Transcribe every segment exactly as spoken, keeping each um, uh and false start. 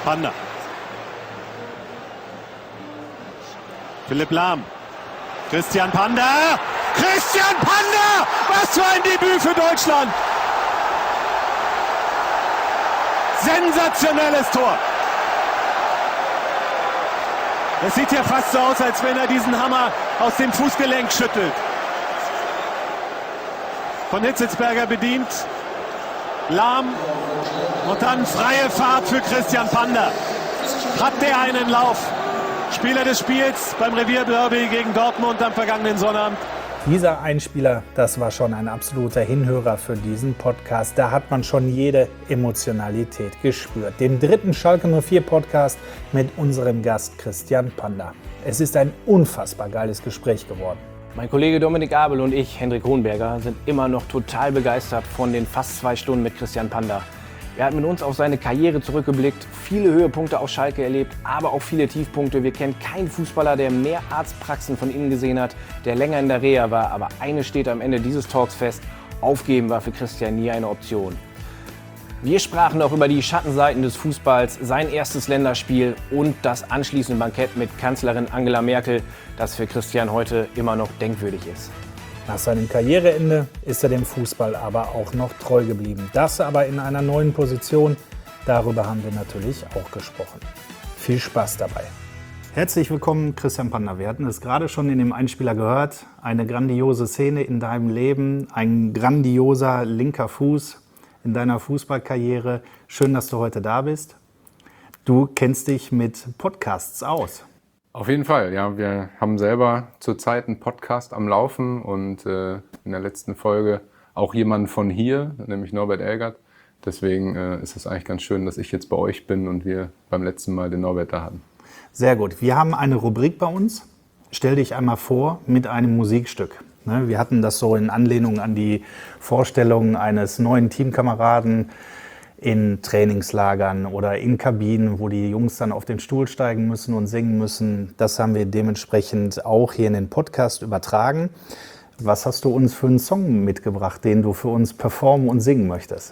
Panda. Philipp Lahm. Christian Panda. Christian Panda! Was für ein Debüt für Deutschland! Sensationelles Tor. Es sieht ja fast so aus, als wenn er diesen Hammer aus dem Fußgelenk schüttelt. Von Hitzelsberger bedient. Lahm. Und dann freie Fahrt für Christian Panda. Hat der einen Lauf? Spieler des Spiels beim Revierderby gegen Dortmund am vergangenen Sonnabend. Dieser Einspieler, das war schon ein absoluter Hinhörer für diesen Podcast. Da hat man schon jede Emotionalität gespürt. Den dritten Schalke null vier Podcast mit unserem Gast Christian Panda. Es ist ein unfassbar geiles Gespräch geworden. Mein Kollege Dominik Abel und ich, Hendrik Hohenberger, sind immer noch total begeistert von den fast zwei Stunden mit Christian Panda. Er hat mit uns auf seine Karriere zurückgeblickt, viele Höhepunkte auf Schalke erlebt, aber auch viele Tiefpunkte. Wir kennen keinen Fußballer, der mehr Arztpraxen von innen gesehen hat, der länger in der Reha war. Aber eines steht am Ende dieses Talks fest: Aufgeben war für Christian nie eine Option. Wir sprachen auch über die Schattenseiten des Fußballs, sein erstes Länderspiel und das anschließende Bankett mit Kanzlerin Angela Merkel, das für Christian heute immer noch denkwürdig ist. Nach seinem Karriereende ist er dem Fußball aber auch noch treu geblieben. Das aber in einer neuen Position. Darüber haben wir natürlich auch gesprochen. Viel Spaß dabei. Herzlich willkommen, Christian Panda. Wir hatten es gerade schon in dem Einspieler gehört. Eine grandiose Szene in deinem Leben, ein grandioser linker Fuß in deiner Fußballkarriere. Schön, dass du heute da bist. Du kennst dich mit Podcasts aus. Auf jeden Fall, ja. Wir haben selber zurzeit einen Podcast am Laufen und äh, in der letzten Folge auch jemanden von hier, nämlich Norbert Elgert. Deswegen äh, ist es eigentlich ganz schön, dass ich jetzt bei euch bin und wir beim letzten Mal den Norbert da hatten. Sehr gut. Wir haben eine Rubrik bei uns. Stell dich einmal vor mit einem Musikstück. Ne, wir hatten das so in Anlehnung an die Vorstellung eines neuen Teamkameraden in Trainingslagern oder in Kabinen, wo die Jungs dann auf den Stuhl steigen müssen und singen müssen. Das haben wir dementsprechend auch hier in den Podcast übertragen. Was hast du uns für einen Song mitgebracht, den du für uns performen und singen möchtest?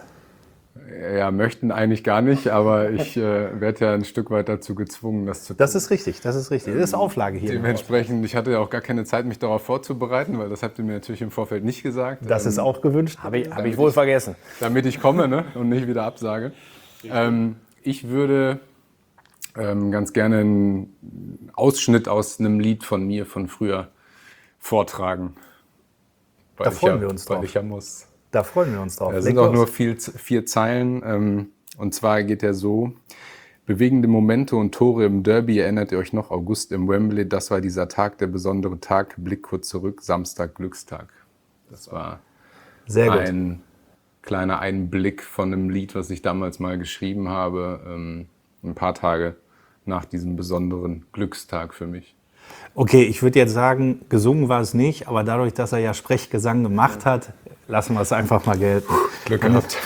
Ja, möchten eigentlich gar nicht, aber ich äh, werde ja ein Stück weit dazu gezwungen, das zu tun. Das ist richtig, das ist richtig. Das ist Auflage hier. Dementsprechend, ich hatte ja auch gar keine Zeit, mich darauf vorzubereiten, weil das habt ihr mir natürlich im Vorfeld nicht gesagt. Das ähm, ist auch gewünscht. Habe ich, hab ich wohl ich, vergessen. Damit ich komme, ne, und nicht wieder absage. Ähm, ich würde ähm, ganz gerne einen Ausschnitt aus einem Lied von mir von früher vortragen. Da freuen ja, wir uns drauf. Weil ich ja muss. Da freuen wir uns drauf. Es sind auch nur vier, vier Zeilen. Ähm, und zwar geht er so: Bewegende Momente und Tore im Derby, erinnert ihr euch noch? August im Wembley, das war dieser Tag, der besondere Tag. Blick kurz zurück, Samstag, Glückstag. Das war Sehr gut. Ein kleiner Einblick von einem Lied, was ich damals mal geschrieben habe, ähm, ein paar Tage nach diesem besonderen Glückstag für mich. Okay, ich würde jetzt sagen, gesungen war es nicht, aber dadurch, dass er ja Sprechgesang gemacht hat, lassen wir es einfach mal gelten. Glück gehabt.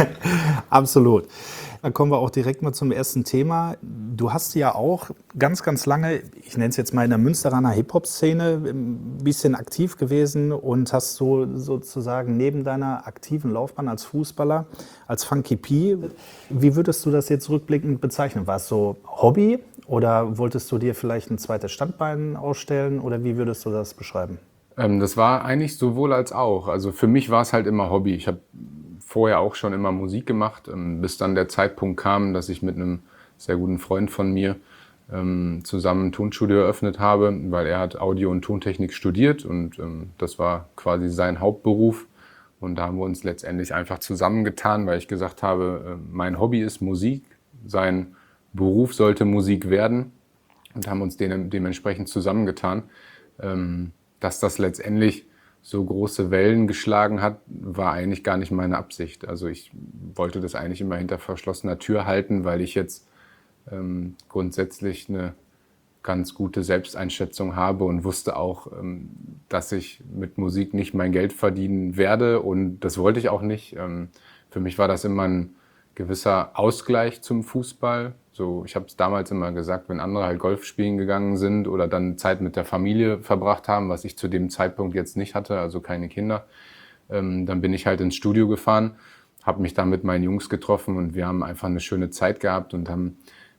Absolut. Dann kommen wir auch direkt mal zum ersten Thema. Du hast ja auch ganz, ganz lange, ich nenne es jetzt mal in der Münsteraner Hip-Hop-Szene, ein bisschen aktiv gewesen und hast so sozusagen neben deiner aktiven Laufbahn als Fußballer, als Funky P, wie würdest du das jetzt rückblickend bezeichnen? War es so Hobby oder wolltest du dir vielleicht ein zweites Standbein ausstellen oder wie würdest du das beschreiben? Ähm, das war eigentlich sowohl als auch. Also für mich war es halt immer Hobby. Ich habe vorher auch schon immer Musik gemacht, ähm, bis dann der Zeitpunkt kam, dass ich mit einem sehr guten Freund von mir ähm, zusammen ein Tonstudio eröffnet habe, weil er hat Audio- und Tontechnik studiert und ähm, das war quasi sein Hauptberuf. Und da haben wir uns letztendlich einfach zusammengetan, weil ich gesagt habe, äh, mein Hobby ist Musik, sein Beruf sollte Musik werden und haben uns den, dementsprechend zusammengetan. Ähm, dass das letztendlich so große Wellen geschlagen hat, war eigentlich gar nicht meine Absicht. Also ich wollte das eigentlich immer hinter verschlossener Tür halten, weil ich jetzt ähm, grundsätzlich eine ganz gute Selbsteinschätzung habe und wusste auch, ähm, dass ich mit Musik nicht mein Geld verdienen werde und das wollte ich auch nicht. Ähm, für mich war das immer ein gewisser Ausgleich zum Fußball. So, ich habe es damals immer gesagt, wenn andere halt Golf spielen gegangen sind oder dann Zeit mit der Familie verbracht haben, was ich zu dem Zeitpunkt jetzt nicht hatte, also keine Kinder, ähm, dann bin ich halt ins Studio gefahren, habe mich da mit meinen Jungs getroffen und wir haben einfach eine schöne Zeit gehabt und haben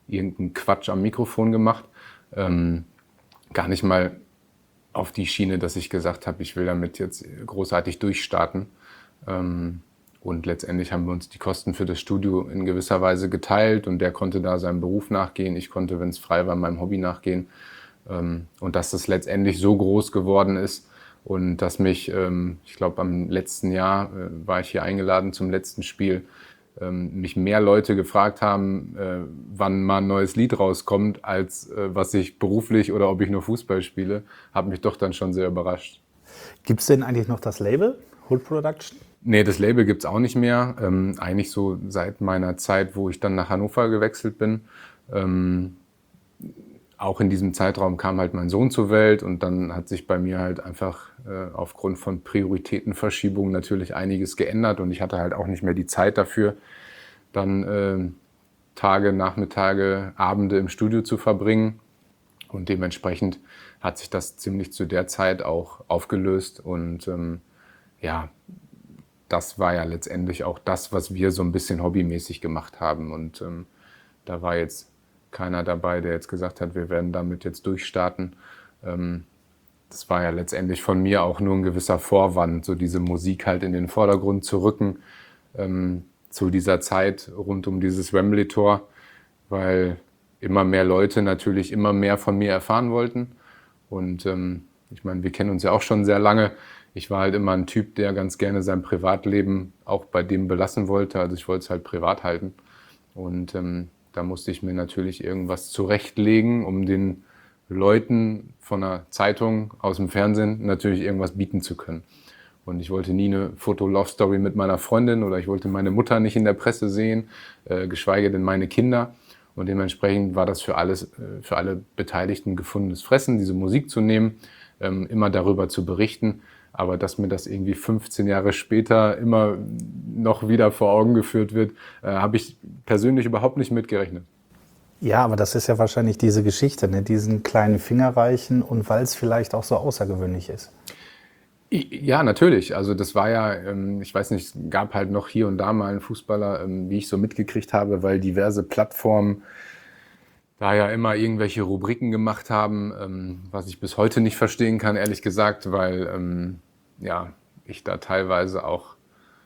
irgendeinen Quatsch am Mikrofon gemacht. Ähm, gar nicht mal auf die Schiene, dass ich gesagt habe, ich will damit jetzt großartig durchstarten. Ähm, und letztendlich haben wir uns die Kosten für das Studio in gewisser Weise geteilt und der konnte da seinem Beruf nachgehen. Ich konnte, wenn es frei war, meinem Hobby nachgehen. Ähm, und dass das letztendlich so groß geworden ist und dass mich, ähm, ich glaube, am letzten Jahr äh, war ich hier eingeladen zum letzten Spiel, ähm, mich mehr Leute gefragt haben, äh, wann mal ein neues Lied rauskommt, als äh, was ich beruflich oder ob ich nur Fußball spiele, hat mich doch dann schon sehr überrascht. Gibt es denn eigentlich noch das Label, Hood Production? Nee, das Label gibt's auch nicht mehr. Ähm, eigentlich so seit meiner Zeit, wo ich dann nach Hannover gewechselt bin. Ähm, auch in diesem Zeitraum kam halt mein Sohn zur Welt und dann hat sich bei mir halt einfach äh, aufgrund von Prioritätenverschiebungen natürlich einiges geändert und ich hatte halt auch nicht mehr die Zeit dafür, dann äh, Tage, Nachmittage, Abende im Studio zu verbringen und dementsprechend hat sich das ziemlich zu der Zeit auch aufgelöst und ähm, ja, das war ja letztendlich auch das, was wir so ein bisschen hobbymäßig gemacht haben und ähm, da war jetzt keiner dabei, der jetzt gesagt hat, wir werden damit jetzt durchstarten. Ähm, das war ja letztendlich von mir auch nur ein gewisser Vorwand, so diese Musik halt in den Vordergrund zu rücken, ähm, zu dieser Zeit rund um dieses Wembley-Tor, weil immer mehr Leute natürlich immer mehr von mir erfahren wollten. Und ähm, ich meine, wir kennen uns ja auch schon sehr lange. Ich war halt immer ein Typ, der ganz gerne sein Privatleben auch bei dem belassen wollte. Also ich wollte es halt privat halten. Und ähm, da musste ich mir natürlich irgendwas zurechtlegen, um den Leuten von einer Zeitung aus dem Fernsehen natürlich irgendwas bieten zu können. Und ich wollte nie eine Foto-Love-Story mit meiner Freundin oder ich wollte meine Mutter nicht in der Presse sehen, äh, geschweige denn meine Kinder. Und dementsprechend war das für, alles, äh, für alle Beteiligten gefundenes Fressen, diese Musik zu nehmen, ähm, immer darüber zu berichten. Aber dass mir das irgendwie fünfzehn Jahre später immer noch wieder vor Augen geführt wird, äh, habe ich persönlich überhaupt nicht mitgerechnet. Ja, aber das ist ja wahrscheinlich diese Geschichte, ne? Diesen kleinen Fingerreichen und weil es vielleicht auch so außergewöhnlich ist. Ja, natürlich. Also das war ja, ähm, ich weiß nicht, es gab halt noch hier und da mal einen Fußballer, ähm, wie ich so mitgekriegt habe, weil diverse Plattformen da ja immer irgendwelche Rubriken gemacht haben, ähm, was ich bis heute nicht verstehen kann, ehrlich gesagt, weil ähm, ja, ich da teilweise auch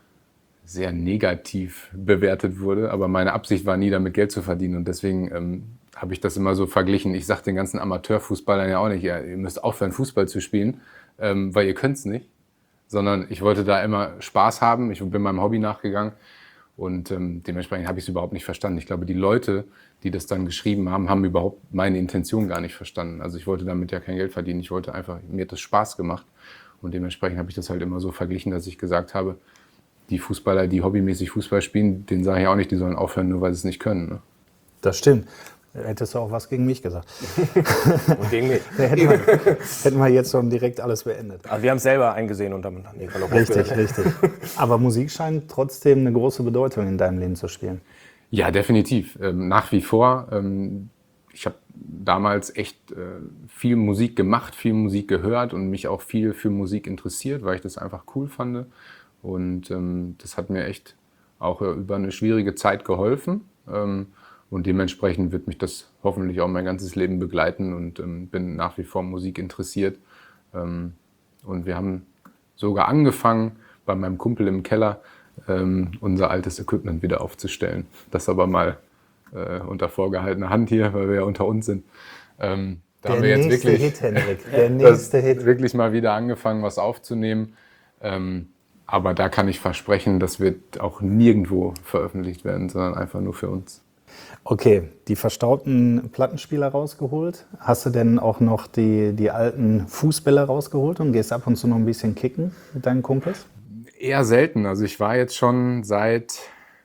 sehr negativ bewertet wurde. Aber meine Absicht war nie, damit Geld zu verdienen. Und deswegen ähm, habe ich das immer so verglichen. Ich sage den ganzen Amateurfußballern ja auch nicht, ja, ihr müsst aufhören, Fußball zu spielen, ähm, weil ihr könnt es nicht. Sondern ich wollte da immer Spaß haben. Ich bin meinem Hobby nachgegangen. Und ähm, dementsprechend habe ich es überhaupt nicht verstanden. Ich glaube, die Leute, die das dann geschrieben haben, haben überhaupt meine Intention gar nicht verstanden. Also ich wollte damit ja kein Geld verdienen. Ich wollte einfach, mir hat das Spaß gemacht. Und dementsprechend habe ich das halt immer so verglichen, dass ich gesagt habe, die Fußballer, die hobbymäßig Fußball spielen, denen sage ich auch nicht, die sollen aufhören, nur weil sie es nicht können. Ne? Das stimmt. Hättest du auch was gegen mich gesagt. Und gegen mich. hätten, wir, hätten wir jetzt schon direkt alles beendet. Also wir haben es selber eingesehen und dann haben wir noch Richtig, richtig. Aber Musik scheint trotzdem eine große Bedeutung in deinem Leben zu spielen. Ja, definitiv. Ähm, nach wie vor. Ähm, ich habe damals echt äh, viel Musik gemacht, viel Musik gehört und mich auch viel für Musik interessiert, weil ich das einfach cool fand. Und ähm, das hat mir echt auch äh, über eine schwierige Zeit geholfen. Ähm, und dementsprechend wird mich das hoffentlich auch mein ganzes Leben begleiten und ähm, bin nach wie vor Musik interessiert. Ähm, und wir haben sogar angefangen, bei meinem Kumpel im Keller ähm, unser altes Equipment wieder aufzustellen. Das aber mal äh, unter vorgehaltener Hand hier, weil wir ja unter uns sind. Ähm, da Der haben wir jetzt nächste wirklich, Hit, Henrik. Der nächste Hit. wirklich mal wieder angefangen, was aufzunehmen. Ähm, aber da kann ich versprechen, das wird auch nirgendwo veröffentlicht werden, sondern einfach nur für uns. Okay, die verstaubten Plattenspieler rausgeholt. Hast du denn auch noch die, die alten Fußbälle rausgeholt und gehst ab und zu noch ein bisschen kicken mit deinen Kumpels? Eher selten. Also ich war jetzt schon seit,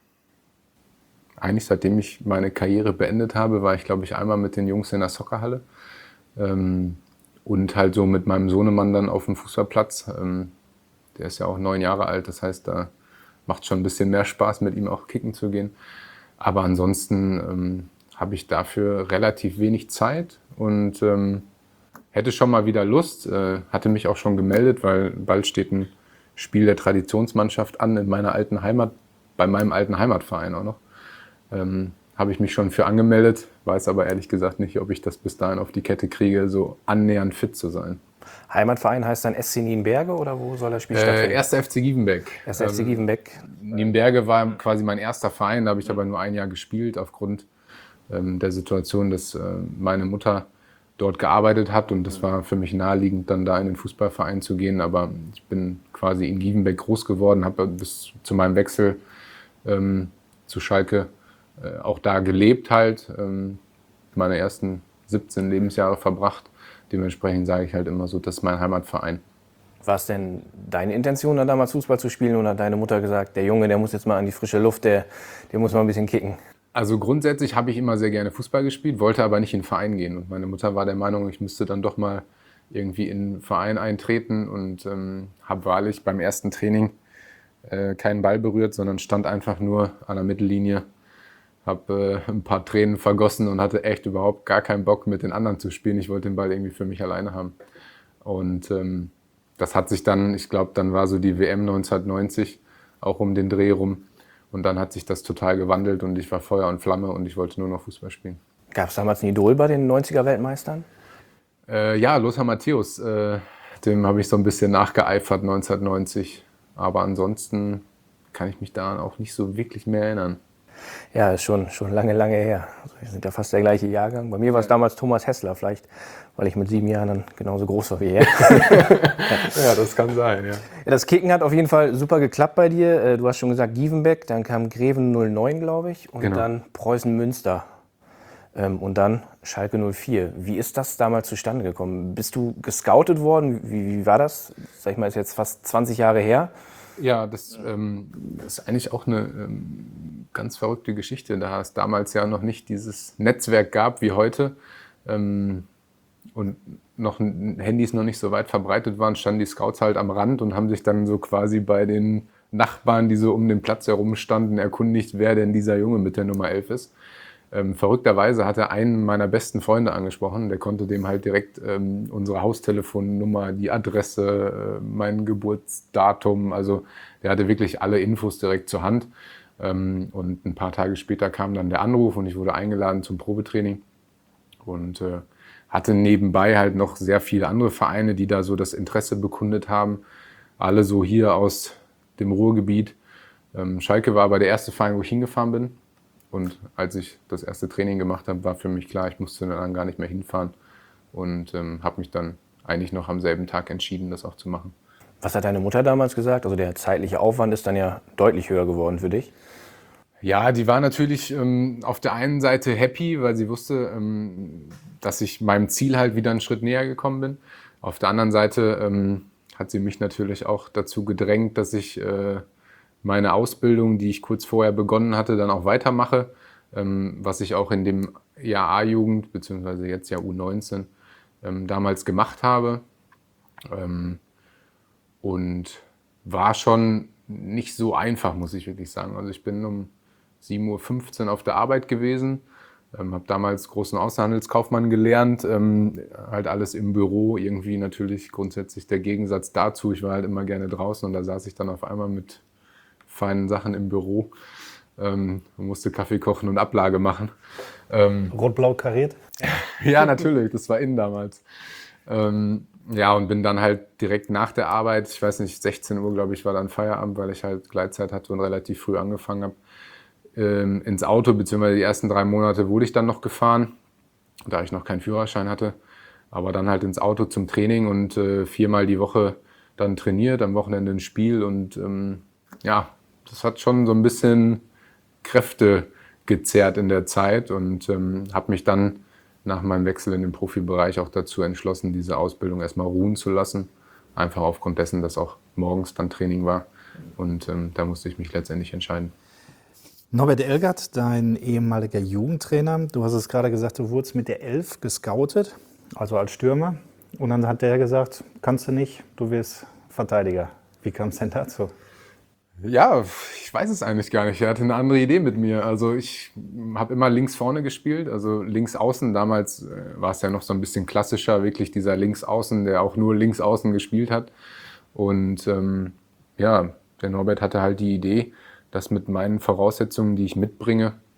eigentlich seitdem ich meine Karriere beendet habe, war ich glaube ich einmal mit den Jungs in der Soccerhalle. Ähm, und halt so mit meinem Sohnemann dann auf dem Fußballplatz. Ähm, der ist ja auch neun Jahre alt, das heißt, da macht schon ein bisschen mehr Spaß, mit ihm auch kicken zu gehen. Aber ansonsten ähm, habe ich dafür relativ wenig Zeit und ähm, hätte schon mal wieder Lust, äh, hatte mich auch schon gemeldet, weil bald steht ein Spiel der Traditionsmannschaft an in meiner alten Heimat, bei meinem alten Heimatverein auch noch. Ähm, habe ich mich schon für angemeldet, weiß aber ehrlich gesagt nicht, ob ich das bis dahin auf die Kette kriege, so annähernd fit zu sein. Heimatverein heißt dann S C Nienberge oder wo soll das Spiel Äh, stattfinden? erster F C Gievenbeck. erster F C Gievenbeck. Nienberge war quasi mein erster Verein, da habe ich aber nur ein Jahr gespielt, aufgrund ähm, der Situation, dass äh, meine Mutter dort gearbeitet hat und das war für mich naheliegend, dann da in den Fußballverein zu gehen. Aber ich bin quasi in Gievenbeck groß geworden, habe bis zu meinem Wechsel ähm, zu Schalke äh, auch da gelebt halt, ähm, meine ersten siebzehn Lebensjahre verbracht. Dementsprechend sage ich halt immer so, das ist mein Heimatverein. War es denn deine Intention, dann damals Fußball zu spielen oder hat deine Mutter gesagt, der Junge, der muss jetzt mal an die frische Luft, der, der muss mal ein bisschen kicken? Also grundsätzlich habe ich immer sehr gerne Fußball gespielt, wollte aber nicht in den Verein gehen. Und meine Mutter war der Meinung, ich müsste dann doch mal irgendwie in den Verein eintreten und ähm, habe wahrlich beim ersten Training äh, keinen Ball berührt, sondern stand einfach nur an der Mittellinie, habe äh, ein paar Tränen vergossen und hatte echt überhaupt gar keinen Bock, mit den anderen zu spielen. Ich wollte den Ball irgendwie für mich alleine haben. Und ähm, das hat sich dann, ich glaube, dann war so die W M neunzehnhundertneunzig auch um den Dreh rum. Und dann hat sich das total gewandelt und ich war Feuer und Flamme und ich wollte nur noch Fußball spielen. Gab es damals ein Idol bei den neunziger-Weltmeistern? Äh, ja, Lothar Matthäus, äh, dem habe ich so ein bisschen nachgeeifert neunzehnhundertneunzig. Aber ansonsten kann ich mich daran auch nicht so wirklich mehr erinnern. Ja, ist schon, schon lange, lange her. Also wir sind ja fast der gleiche Jahrgang. Bei mir war es damals Thomas Hessler, vielleicht, weil ich mit sieben Jahren dann genauso groß war wie er. Ja, das kann sein, ja. Ja, das Kicken hat auf jeden Fall super geklappt bei dir. Du hast schon gesagt Gievenbeck, dann kam Greven null neun, glaube ich, und Genau. dann Preußen Münster und dann Schalke null vier. Wie ist das damals zustande gekommen? Bist du gescoutet worden? Wie, wie war das? Sag ich mal, ist jetzt fast zwanzig Jahre her. Ja, das ähm, ist eigentlich auch eine ähm, ganz verrückte Geschichte, da es damals ja noch nicht dieses Netzwerk gab wie heute ähm, und noch Handys noch nicht so weit verbreitet waren, standen die Scouts halt am Rand und haben sich dann so quasi bei den Nachbarn, die so um den Platz herum standen, erkundigt, wer denn dieser Junge mit der Nummer elf ist. Ähm, verrückterweise hat er einen meiner besten Freunde angesprochen, der konnte dem halt direkt ähm, unsere Haustelefonnummer, die Adresse, äh, mein Geburtsdatum, also der hatte wirklich alle Infos direkt zur Hand. Ähm, und ein paar Tage später kam dann der Anruf und ich wurde eingeladen zum Probetraining und äh, hatte nebenbei halt noch sehr viele andere Vereine, die da so das Interesse bekundet haben, alle so hier aus dem Ruhrgebiet. Ähm, Schalke war aber der erste Verein, wo ich hingefahren bin. Und als ich das erste Training gemacht habe, war für mich klar, ich musste dann gar nicht mehr hinfahren und ähm, habe mich dann eigentlich noch am selben Tag entschieden, das auch zu machen. Was hat deine Mutter damals gesagt? Also der zeitliche Aufwand ist dann ja deutlich höher geworden für dich. Ja, die war natürlich ähm, auf der einen Seite happy, weil sie wusste, ähm, dass ich meinem Ziel halt wieder einen Schritt näher gekommen bin. Auf der anderen Seite ähm, hat sie mich natürlich auch dazu gedrängt, dass ich äh, meine Ausbildung, die ich kurz vorher begonnen hatte, dann auch weitermache, ähm, was ich auch in dem Jahr A-Jugend, beziehungsweise jetzt ja U neunzehn, ähm, damals gemacht habe. Ähm, und war schon nicht so einfach, muss ich wirklich sagen. Also ich bin um sieben Uhr fünfzehn auf der Arbeit gewesen, ähm, habe damals großen Außenhandelskaufmann gelernt, ähm, halt alles im Büro, irgendwie natürlich grundsätzlich der Gegensatz dazu. Ich war halt immer gerne draußen und da saß ich dann auf einmal mit feinen Sachen im Büro. Ähm, man musste Kaffee kochen und Ablage machen. Ähm, Rot-blau kariert? ja, natürlich, das war in damals. Ähm, ja, und bin dann halt direkt nach der Arbeit, ich weiß nicht, sechzehn Uhr, glaube ich, war dann Feierabend, weil ich halt Gleitzeit hatte und relativ früh angefangen habe, ähm, ins Auto, beziehungsweise die ersten drei Monate wurde ich dann noch gefahren, da ich noch keinen Führerschein hatte. Aber dann halt ins Auto zum Training und äh, viermal die Woche dann trainiert, am Wochenende ein Spiel und ähm, ja, das hat schon so ein bisschen Kräfte gezerrt in der Zeit und ähm, habe mich dann nach meinem Wechsel in den Profibereich auch dazu entschlossen, diese Ausbildung erstmal ruhen zu lassen. Einfach aufgrund dessen, dass auch morgens dann Training war und ähm, da musste ich mich letztendlich entscheiden. Norbert Elgert, dein ehemaliger Jugendtrainer, du hast es gerade gesagt, du wurdest mit der Elf gescoutet, also als Stürmer. Und dann hat der gesagt, kannst du nicht, du wirst Verteidiger. Wie kam es denn dazu? Ja, ich weiß es eigentlich gar nicht. Er hatte eine andere Idee mit mir. Also ich habe immer links vorne gespielt, also links außen. Damals war es ja noch so ein bisschen klassischer, wirklich dieser links außen, der auch nur links außen gespielt hat. Und ähm, ja, der Norbert hatte halt die Idee, dass mit meinen Voraussetzungen, die ich mitbringe,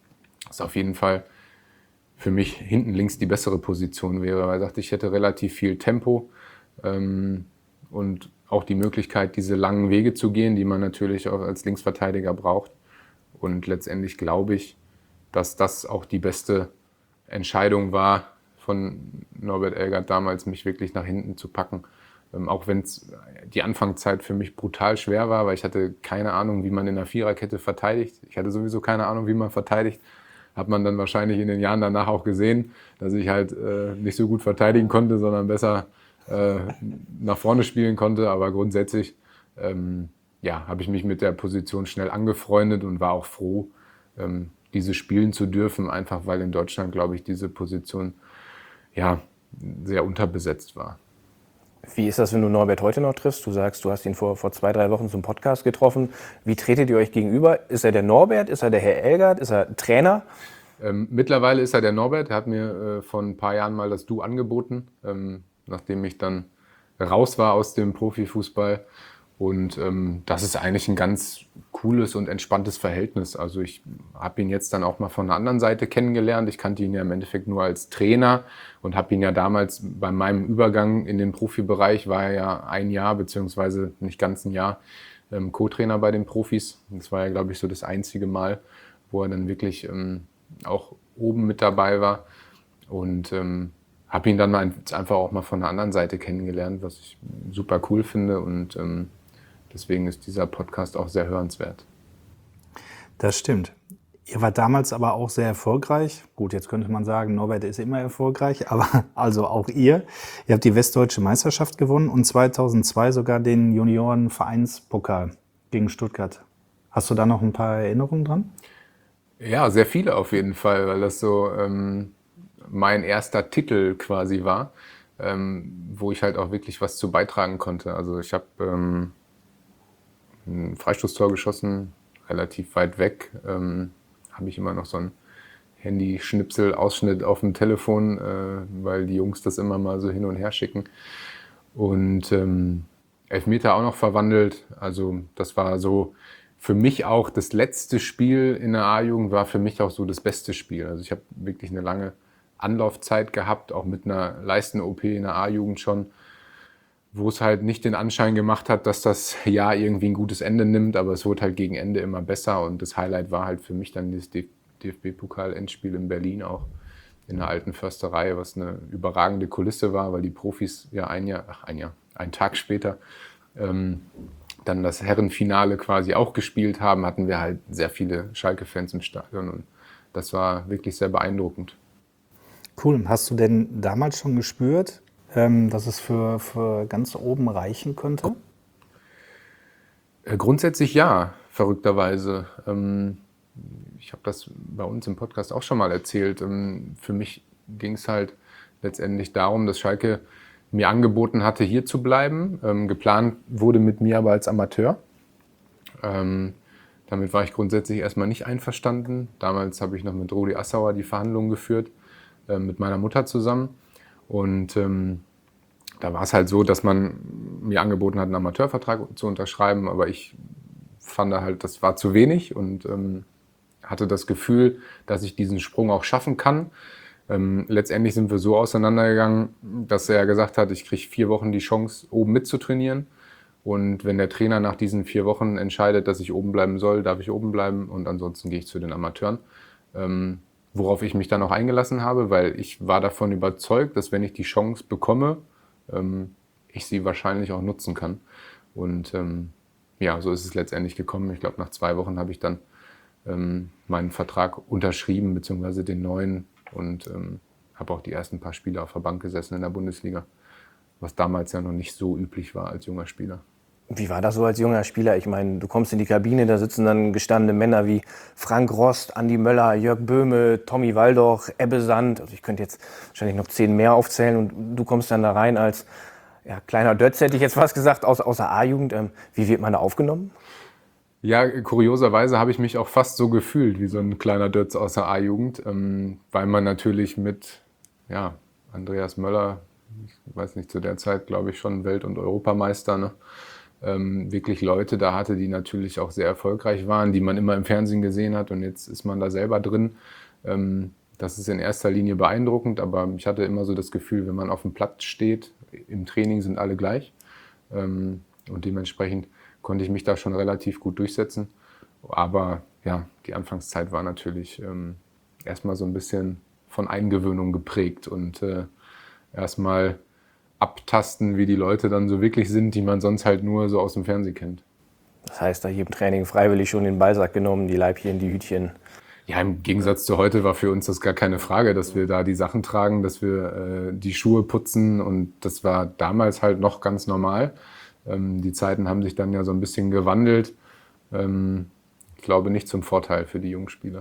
was auf jeden Fall für mich hinten links die bessere Position wäre, weil ich dachte, ich hätte relativ viel Tempo ähm, und auch die Möglichkeit, diese langen Wege zu gehen, die man natürlich auch als Linksverteidiger braucht. Und letztendlich glaube ich, dass das auch die beste Entscheidung war von Norbert Elgert damals, mich wirklich nach hinten zu packen. Ähm, auch wenn es die Anfangszeit für mich brutal schwer war, weil ich hatte keine Ahnung, wie man in einer Viererkette verteidigt. Ich hatte sowieso keine Ahnung, wie man verteidigt. Hat man dann wahrscheinlich in den Jahren danach auch gesehen, dass ich halt äh, nicht so gut verteidigen konnte, sondern besser äh, nach vorne spielen konnte. Aber grundsätzlich ähm, ja, habe ich mich mit der Position schnell angefreundet und war auch froh, ähm, diese spielen zu dürfen, einfach weil in Deutschland, glaube ich, diese Position ja, sehr unterbesetzt war. Wie ist das, wenn du Norbert heute noch triffst? Du sagst, du hast ihn vor, vor zwei, drei Wochen zum Podcast getroffen. Wie tretet ihr euch gegenüber? Ist er der Norbert? Ist er der Herr Elgert? Ist er Trainer? Ähm, mittlerweile ist er der Norbert. Er hat mir äh, vor ein paar Jahren mal das Du angeboten, ähm, nachdem ich dann raus war aus dem Profifußball. Und ähm, das ist eigentlich ein ganz cooles und entspanntes Verhältnis. Also ich habe ihn jetzt dann auch mal von der anderen Seite kennengelernt. Ich kannte ihn ja im Endeffekt nur als Trainer und habe ihn ja damals bei meinem Übergang in den Profibereich, war er ja ein Jahr, beziehungsweise nicht ganz ein Jahr, ähm, Co-Trainer bei den Profis. Das war ja, glaube ich, so das einzige Mal, wo er dann wirklich ähm, auch oben mit dabei war. Und ähm, habe ihn dann mal einfach auch mal von der anderen Seite kennengelernt, was ich super cool finde. Und ähm, deswegen ist dieser Podcast auch sehr hörenswert. Das stimmt. Ihr wart damals aber auch sehr erfolgreich. Gut, jetzt könnte man sagen, Norbert ist immer erfolgreich, aber also auch ihr. Ihr habt die Westdeutsche Meisterschaft gewonnen und zweitausendzwei sogar den Juniorenvereinspokal gegen Stuttgart. Hast du da noch ein paar Erinnerungen dran? Ja, sehr viele auf jeden Fall, weil das so ähm, mein erster Titel quasi war, ähm, wo ich halt auch wirklich was zu beitragen konnte. Also ich habe ähm, ein Freistoßtor geschossen, relativ weit weg. Ähm, habe ich immer noch so ein Handy-Schnipsel-Ausschnitt auf dem Telefon, äh, weil die Jungs das immer mal so hin und her schicken. Und ähm, Elfmeter auch noch verwandelt. Also das war so für mich auch das letzte Spiel in der A-Jugend, war für mich auch so das beste Spiel. Also ich habe wirklich eine lange Anlaufzeit gehabt, auch mit einer Leisten-O P in der A-Jugend schon, wo es halt nicht den Anschein gemacht hat, dass das Jahr irgendwie ein gutes Ende nimmt, aber es wurde halt gegen Ende immer besser und das Highlight war halt für mich dann das D F B-Pokal-Endspiel in Berlin auch in der alten Försterei, was eine überragende Kulisse war, weil die Profis ja ein Jahr, ach ein Jahr, einen Tag später ähm, dann das Herrenfinale quasi auch gespielt haben, hatten wir halt sehr viele Schalke-Fans im Stadion und das war wirklich sehr beeindruckend. Cool. Hast du denn damals schon gespürt, dass es für, für ganz oben reichen könnte? Grundsätzlich ja, verrückterweise. Ich habe das bei uns im Podcast auch schon mal erzählt. Für mich ging es halt letztendlich darum, dass Schalke mir angeboten hatte, hier zu bleiben. Geplant wurde mit mir aber als Amateur. Damit war ich grundsätzlich erstmal nicht einverstanden. Damals habe ich noch mit Rudi Assauer die Verhandlungen geführt, mit meiner Mutter zusammen. Und ähm, da war es halt so, dass man mir angeboten hat, einen Amateurvertrag zu unterschreiben, aber ich fand halt, das war zu wenig und ähm, hatte das Gefühl, dass ich diesen Sprung auch schaffen kann. Ähm, letztendlich sind wir so auseinandergegangen, dass er gesagt hat, ich kriege vier Wochen die Chance, oben mitzutrainieren. Und wenn der Trainer nach diesen vier Wochen entscheidet, dass ich oben bleiben soll, darf ich oben bleiben und ansonsten gehe ich zu den Amateuren. Ähm, Worauf ich mich dann auch eingelassen habe, weil ich war davon überzeugt, dass wenn ich die Chance bekomme, ähm, ich sie wahrscheinlich auch nutzen kann. Und ähm, ja, so ist es letztendlich gekommen. Ich glaube, nach zwei Wochen habe ich dann ähm, meinen Vertrag unterschrieben, beziehungsweise den neuen und ähm, habe auch die ersten paar Spiele auf der Bank gesessen in der Bundesliga, was damals ja noch nicht so üblich war als junger Spieler. Wie war das so als junger Spieler? Ich meine, du kommst in die Kabine, da sitzen dann gestandene Männer wie Frank Rost, Andi Möller, Jörg Böhme, Tommy Waldoch, Ebbe Sand. Also ich könnte jetzt wahrscheinlich noch zehn mehr aufzählen und du kommst dann da rein als ja, kleiner Dötz, hätte ich jetzt fast gesagt, aus, aus der A-Jugend. Ähm, wie wird man da aufgenommen? Ja, kurioserweise habe ich mich auch fast so gefühlt wie so ein kleiner Dötz aus der A-Jugend, ähm, weil man natürlich mit ja, Andreas Möller, ich weiß nicht, zu der Zeit glaube ich schon Welt- und Europameister, ne? Ähm, wirklich Leute da hatte, die natürlich auch sehr erfolgreich waren, die man immer im Fernsehen gesehen hat und jetzt ist man da selber drin. Ähm, das ist in erster Linie beeindruckend, aber ich hatte immer so das Gefühl, wenn man auf dem Platz steht, im Training sind alle gleich. Ähm, und dementsprechend konnte ich mich da schon relativ gut durchsetzen. Aber ja, die Anfangszeit war natürlich ähm, erstmal so ein bisschen von Eingewöhnung geprägt und äh, erstmal abtasten, wie die Leute dann so wirklich sind, die man sonst halt nur so aus dem Fernsehen kennt. Das heißt, da hier im Training freiwillig schon den Ballsack genommen, die Leibchen, die Hütchen. Ja, im Gegensatz zu heute war für uns das gar keine Frage, dass wir da die Sachen tragen, dass wir äh, die Schuhe putzen, und das war damals halt noch ganz normal. Ähm, die Zeiten haben sich dann ja so ein bisschen gewandelt. Ähm, ich glaube nicht zum Vorteil für die jungen Spieler.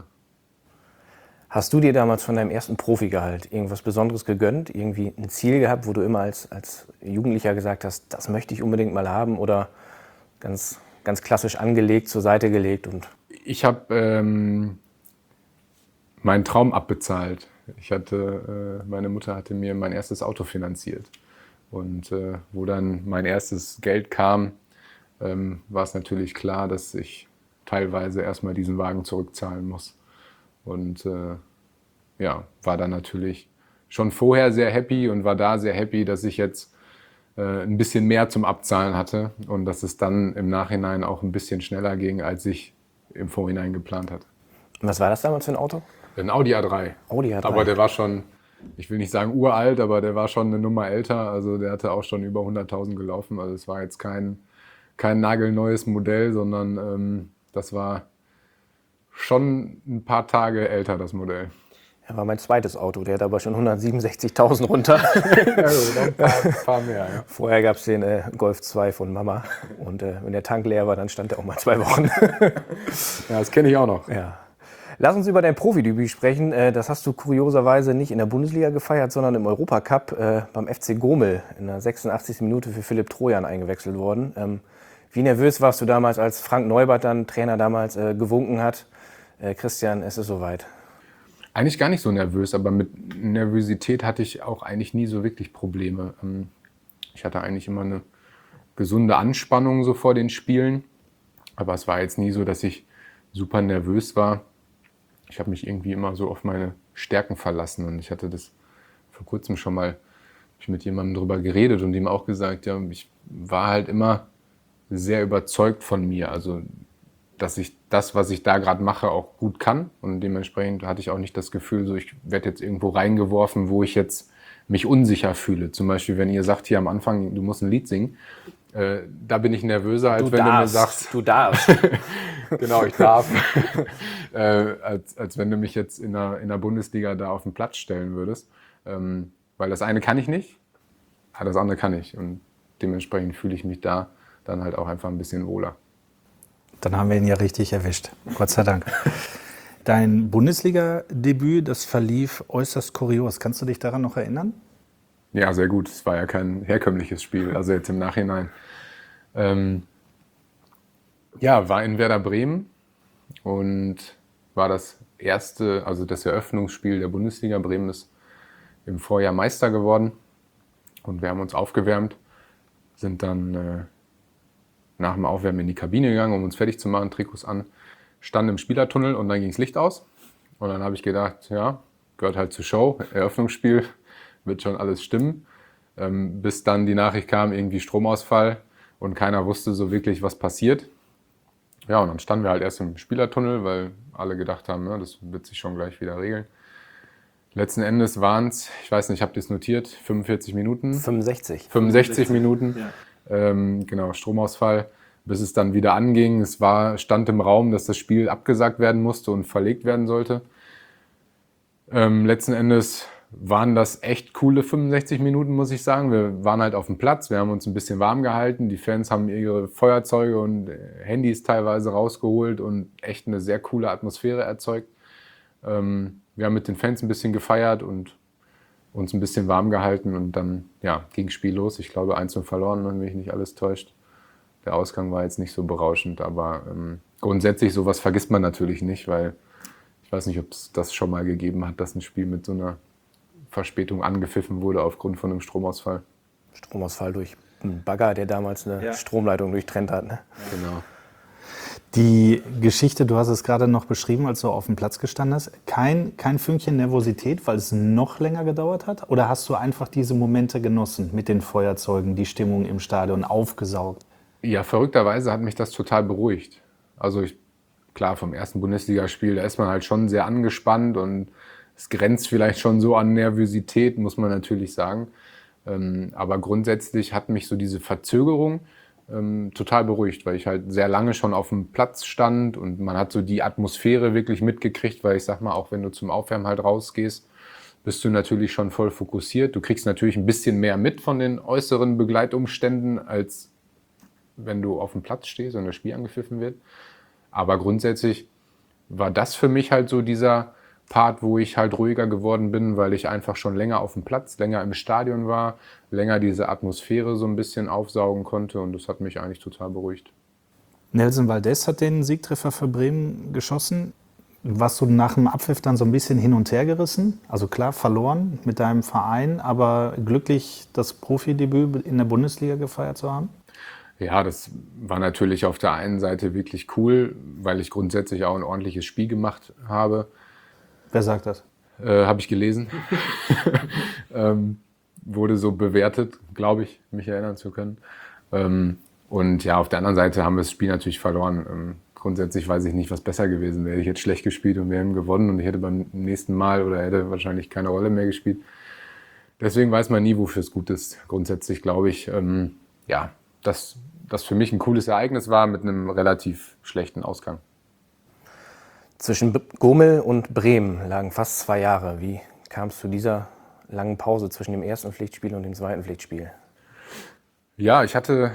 Hast du dir damals von deinem ersten Profigehalt irgendwas Besonderes gegönnt? Irgendwie ein Ziel gehabt, wo du immer als, als Jugendlicher gesagt hast, das möchte ich unbedingt mal haben, oder ganz, ganz klassisch angelegt, zur Seite gelegt? Und ich habe ähm, meinen Traum abbezahlt. Ich hatte, äh, meine Mutter hatte mir mein erstes Auto finanziert. Und äh, wo dann mein erstes Geld kam, ähm, war es natürlich klar, dass ich teilweise erstmal diesen Wagen zurückzahlen muss. Und äh, ja, war dann natürlich schon vorher sehr happy und war da sehr happy, dass ich jetzt äh, ein bisschen mehr zum Abzahlen hatte und dass es dann im Nachhinein auch ein bisschen schneller ging, als ich im Vorhinein geplant hatte. was war das damals für ein Auto? Ein Audi A drei. Audi A drei. Aber der war schon, ich will nicht sagen uralt, aber der war schon eine Nummer älter. Also der hatte auch schon über hunderttausend gelaufen. Also es war jetzt kein, kein nagelneues Modell, sondern ähm, das war schon ein paar Tage älter, das Modell. Ja, war mein zweites Auto, der hat aber schon hundertsiebenundsechzigtausend runter. Ja, also noch ein paar, ein paar mehr, ja. Vorher gab es den äh, Golf zwei von Mama, und äh, wenn der Tank leer war, dann stand der auch mal zwei Wochen. Ja, das kenne ich auch noch. Ja. Lass uns über dein Profidebüt sprechen. Äh, das hast du kurioserweise nicht in der Bundesliga gefeiert, sondern im Europacup äh, beim F C Gomel in der sechsundachtzigsten Minute für Philipp Trojan eingewechselt worden. Ähm, wie nervös warst du damals, als Frank Neubert, dann Trainer damals, äh, gewunken hat? Äh, Christian, es ist soweit. Eigentlich gar nicht so nervös, aber mit Nervosität hatte ich auch eigentlich nie so wirklich Probleme. Ich hatte eigentlich immer eine gesunde Anspannung so vor den Spielen, aber es war jetzt nie so, dass ich super nervös war. Ich habe mich irgendwie immer so auf meine Stärken verlassen, und ich hatte das vor kurzem schon mal mit jemandem drüber geredet und ihm auch gesagt, ja, ich war halt immer sehr überzeugt von mir, also dass ich das, was ich da gerade mache, auch gut kann, und dementsprechend hatte ich auch nicht das Gefühl, so ich werde jetzt irgendwo reingeworfen, wo ich jetzt mich unsicher fühle. Zum Beispiel, wenn ihr sagt hier am Anfang, du musst ein Lied singen, äh, da bin ich nervöser, als Du wenn darfst, du mir sagst, du darfst. genau, ich darf, äh, als, als wenn du mich jetzt in der, in der Bundesliga da auf den Platz stellen würdest, ähm, weil das eine kann ich nicht, aber das andere kann ich, und dementsprechend fühle ich mich da dann halt auch einfach ein bisschen wohler. Dann haben wir ihn ja richtig erwischt. Gott sei Dank. Dein Bundesliga-Debüt, das verlief äußerst kurios. Kannst du dich daran noch erinnern? Ja, sehr gut. Es war ja kein herkömmliches Spiel, also jetzt im Nachhinein. Ähm, ja, war in Werder Bremen und war das erste, also das Eröffnungsspiel der Bundesliga. Bremen ist im Vorjahr Meister geworden, und wir haben uns aufgewärmt, sind dann äh, nach dem Aufwärmen in die Kabine gegangen, um uns fertig zu machen, Trikots an, standen im Spielertunnel, und dann ging das Licht aus. Und dann habe ich gedacht, ja, gehört halt zur Show, Eröffnungsspiel, wird schon alles stimmen. Ähm, bis dann die Nachricht kam, irgendwie Stromausfall, und keiner wusste so wirklich, was passiert. Ja, und dann standen wir halt erst im Spielertunnel, weil alle gedacht haben, ja, das wird sich schon gleich wieder regeln. Letzten Endes waren es, ich weiß nicht, habt ihr es notiert, fünfundvierzig Minuten? fünfundsechzig. fünfundsechzig Minuten. Ja. Ähm, genau, Stromausfall, bis es dann wieder anging. Es war, stand im Raum, dass das Spiel abgesagt werden musste und verlegt werden sollte. Ähm, letzten Endes waren das echt coole fünfundsechzig Minuten, muss ich sagen. Wir waren halt auf dem Platz, wir haben uns ein bisschen warm gehalten. Die Fans haben ihre Feuerzeuge und Handys teilweise rausgeholt und echt eine sehr coole Atmosphäre erzeugt. Ähm, wir haben mit den Fans ein bisschen gefeiert und uns ein bisschen warm gehalten, und dann ja, ging das Spiel los. Ich glaube, eins zu null verloren, wenn mich nicht alles täuscht. Der Ausgang war jetzt nicht so berauschend, aber ähm, grundsätzlich sowas vergisst man natürlich nicht, weil ich weiß nicht, ob es das schon mal gegeben hat, dass ein Spiel mit so einer Verspätung angepfiffen wurde aufgrund von einem Stromausfall. Stromausfall durch einen Bagger, der damals eine Ja. Stromleitung durchtrennt hat. Ne? Genau. Die Geschichte, du hast es gerade noch beschrieben, als du auf dem Platz gestanden hast. Kein, kein Fünkchen Nervosität, weil es noch länger gedauert hat? Oder hast du einfach diese Momente genossen mit den Feuerzeugen, die Stimmung im Stadion aufgesaugt? Ja, verrückterweise hat mich das total beruhigt. Also ich, klar, vom ersten Bundesligaspiel, da ist man halt schon sehr angespannt und es grenzt vielleicht schon so an Nervosität, muss man natürlich sagen. Ähm, aber grundsätzlich hat mich so diese Verzögerung ähm, total beruhigt, weil ich halt sehr lange schon auf dem Platz stand und man hat so die Atmosphäre wirklich mitgekriegt, weil ich sag mal, auch wenn du zum Aufwärmen halt rausgehst, bist du natürlich schon voll fokussiert. Du kriegst natürlich ein bisschen mehr mit von den äußeren Begleitumständen, als wenn du auf dem Platz stehst und das Spiel angepfiffen wird. Aber grundsätzlich war das für mich halt so dieser Part, wo ich halt ruhiger geworden bin, weil ich einfach schon länger auf dem Platz, länger im Stadion war, länger diese Atmosphäre so ein bisschen aufsaugen konnte und das hat mich eigentlich total beruhigt. Nelson Valdez hat den Siegtreffer für Bremen geschossen. Warst du nach dem Abpfiff dann so ein bisschen hin und her gerissen? Also klar, verloren mit deinem Verein, aber glücklich, das Profidebüt in der Bundesliga gefeiert zu haben? Ja, das war natürlich auf der einen Seite wirklich cool, weil ich grundsätzlich auch ein ordentliches Spiel gemacht habe. Wer sagt das? Äh, habe ich gelesen. ähm, wurde so bewertet, glaube ich, mich erinnern zu können. Ähm, und ja, auf der anderen Seite haben wir das Spiel natürlich verloren. Ähm, grundsätzlich weiß ich nicht, was besser gewesen wäre. Ich hätte schlecht gespielt und wir hätten gewonnen und ich hätte beim nächsten Mal oder hätte wahrscheinlich keine Rolle mehr gespielt. Deswegen weiß man nie, wofür es gut ist. Grundsätzlich glaube ich, ähm, ja, dass das für mich ein cooles Ereignis war mit einem relativ schlechten Ausgang. Zwischen Gomel und Bremen lagen fast zwei Jahre. Wie kam es zu dieser langen Pause zwischen dem ersten Pflichtspiel und dem zweiten Pflichtspiel? Ja, ich hatte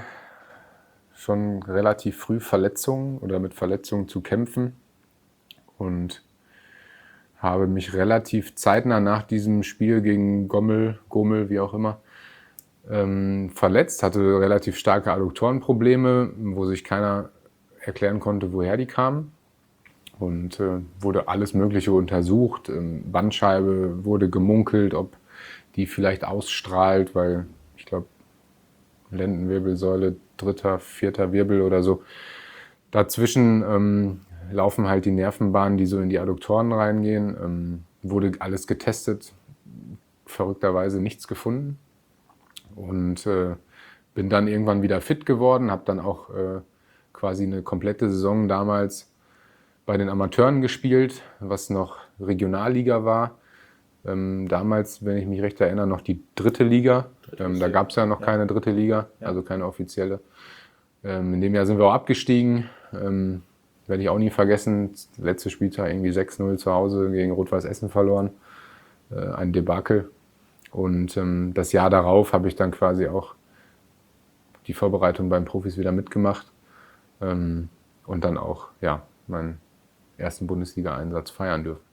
schon relativ früh Verletzungen oder mit Verletzungen zu kämpfen und habe mich relativ zeitnah nach diesem Spiel gegen Gommel, Gomel, wie auch immer, ähm, verletzt, hatte relativ starke Adduktorenprobleme, wo sich keiner erklären konnte, woher die kamen. Und äh, wurde alles Mögliche untersucht. Ähm, Bandscheibe wurde gemunkelt, ob die vielleicht ausstrahlt, weil ich glaube, Lendenwirbelsäule, dritter, vierter Wirbel oder so. Dazwischen ähm, laufen halt die Nervenbahnen, die so in die Adduktoren reingehen. Ähm, wurde alles getestet, verrückterweise nichts gefunden. Und äh, bin dann irgendwann wieder fit geworden, habe dann auch äh, quasi eine komplette Saison damals bei den Amateuren gespielt, was noch Regionalliga war. Ähm, damals, wenn ich mich recht erinnere, noch die dritte Liga. Ähm, da gab es ja noch ja. keine dritte Liga, ja. also keine offizielle. Ähm, in dem Jahr sind wir auch abgestiegen. Ähm, werde ich auch nie vergessen. Letzte Spieltag irgendwie sechs null zu Hause gegen Rot-Weiß Essen verloren. Äh, ein Debakel. Und ähm, das Jahr darauf habe ich dann quasi auch die Vorbereitung beim Profis wieder mitgemacht. Ähm, und dann auch ja, meinen ersten Bundesliga-Einsatz feiern dürfen.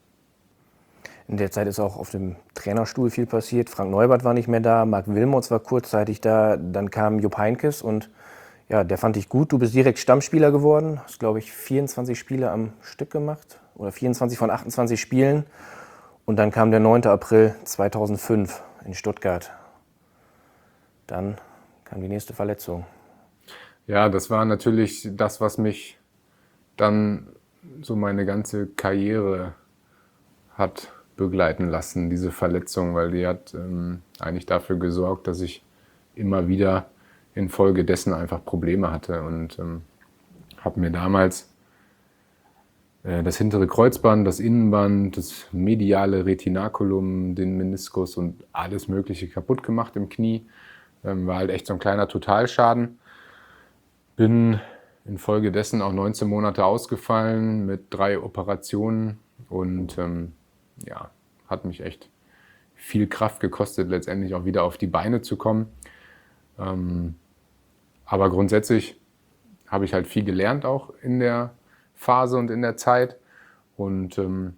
In der Zeit ist auch auf dem Trainerstuhl viel passiert. Frank Neubert war nicht mehr da, Marc Wilmots war kurzzeitig da, dann kam Jupp Heynckes und ja, der fand ich gut. Du bist direkt Stammspieler geworden, hast glaube ich vierundzwanzig Spiele am Stück gemacht oder vierundzwanzig von achtundzwanzig Spielen und dann kam der neunter April zweitausendfünf in Stuttgart. Dann kam die nächste Verletzung. Ja, das war natürlich das, was mich dann so meine ganze Karriere hat begleiten lassen, diese Verletzung, weil die hat ähm, eigentlich dafür gesorgt, dass ich immer wieder infolgedessen einfach Probleme hatte und ähm, habe mir damals äh, das hintere Kreuzband, das Innenband, das mediale Retinaculum, den Meniskus und alles Mögliche kaputt gemacht im Knie. Ähm, war halt echt so ein kleiner Totalschaden. Bin infolgedessen auch neunzehn Monate ausgefallen mit drei Operationen und ähm, ja, hat mich echt viel Kraft gekostet, letztendlich auch wieder auf die Beine zu kommen. Ähm, aber grundsätzlich habe ich halt viel gelernt auch in der Phase und in der Zeit und ähm,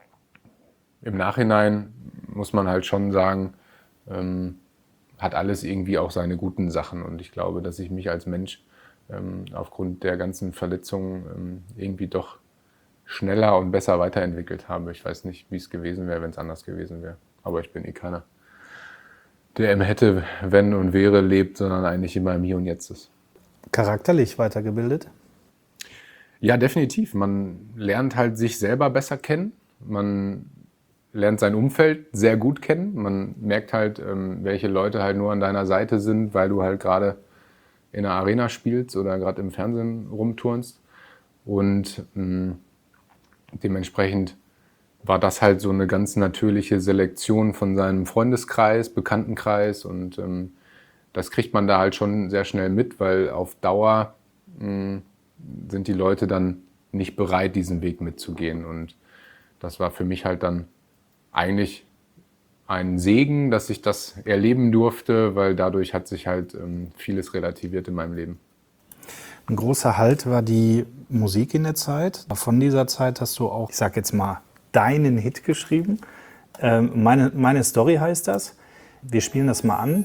im Nachhinein muss man halt schon sagen, ähm, hat alles irgendwie auch seine guten Sachen und ich glaube, dass ich mich als Mensch ähm, aufgrund der ganzen Verletzungen ähm, irgendwie doch schneller und besser weiterentwickelt habe. Ich weiß nicht, wie es gewesen wäre, wenn es anders gewesen wäre. Aber ich bin eh keiner, der im Hätte, Wenn und Wäre lebt, sondern eigentlich immer im Hier und Jetzt ist. Charakterlich weitergebildet? Ja, definitiv. Man lernt halt sich selber besser kennen. Man lernt sein Umfeld sehr gut kennen. Man merkt halt, welche Leute halt nur an deiner Seite sind, weil du halt gerade in einer Arena spielst oder gerade im Fernsehen rumturnst. Und mh, dementsprechend war das halt so eine ganz natürliche Selektion von seinem Freundeskreis, Bekanntenkreis. Und ähm, das kriegt man da halt schon sehr schnell mit, weil auf Dauer mh, sind die Leute dann nicht bereit, diesen Weg mitzugehen. Und das war für mich halt dann eigentlich ein Segen, dass ich das erleben durfte, weil dadurch hat sich halt ähm, vieles relativiert in meinem Leben. Ein großer Halt war die Musik in der Zeit. Von dieser Zeit hast du auch, ich sag jetzt mal, deinen Hit geschrieben. Ähm, meine, meine Story heißt das. Wir spielen das mal an.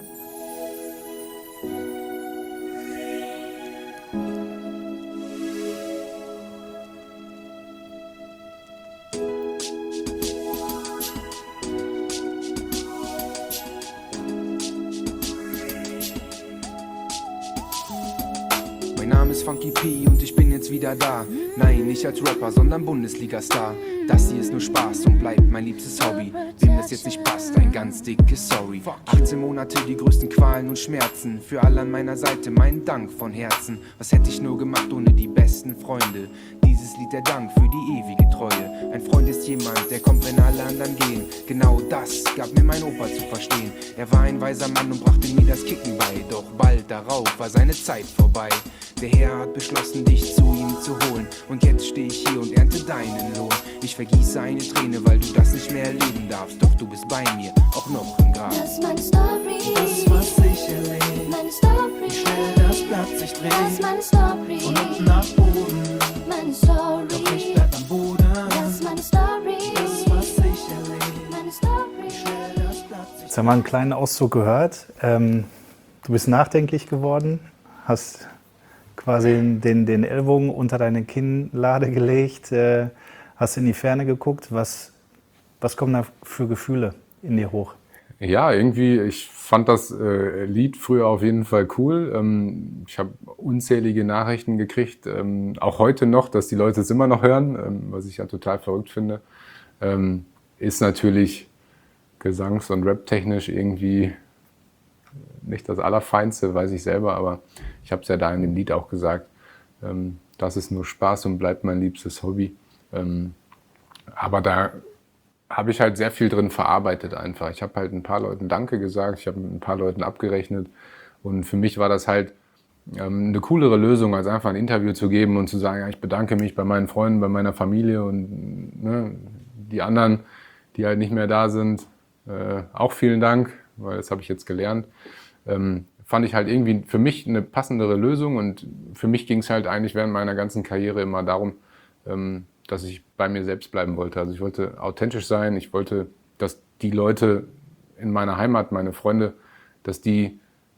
Mein Name ist Funky P und ich bin jetzt wieder da. Nein, nicht als Rapper, sondern Bundesliga-Star. Das hier ist nur Spaß und bleibt mein liebstes Hobby. Wem das jetzt nicht passt, ein ganz dickes Sorry. achtzehn Monate, die größten Qualen und Schmerzen. Für alle an meiner Seite, meinen Dank von Herzen. Was hätte ich nur gemacht ohne die besten Freunde? Dieses Lied der Dank für die ewige Treue. Ein Freund ist jemand, der kommt, wenn alle anderen gehen. Genau das gab mir mein Opa zu verstehen. Er war ein weiser Mann und brachte mir das Kicken bei. Doch bald darauf war seine Zeit vorbei. Der Herr hat beschlossen, dich zu ihm zu holen. Und jetzt stehe ich hier und ernte deinen Lohn. Ich vergieße eine Träne, weil du das nicht mehr erleben darfst. Doch du bist bei mir, auch noch im Grab. Das ist meine Story. Das, was ich erlebe. Meine Story. Wie schnell das Blatt sich dreht. Das ist meine Story. Von unten nach oben. Meine Story. Doch ich bleib am Boden. Das ist meine Story. Das, was ich erlebe. Meine Story. Wie schnell das Blatt sich dreht. Jetzt haben wir einen kleinen Auszug gehört. Ähm, du bist nachdenklich geworden, hast quasi den, den Ellbogen unter deine Kinnlade gelegt, äh, hast in die Ferne geguckt. Was, was kommen da für Gefühle in dir hoch? Ja, irgendwie, ich fand das äh, Lied früher auf jeden Fall cool. Ähm, ich habe unzählige Nachrichten gekriegt, ähm, auch heute noch, dass die Leute es immer noch hören, ähm, was ich ja total verrückt finde. Ähm, ist natürlich gesangs- und raptechnisch irgendwie nicht das Allerfeinste, weiß ich selber, aber ich habe es ja da in dem Lied auch gesagt, ähm, das ist nur Spaß und bleibt mein liebstes Hobby. Ähm, aber da habe ich halt sehr viel drin verarbeitet einfach. Ich habe halt ein paar Leuten Danke gesagt, ich habe mit ein paar Leuten abgerechnet und für mich war das halt ähm, eine coolere Lösung, als einfach ein Interview zu geben und zu sagen, ja, ich bedanke mich bei meinen Freunden, bei meiner Familie und ne, die anderen, die halt nicht mehr da sind, äh, auch vielen Dank, weil das habe ich jetzt gelernt. Ähm, fand ich halt irgendwie für mich eine passendere Lösung und für mich ging es halt eigentlich während meiner ganzen Karriere immer darum, ähm, dass ich bei mir selbst bleiben wollte. Also ich wollte authentisch sein, ich wollte, dass die Leute in meiner Heimat, meine Freunde, dass die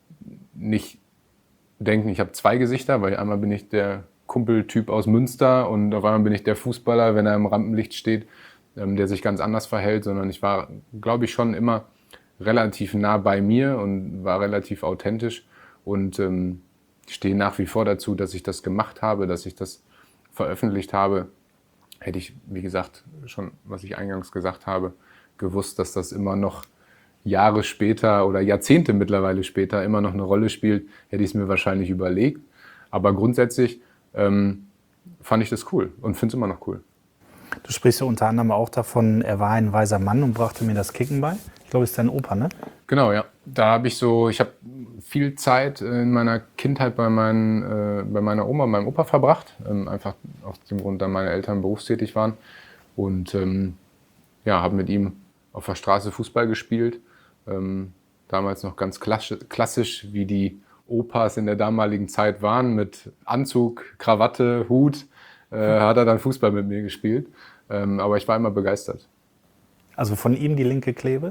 nicht denken, ich habe zwei Gesichter, weil einmal bin ich der Kumpeltyp aus Münster und auf einmal bin ich der Fußballer, wenn er im Rampenlicht steht, ähm, der sich ganz anders verhält, sondern ich war, glaube ich, schon immer relativ nah bei mir und war relativ authentisch und ähm, stehe nach wie vor dazu, dass ich das gemacht habe, dass ich das veröffentlicht habe. Hätte ich, wie gesagt, schon, was ich eingangs gesagt habe, gewusst, dass das immer noch Jahre später oder Jahrzehnte mittlerweile später immer noch eine Rolle spielt, hätte ich es mir wahrscheinlich überlegt. Aber grundsätzlich ähm, fand ich das cool und finde es immer noch cool. Du sprichst ja unter anderem auch davon, er war ein weiser Mann und brachte mir das Kicken bei. Ich glaube, es ist dein Opa, ne? Genau, ja. Da habe ich so, ich habe viel Zeit in meiner Kindheit bei, meinen, äh, bei meiner Oma und meinem Opa verbracht. Ähm, einfach aus dem Grund, da meine Eltern berufstätig waren. Und ähm, ja, habe mit ihm auf der Straße Fußball gespielt. Ähm, damals noch ganz klassisch, wie die Opas in der damaligen Zeit waren, mit Anzug, Krawatte, Hut. Äh, hat er dann Fußball mit mir gespielt. Ähm, aber ich war immer begeistert. Also von ihm die linke Klebe?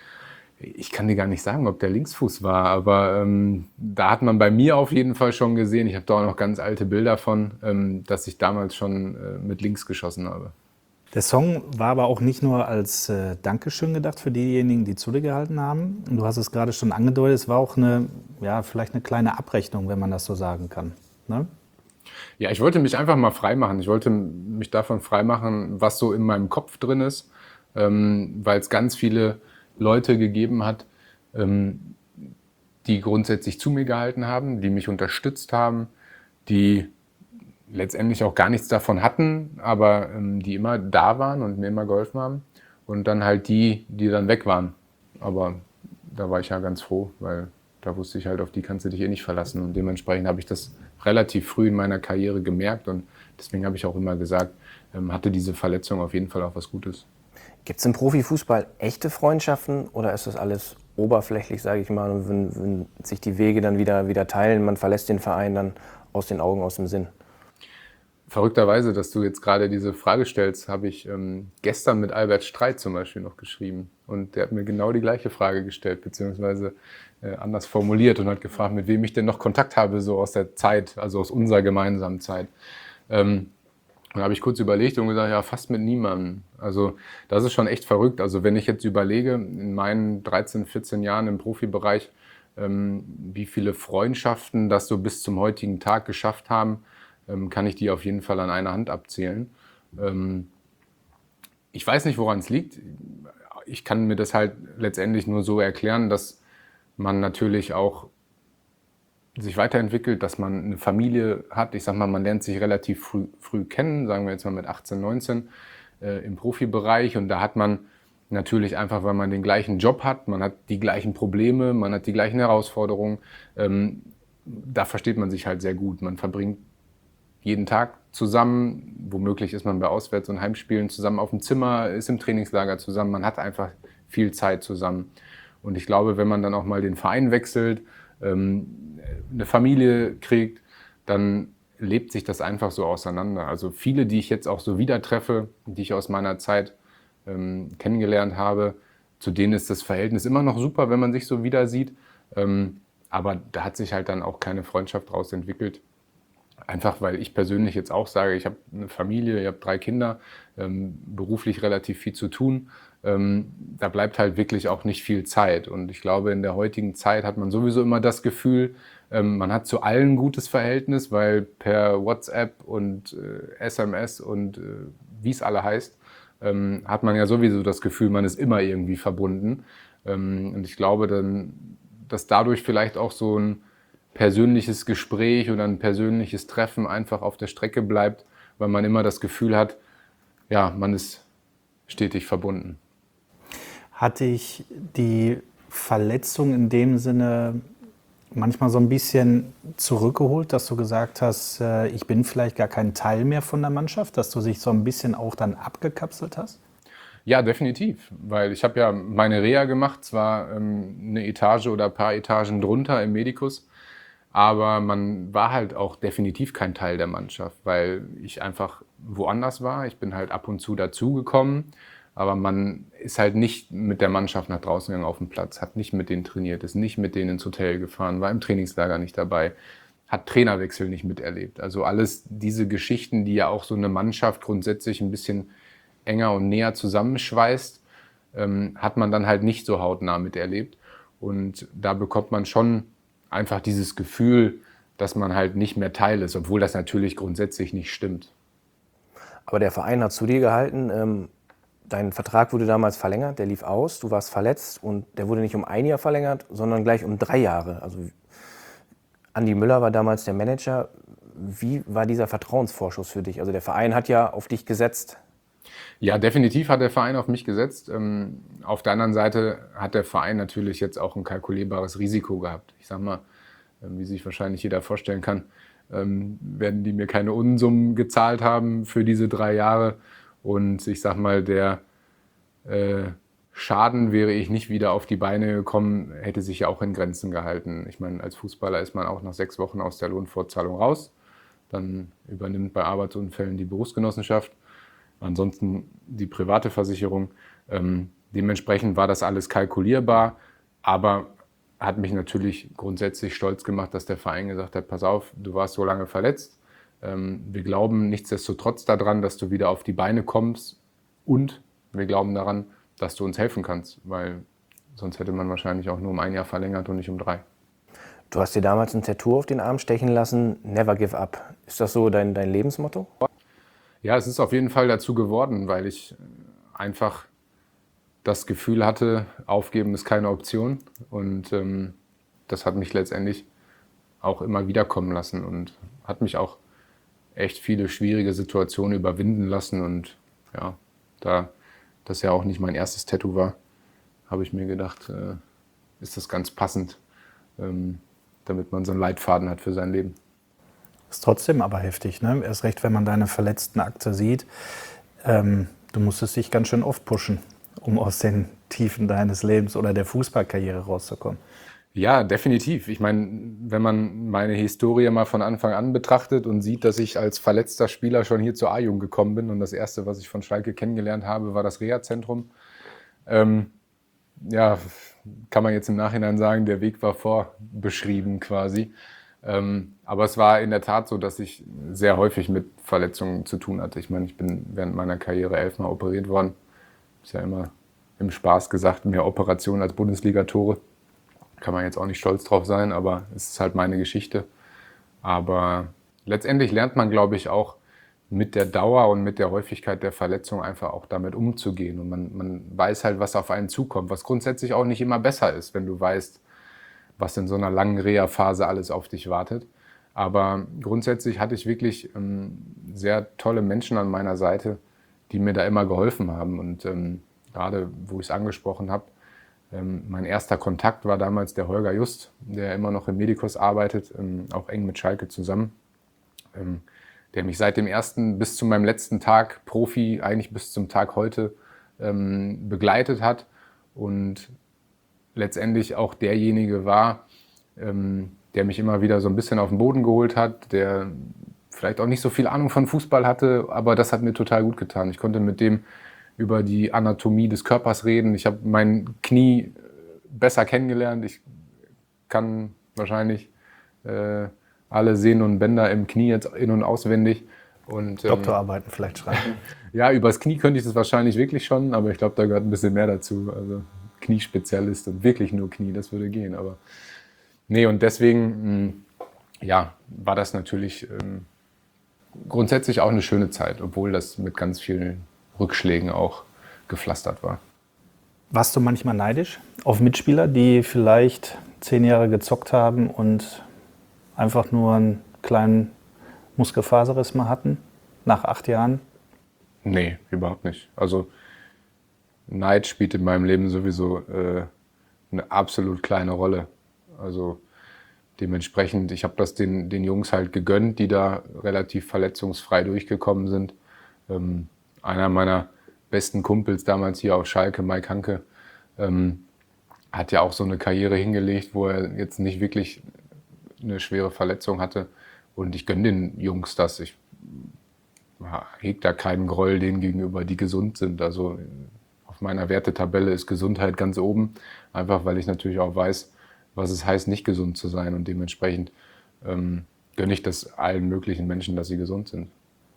Ich kann dir gar nicht sagen, ob der Linksfuß war, aber ähm, da hat man bei mir auf jeden Fall schon gesehen, ich habe da auch noch ganz alte Bilder von, ähm, dass ich damals schon äh, mit links geschossen habe. Der Song war aber auch nicht nur als äh, Dankeschön gedacht für diejenigen, die zu dir gehalten haben. Und du hast es gerade schon angedeutet, es war auch eine, ja, vielleicht eine kleine Abrechnung, wenn man das so sagen kann. Ne? Ja, ich wollte mich einfach mal freimachen. Ich wollte mich davon freimachen, was so in meinem Kopf drin ist, ähm, weil es ganz viele Leute gegeben hat, ähm, die grundsätzlich zu mir gehalten haben, die mich unterstützt haben, die letztendlich auch gar nichts davon hatten, aber ähm, die immer da waren und mir immer geholfen haben. Und dann halt die, die dann weg waren. Aber da war ich ja ganz froh, weil da wusste ich halt, auf die kannst du dich eh nicht verlassen. Und dementsprechend habe ich das relativ früh in meiner Karriere gemerkt. Und deswegen habe ich auch immer gesagt, ähm, hatte diese Verletzung auf jeden Fall auch was Gutes. Gibt es im Profifußball echte Freundschaften oder ist das alles oberflächlich, sage ich mal, und wenn, wenn sich die Wege dann wieder, wieder teilen, man verlässt den Verein dann aus den Augen, aus dem Sinn? Verrückterweise, dass du jetzt gerade diese Frage stellst, habe ich ähm, gestern mit Albert Streit zum Beispiel noch geschrieben. Und der hat mir genau die gleiche Frage gestellt, beziehungsweise äh, anders formuliert und hat gefragt, mit wem ich denn noch Kontakt habe, so aus der Zeit, also aus unserer gemeinsamen Zeit. Ähm, und da habe ich kurz überlegt und gesagt, ja, fast mit niemandem. Also das ist schon echt verrückt. Also wenn ich jetzt überlege, in meinen dreizehn, vierzehn Jahren im Profibereich, ähm, wie viele Freundschaften das so bis zum heutigen Tag geschafft haben, ähm, kann ich die auf jeden Fall an einer Hand abzählen. Ähm, ich weiß nicht, woran es liegt. Ich kann mir das halt letztendlich nur so erklären, dass man natürlich auch sich weiterentwickelt, dass man eine Familie hat. Ich sag mal, man lernt sich relativ früh, früh kennen, sagen wir jetzt mal mit achtzehn, neunzehn äh, im Profibereich. Und da hat man natürlich einfach, weil man den gleichen Job hat, man hat die gleichen Probleme, man hat die gleichen Herausforderungen. Ähm, da versteht man sich halt sehr gut. Man verbringt jeden Tag zusammen, womöglich ist man bei Auswärts- und Heimspielen zusammen auf dem Zimmer, ist im Trainingslager zusammen, man hat einfach viel Zeit zusammen. Und ich glaube, wenn man dann auch mal den Verein wechselt, ähm, eine Familie kriegt, dann lebt sich das einfach so auseinander. Also viele, die ich jetzt auch so wieder treffe, die ich aus meiner Zeit ähm, kennengelernt habe, zu denen ist das Verhältnis immer noch super, wenn man sich so wieder sieht. Ähm, aber da hat sich halt dann auch keine Freundschaft draus entwickelt. Einfach weil ich persönlich jetzt auch sage, ich habe eine Familie, ich habe drei Kinder, ähm, beruflich relativ viel zu tun. Ähm, da bleibt halt wirklich auch nicht viel Zeit. Und ich glaube, in der heutigen Zeit hat man sowieso immer das Gefühl, ähm, man hat zu allen ein gutes Verhältnis, weil per WhatsApp und äh, S M S und äh, wie es alle heißt, ähm, hat man ja sowieso das Gefühl, man ist immer irgendwie verbunden. Ähm, und ich glaube dann, dass dadurch vielleicht auch so ein persönliches Gespräch oder ein persönliches Treffen einfach auf der Strecke bleibt, weil man immer das Gefühl hat, ja, man ist stetig verbunden. Hat dich die Verletzung in dem Sinne manchmal so ein bisschen zurückgeholt, dass du gesagt hast, äh, ich bin vielleicht gar kein Teil mehr von der Mannschaft, dass du dich so ein bisschen auch dann abgekapselt hast? Ja, definitiv, weil ich habe ja meine Reha gemacht, zwar ähm, eine Etage oder ein paar Etagen drunter im Medikus, aber man war halt auch definitiv kein Teil der Mannschaft, weil ich einfach woanders war. Ich bin halt ab und zu dazugekommen, aber man ist halt nicht mit der Mannschaft nach draußen gegangen auf den Platz, hat nicht mit denen trainiert, ist nicht mit denen ins Hotel gefahren, war im Trainingslager nicht dabei, hat Trainerwechsel nicht miterlebt. Also alles diese Geschichten, die ja auch so eine Mannschaft grundsätzlich ein bisschen enger und näher zusammenschweißt, ähm, hat man dann halt nicht so hautnah miterlebt. Und da bekommt man schon einfach dieses Gefühl, dass man halt nicht mehr Teil ist, obwohl das natürlich grundsätzlich nicht stimmt. Aber der Verein hat zu dir gehalten. Ähm, dein Vertrag wurde damals verlängert, der lief aus, du warst verletzt und der wurde nicht um ein Jahr verlängert, sondern gleich um drei Jahre. Also Andi Müller war damals der Manager. Wie war dieser Vertrauensvorschuss für dich? Also der Verein hat ja auf dich gesetzt. Ja, definitiv hat der Verein auf mich gesetzt. Ähm, auf der anderen Seite hat der Verein natürlich jetzt auch ein kalkulierbares Risiko gehabt. Ich sag mal, äh, wie sich wahrscheinlich jeder vorstellen kann, ähm, werden die mir keine Unsummen gezahlt haben für diese drei Jahre. Und ich sag mal, der äh, Schaden, wäre ich nicht wieder auf die Beine gekommen, hätte sich ja auch in Grenzen gehalten. Ich meine, als Fußballer ist man auch nach sechs Wochen aus der Lohnfortzahlung raus. Dann übernimmt bei Arbeitsunfällen die Berufsgenossenschaft. Ansonsten die private Versicherung. Ähm, dementsprechend war das alles kalkulierbar, aber hat mich natürlich grundsätzlich stolz gemacht, dass der Verein gesagt hat, pass auf, du warst so lange verletzt. Ähm, wir glauben nichtsdestotrotz daran, dass du wieder auf die Beine kommst und wir glauben daran, dass du uns helfen kannst, weil sonst hätte man wahrscheinlich auch nur um ein Jahr verlängert und nicht um drei. Du hast dir damals ein Tattoo auf den Arm stechen lassen, never give up. Ist das so dein, dein Lebensmotto? Ja, es ist auf jeden Fall dazu geworden, weil ich einfach das Gefühl hatte, aufgeben ist keine Option. Und ähm, das hat mich letztendlich auch immer wieder kommen lassen und hat mich auch echt viele schwierige Situationen überwinden lassen. Und ja, da das ja auch nicht mein erstes Tattoo war, habe ich mir gedacht, äh, ist das ganz passend, ähm, damit man so einen Leitfaden hat für sein Leben. Ist trotzdem aber heftig, ne? Erst recht, wenn man deine verletzten Akte sieht. Ähm, du musstest dich ganz schön oft pushen, um aus den Tiefen deines Lebens oder der Fußballkarriere rauszukommen. Ja, definitiv. Ich meine, wenn man meine Historie mal von Anfang an betrachtet und sieht, dass ich als verletzter Spieler schon hier zur A-Jugend gekommen bin und das Erste, was ich von Schalke kennengelernt habe, war das Reha-Zentrum. Ähm, ja, kann man jetzt im Nachhinein sagen, der Weg war vorbeschrieben quasi. Ähm, aber es war in der Tat so, dass ich sehr häufig mit Verletzungen zu tun hatte. Ich meine, ich bin während meiner Karriere elfmal operiert worden. Ist ja immer im Spaß gesagt, mehr Operationen als Bundesliga-Tore. Kann man jetzt auch nicht stolz drauf sein, aber es ist halt meine Geschichte. Aber letztendlich lernt man, glaube ich, auch mit der Dauer und mit der Häufigkeit der Verletzung einfach auch damit umzugehen. Und man, man weiß halt, was auf einen zukommt, was grundsätzlich auch nicht immer besser ist, wenn du weißt, was in so einer langen Reha-Phase alles auf dich wartet. Aber grundsätzlich hatte ich wirklich ähm, sehr tolle Menschen an meiner Seite, die mir da immer geholfen haben. Und ähm, gerade, wo ich es angesprochen habe, ähm, mein erster Kontakt war damals der Holger Just, der immer noch im Medikus arbeitet, ähm, auch eng mit Schalke zusammen, ähm, der mich seit dem ersten bis zu meinem letzten Tag Profi, eigentlich bis zum Tag heute, ähm, begleitet hat und letztendlich auch derjenige war, ähm, der mich immer wieder so ein bisschen auf den Boden geholt hat, der vielleicht auch nicht so viel Ahnung von Fußball hatte, aber das hat mir total gut getan. Ich konnte mit dem über die Anatomie des Körpers reden. Ich habe mein Knie besser kennengelernt. Ich kann wahrscheinlich äh, alle Sehnen und Bänder im Knie jetzt in- und auswendig. Und, ähm, Doktorarbeiten vielleicht schreiben. ja, übers Knie könnte ich das wahrscheinlich wirklich schon, aber ich glaube, da gehört ein bisschen mehr dazu. Also Kniespezialist und wirklich nur Knie, das würde gehen. Aber nee, und deswegen, mh, ja, war das natürlich ähm, grundsätzlich auch eine schöne Zeit, obwohl das mit ganz vielen Rückschlägen auch gepflastert war. Warst du manchmal neidisch auf Mitspieler, die vielleicht zehn Jahre gezockt haben und einfach nur einen kleinen Muskelfaserriss mal hatten, nach acht Jahren? Nee, überhaupt nicht. Also Neid spielt in meinem Leben sowieso äh, eine absolut kleine Rolle. Also dementsprechend, ich habe das den, den Jungs halt gegönnt, die da relativ verletzungsfrei durchgekommen sind. Ähm, einer meiner besten Kumpels damals hier auf Schalke, Mike Hanke, ähm, hat ja auch so eine Karriere hingelegt, wo er jetzt nicht wirklich eine schwere Verletzung hatte. Und ich gönne den Jungs das. Ich ja, hege da keinen Groll denen gegenüber, die gesund sind. Also auf meiner Wertetabelle ist Gesundheit ganz oben, einfach weil ich natürlich auch weiß, was es heißt, nicht gesund zu sein. Und dementsprechend ähm, gönne ich das allen möglichen Menschen, dass sie gesund sind.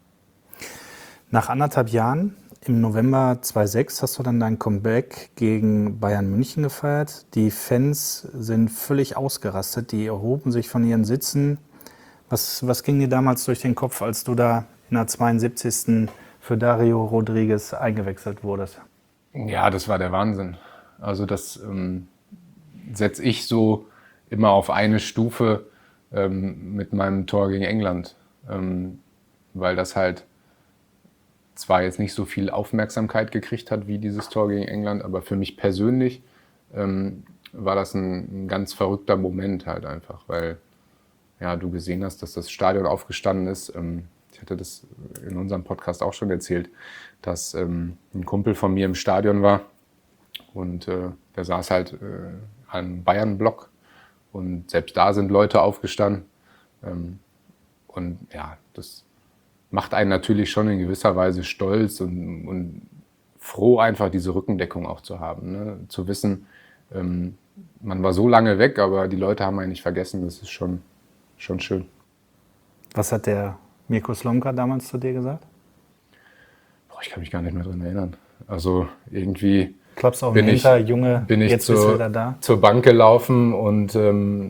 Nach anderthalb Jahren, im November zweitausendsechs, hast du dann dein Comeback gegen Bayern München gefeiert. Die Fans sind völlig ausgerastet, die erhoben sich von ihren Sitzen. Was, was ging dir damals durch den Kopf, als du da in der zweiundsiebzigsten für Dario Rodriguez eingewechselt wurdest? Ja, das war der Wahnsinn. Also das ähm, setze ich so immer auf eine Stufe ähm, mit meinem Tor gegen England, ähm, weil das halt zwar jetzt nicht so viel Aufmerksamkeit gekriegt hat wie dieses Tor gegen England, aber für mich persönlich ähm, war das ein, ein ganz verrückter Moment halt einfach, weil ja, du gesehen hast, dass das Stadion aufgestanden ist. Ähm, ich hatte das in unserem Podcast auch schon erzählt, dass ähm, ein Kumpel von mir im Stadion war und äh, der saß halt äh, am Bayern-Block und selbst da sind Leute aufgestanden. Ähm, und ja, das macht einen natürlich schon in gewisser Weise stolz und, und froh, einfach diese Rückendeckung auch zu haben. Ne? Zu wissen, ähm, man war so lange weg, aber die Leute haben einen nicht vergessen, das ist schon, schon schön. Was hat der Mirko Slomka damals zu dir gesagt? Boah, ich kann mich gar nicht mehr dran erinnern. Also irgendwie Klappst auch bin ich, hinter, Junge, bin ich jetzt bist du zur, wieder da. zur Bank gelaufen und ähm,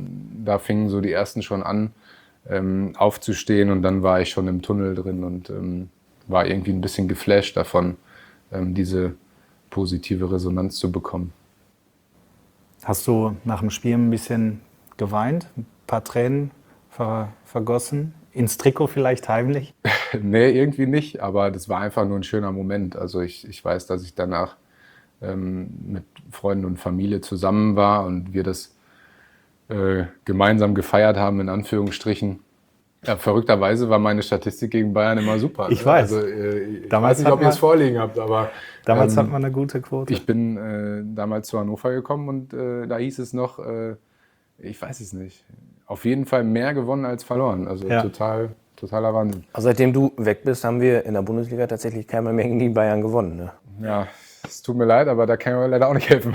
da fingen so die ersten schon an ähm, aufzustehen und dann war ich schon im Tunnel drin und ähm, war irgendwie ein bisschen geflasht davon, ähm, diese positive Resonanz zu bekommen. Hast du nach dem Spiel ein bisschen geweint, ein paar Tränen ver- vergossen? Ins Trikot vielleicht heimlich? Nee, irgendwie nicht, aber das war einfach nur ein schöner Moment. Also ich, ich weiß, dass ich danach ähm, mit Freunden und Familie zusammen war und wir das äh, gemeinsam gefeiert haben, in Anführungsstrichen. Ja, verrückterweise war meine Statistik gegen Bayern immer super. Ich ne? weiß. Also, äh, ich Damals weiß nicht, ob hat ihr es man- vorliegen habt, aber Damals ähm, hat man eine gute Quote. ich bin äh, damals zu Hannover gekommen und äh, da hieß es noch, äh, ich weiß es nicht, auf jeden Fall mehr gewonnen als verloren. Also Ja. total, totaler Wahnsinn. Also seitdem du weg bist, haben wir in der Bundesliga tatsächlich keinmal mehr gegen die Bayern gewonnen. Ne? Ja, es tut mir leid, aber da kann ich mir leider auch nicht helfen.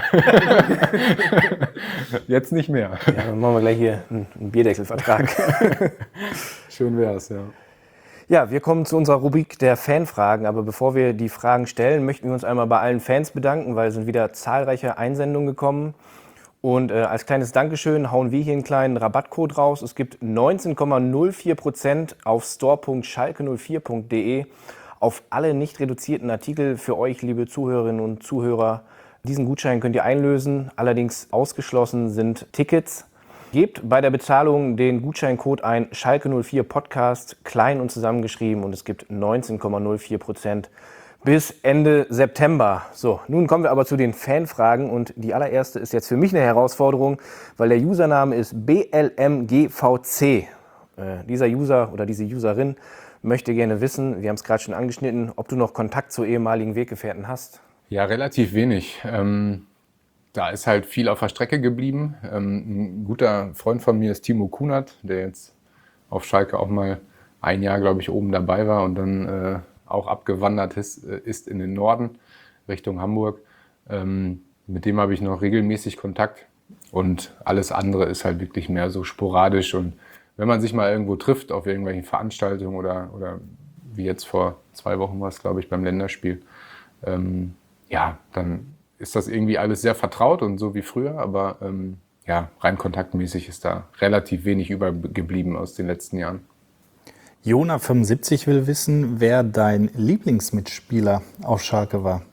Jetzt nicht mehr. Ja, dann machen wir gleich hier einen, einen Bierdeckelvertrag. Schön wär's, ja. Ja, wir kommen zu unserer Rubrik der Fanfragen. Aber bevor wir die Fragen stellen, möchten wir uns einmal bei allen Fans bedanken, weil es sind wieder zahlreiche Einsendungen gekommen. Und äh, als kleines Dankeschön hauen wir hier einen kleinen Rabattcode raus. Es gibt neunzehn Komma null vier Prozent auf store punkt schalke null vier punkt de auf alle nicht reduzierten Artikel für euch, liebe Zuhörerinnen und Zuhörer. Diesen Gutschein könnt ihr einlösen. Allerdings ausgeschlossen sind Tickets. Gebt bei der Bezahlung den Gutscheincode ein, Schalke null vier Podcast, klein und zusammengeschrieben, und es gibt neunzehn Komma null vier Prozent bis Ende September. So, nun kommen wir aber zu den Fanfragen und die allererste ist jetzt für mich eine Herausforderung, weil der Username ist B L M G V C. Äh, dieser User oder diese Userin möchte gerne wissen, wir haben es gerade schon angeschnitten, ob du noch Kontakt zu ehemaligen Weggefährten hast. Ja, relativ wenig. Ähm, da ist halt viel auf der Strecke geblieben. Ähm, ein guter Freund von mir ist Timo Kunert, der jetzt auf Schalke auch mal ein Jahr, glaube ich, oben dabei war und dann äh, auch abgewandert ist, äh, ist in den Norden, Richtung Hamburg. Ähm, mit dem habe ich noch regelmäßig Kontakt und alles andere ist halt wirklich mehr so sporadisch. Und wenn man sich mal irgendwo trifft auf irgendwelchen Veranstaltungen oder, oder wie jetzt vor zwei Wochen war es, glaube ich, beim Länderspiel, ähm, ja, dann ist das irgendwie alles sehr vertraut und so wie früher, aber ähm, ja, rein kontaktmäßig ist da relativ wenig übergeblieben aus den letzten Jahren. Jona fünfundsiebzig will wissen, wer dein Lieblingsmitspieler auf Schalke war.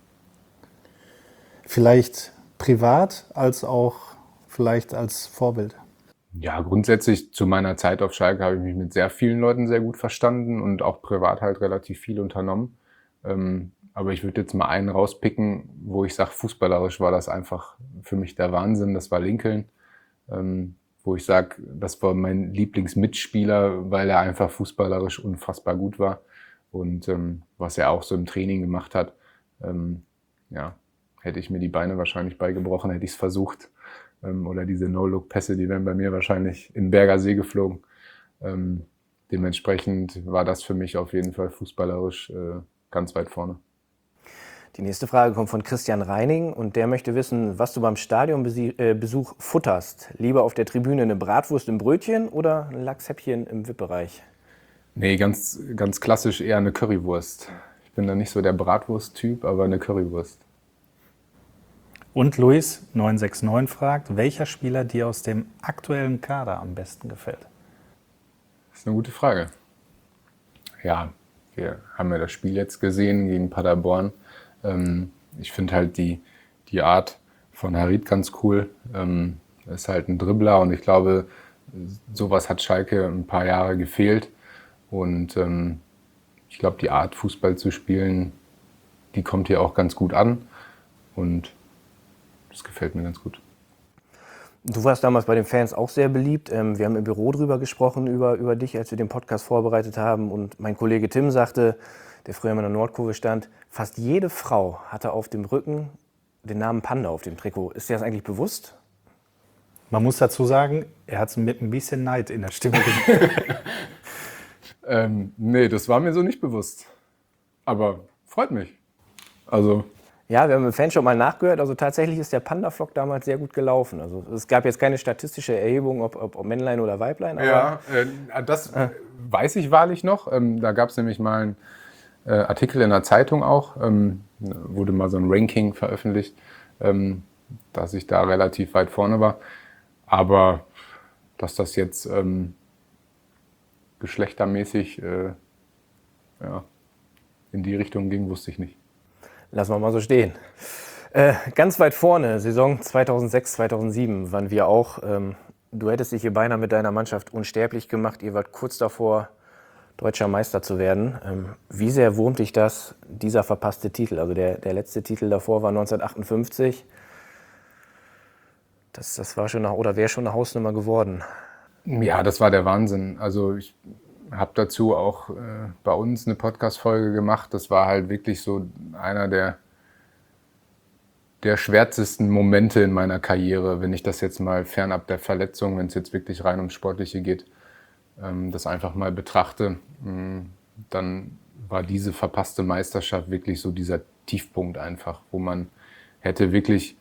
Vielleicht privat, als auch vielleicht als Vorbild. Ja, grundsätzlich zu meiner Zeit auf Schalke habe ich mich mit sehr vielen Leuten sehr gut verstanden und auch privat halt relativ viel unternommen. Ähm, aber ich würde jetzt mal einen rauspicken, wo ich sage, fußballerisch war das einfach für mich der Wahnsinn. Das war Lincoln, ähm, wo ich sage, das war mein Lieblingsmitspieler, weil er einfach fußballerisch unfassbar gut war. Und ähm, was er auch so im Training gemacht hat, ähm, ja, hätte ich mir die Beine wahrscheinlich beigebrochen, hätte ich es versucht. Ähm, oder diese No-Look-Pässe, die wären bei mir wahrscheinlich in Berger See geflogen. Ähm, dementsprechend war das für mich auf jeden Fall fußballerisch äh, ganz weit vorne. Die nächste Frage kommt von Christian Reining und der möchte wissen, was du beim Stadionbesuch futterst. Lieber auf der Tribüne eine Bratwurst im Brötchen oder ein Lachshäppchen im V I P-Bereich? Nee, ganz, ganz klassisch eher eine Currywurst. Ich bin da nicht so der Bratwurst-Typ, aber eine Currywurst. Und Luis neun sechs neun fragt, welcher Spieler dir aus dem aktuellen Kader am besten gefällt? Das ist eine gute Frage. Ja, wir haben ja das Spiel jetzt gesehen gegen Paderborn. Ähm, ich finde halt die, die Art von Harit ganz cool. Ähm, er ist halt ein Dribbler und ich glaube, sowas hat Schalke ein paar Jahre gefehlt. Und ähm, ich glaube, die Art, Fußball zu spielen, die kommt hier auch ganz gut an. Und das gefällt mir ganz gut. Du warst damals bei den Fans auch sehr beliebt. Wir haben im Büro drüber gesprochen, über, über dich, als wir den Podcast vorbereitet haben. Und mein Kollege Tim sagte, der früher in der Nordkurve stand, fast jede Frau hatte auf dem Rücken den Namen Panda auf dem Trikot. Ist dir das eigentlich bewusst? Man muss dazu sagen, er hat es mit ein bisschen Neid in der Stimme gesagt. ähm, nee, das war mir so nicht bewusst. Aber freut mich. Also... Ja, wir haben im Fanshop mal nachgehört. Also tatsächlich ist der Panda-Flock damals sehr gut gelaufen. Also es gab jetzt keine statistische Erhebung, ob, ob, ob Männlein oder Weiblein. Aber ja, äh, das äh. weiß ich wahrlich noch. Ähm, da gab es nämlich mal einen äh, Artikel in der Zeitung auch. Ähm, wurde mal so ein Ranking veröffentlicht, ähm, dass ich da relativ weit vorne war. Aber dass das jetzt ähm, geschlechtermäßig äh, ja, in die Richtung ging, wusste ich nicht. Lassen wir mal so stehen. Äh, ganz weit vorne, Saison zweitausendsechs, zweitausendsieben, waren wir auch. Ähm, du hättest dich hier beinahe mit deiner Mannschaft unsterblich gemacht. Ihr wart kurz davor, deutscher Meister zu werden. Ähm, wie sehr wurmt dich das, dieser verpasste Titel? Also der, der letzte Titel davor war neunzehnhundertachtundfünfzig. Das, das war schon eine, oder wäre schon eine Hausnummer geworden. Ja, das war der Wahnsinn. Also ich habe dazu auch äh, bei uns eine Podcast-Folge gemacht. Das war halt wirklich so einer der, der schwärzesten Momente in meiner Karriere, wenn ich das jetzt mal fernab der Verletzung, wenn es jetzt wirklich rein ums Sportliche geht, ähm, das einfach mal betrachte, mh, dann war diese verpasste Meisterschaft wirklich so dieser Tiefpunkt einfach, wo man hätte wirklich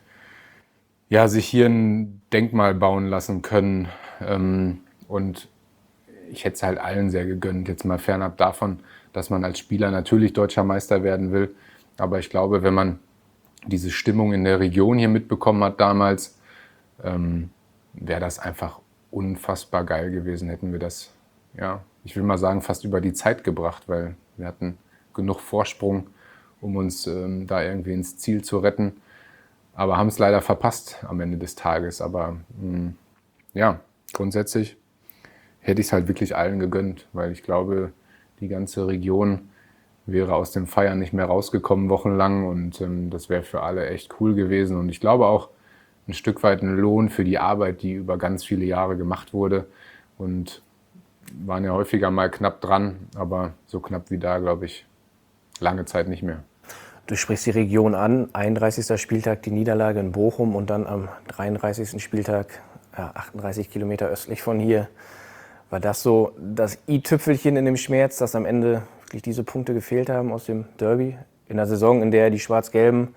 ja, sich hier ein Denkmal bauen lassen können. Ähm, und ich hätte es halt allen sehr gegönnt, jetzt mal fernab davon, dass man als Spieler natürlich deutscher Meister werden will. Aber ich glaube, wenn man diese Stimmung in der Region hier mitbekommen hat damals, ähm, wäre das einfach unfassbar geil gewesen. Hätten wir das, ja, ich will mal sagen, fast über die Zeit gebracht, weil wir hatten genug Vorsprung, um uns ähm, da irgendwie ins Ziel zu retten. Aber haben es leider verpasst am Ende des Tages. Aber mh, ja, grundsätzlich hätte ich es halt wirklich allen gegönnt, weil ich glaube, die ganze Region wäre aus dem Feiern nicht mehr rausgekommen wochenlang und ähm, das wäre für alle echt cool gewesen. Und ich glaube auch ein Stück weit ein Lohn für die Arbeit, die über ganz viele Jahre gemacht wurde und waren ja häufiger mal knapp dran, aber so knapp wie da, glaube ich, lange Zeit nicht mehr. Du sprichst die Region an, einunddreißigster Spieltag die Niederlage in Bochum und dann am dreiunddreißigsten Spieltag, ja, achtunddreißig Kilometer östlich von hier. War das so das i-Tüpfelchen in dem Schmerz, dass am Ende wirklich diese Punkte gefehlt haben aus dem Derby? In der Saison, in der die Schwarz-Gelben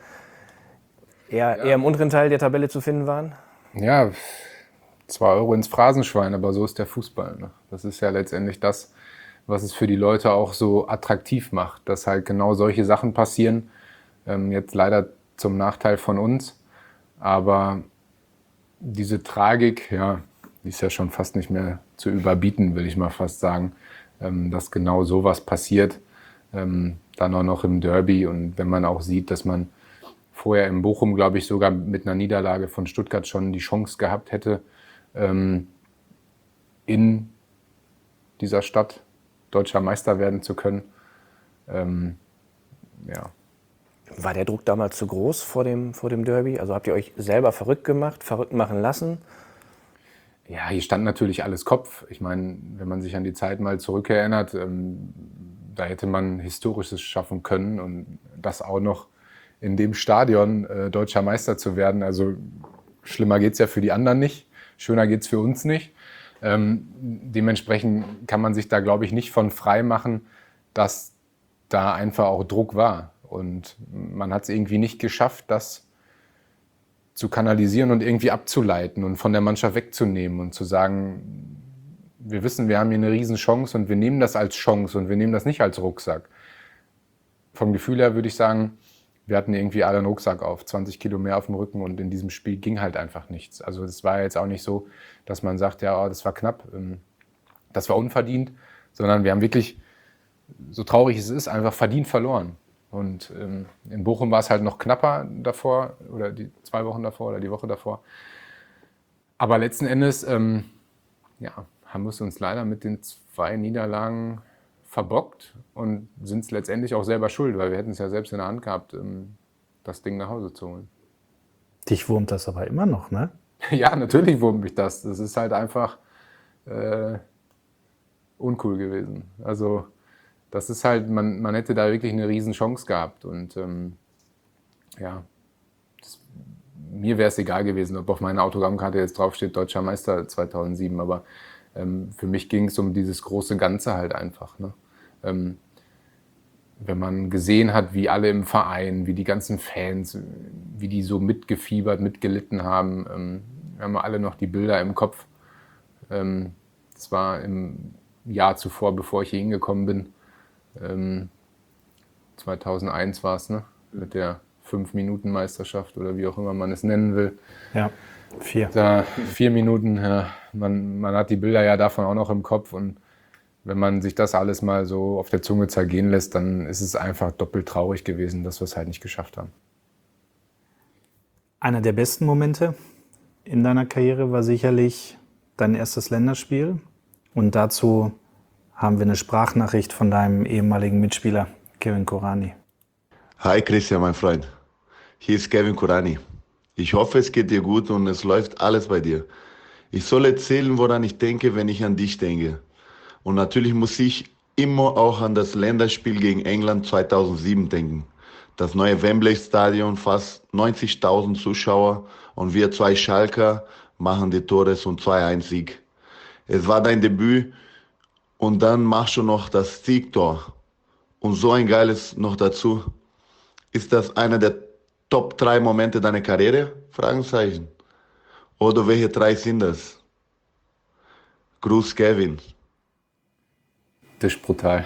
eher, ja. eher im unteren Teil der Tabelle zu finden waren? Ja, zwei Euro ins Phrasenschwein, aber so ist der Fußball. Ne? Das ist ja letztendlich das, was es für die Leute auch so attraktiv macht, dass halt genau solche Sachen passieren. Ähm, jetzt leider zum Nachteil von uns, aber diese Tragik, ja, die ist ja schon fast nicht mehr zu überbieten, will ich mal fast sagen, ähm, dass genau sowas passiert, ähm, dann auch noch im Derby und wenn man auch sieht, dass man vorher in Bochum, glaube ich, sogar mit einer Niederlage von Stuttgart schon die Chance gehabt hätte, ähm, in dieser Stadt deutscher Meister werden zu können. Ähm, ja. War der Druck damals zu groß vor dem, vor dem Derby? Also habt ihr euch selber verrückt gemacht, verrückt machen lassen? Ja, hier stand natürlich alles Kopf. Ich meine, wenn man sich an die Zeit mal zurückerinnert, ähm, da hätte man Historisches schaffen können und das auch noch in dem Stadion äh, deutscher Meister zu werden. Also schlimmer geht's ja für die anderen nicht, schöner geht's für uns nicht. Ähm, dementsprechend kann man sich da, glaube ich, nicht von frei machen, dass da einfach auch Druck war. Und man hat es irgendwie nicht geschafft, das zu kanalisieren und irgendwie abzuleiten und von der Mannschaft wegzunehmen und zu sagen, wir wissen, wir haben hier eine Riesenchance und wir nehmen das als Chance und wir nehmen das nicht als Rucksack. Vom Gefühl her würde ich sagen, wir hatten irgendwie alle einen Rucksack auf, zwanzig Kilo mehr auf dem Rücken und in diesem Spiel ging halt einfach nichts. Also es war jetzt auch nicht so, dass man sagt, ja, oh, das war knapp, das war unverdient, sondern wir haben wirklich, so traurig es ist, einfach verdient verloren. Und ähm, in Bochum war es halt noch knapper davor, oder die zwei Wochen davor oder die Woche davor. Aber letzten Endes ähm, ja, haben wir es uns leider mit den zwei Niederlagen verbockt und sind es letztendlich auch selber schuld, weil wir hätten es ja selbst in der Hand gehabt, ähm, das Ding nach Hause zu holen. Dich wurmt das aber immer noch, ne? Ja, natürlich wurmt mich das. Das ist halt einfach äh, uncool gewesen. Also das ist halt, man, man hätte da wirklich eine riesen Chance gehabt und ähm, ja, das, mir wäre es egal gewesen, ob auf meiner Autogrammkarte jetzt draufsteht Deutscher Meister zweitausendsieben, aber ähm, für mich ging es um dieses große Ganze halt einfach. Ne? Ähm, wenn man gesehen hat, wie alle im Verein, wie die ganzen Fans, wie die so mitgefiebert, mitgelitten haben, ähm, wir haben alle noch die Bilder im Kopf. Ähm, das war im Jahr zuvor, bevor ich hier hingekommen bin. Ähm, zweitausendeins war es, ne? Mit der fünf Minuten Meisterschaft oder wie auch immer man es nennen will. Ja. Vier. Da vier Minuten, ja, man, man hat die Bilder ja davon auch noch im Kopf und wenn man sich das alles mal so auf der Zunge zergehen lässt, dann ist es einfach doppelt traurig gewesen, dass wir es halt nicht geschafft haben. Einer der besten Momente in deiner Karriere war sicherlich dein erstes Länderspiel. Und dazu haben wir eine Sprachnachricht von deinem ehemaligen Mitspieler Kevin Kurani. Hi Christian, mein Freund. Hier ist Kevin Kurani. Ich hoffe, es geht dir gut und es läuft alles bei dir. Ich soll erzählen, woran ich denke, wenn ich an dich denke. Und natürlich muss ich immer auch an das Länderspiel gegen England zweitausendsieben denken. Das neue Wembley-Stadion, fast neunzigtausend Zuschauer und wir zwei Schalker machen die Tore zum zwei eins Sieg. Es war dein Debüt und dann machst du noch das Siegtor. Und so ein geiles noch dazu. Ist das einer der Top drei Momente deiner Karriere? Fragezeichen. Oder welche drei sind das? Gruß Kevin. Das ist brutal.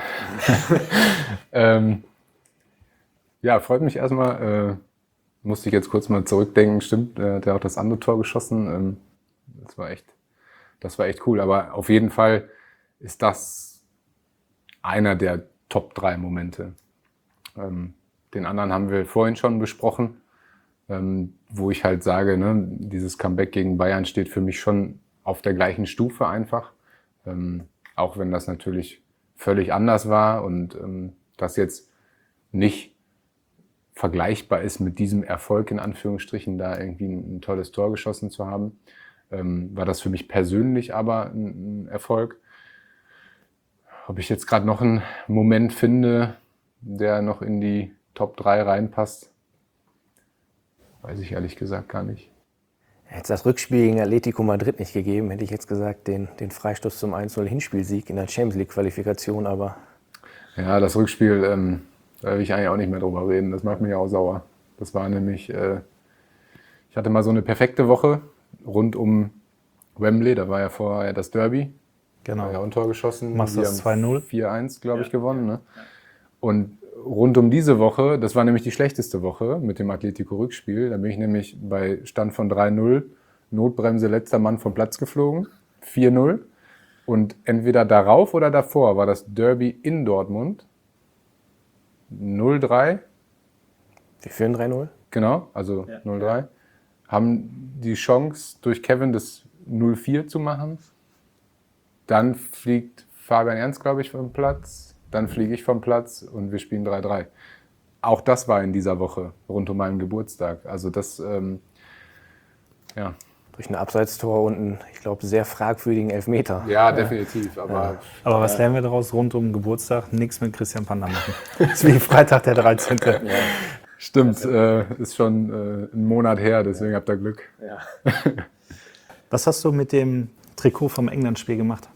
ähm, ja, freut mich erstmal. Äh, musste ich jetzt kurz mal zurückdenken. Stimmt, äh, der hat das andere Tor geschossen. Ähm, das war echt, das war echt cool. Aber auf jeden Fall ist das einer der Top drei Momente. Ähm, den anderen haben wir vorhin schon besprochen, ähm, wo ich halt sage, ne, dieses Comeback gegen Bayern steht für mich schon auf der gleichen Stufe einfach. Ähm, auch wenn das natürlich völlig anders war und ähm, das jetzt nicht vergleichbar ist mit diesem Erfolg, in Anführungsstrichen, da irgendwie ein, ein tolles Tor geschossen zu haben, ähm, war das für mich persönlich aber ein, ein Erfolg. Ob ich jetzt gerade noch einen Moment finde, der noch in die Top drei reinpasst, weiß ich ehrlich gesagt gar nicht. Hätte es das Rückspiel gegen Atletico Madrid nicht gegeben, hätte ich jetzt gesagt, den, den Freistoß zum eins null Hinspielsieg in der Champions League-Qualifikation, aber... Ja, das Rückspiel, ähm, da will ich eigentlich auch nicht mehr drüber reden. Das macht mich auch sauer. Das war nämlich, äh, ich hatte mal so eine perfekte Woche rund um Wembley, da war ja vorher das Derby. Genau. Da ja auch ein Tor geschossen. Machst das zwei null? vier eins, glaube ich, gewonnen. Ne? Und rund um diese Woche, das war nämlich die schlechteste Woche mit dem Atletico-Rückspiel, da bin ich nämlich bei Stand von drei null, Notbremse, letzter Mann vom Platz geflogen, vier null. Und entweder darauf oder davor war das Derby in Dortmund, null drei. Wir führen drei null. Genau, also ja. null drei. Haben die Chance, durch Kevin das null vier zu machen. Dann fliegt Fabian Ernst, glaube ich, vom Platz. Dann fliege ich vom Platz und wir spielen drei drei. Auch das war in dieser Woche, rund um meinen Geburtstag. Also das, ähm, ja. Durch ein Abseitstor und einen, ich glaube, sehr fragwürdigen Elfmeter. Ja, definitiv. Aber, ja. aber was lernen wir daraus rund um Geburtstag? Nichts mit Christian Panda machen. Das ist wie Freitag der dreizehnte Ja. Stimmt, äh, ist schon äh, ein Monat her, deswegen habt ihr Glück. Ja. Was hast du mit dem Trikot vom England-Spiel gemacht?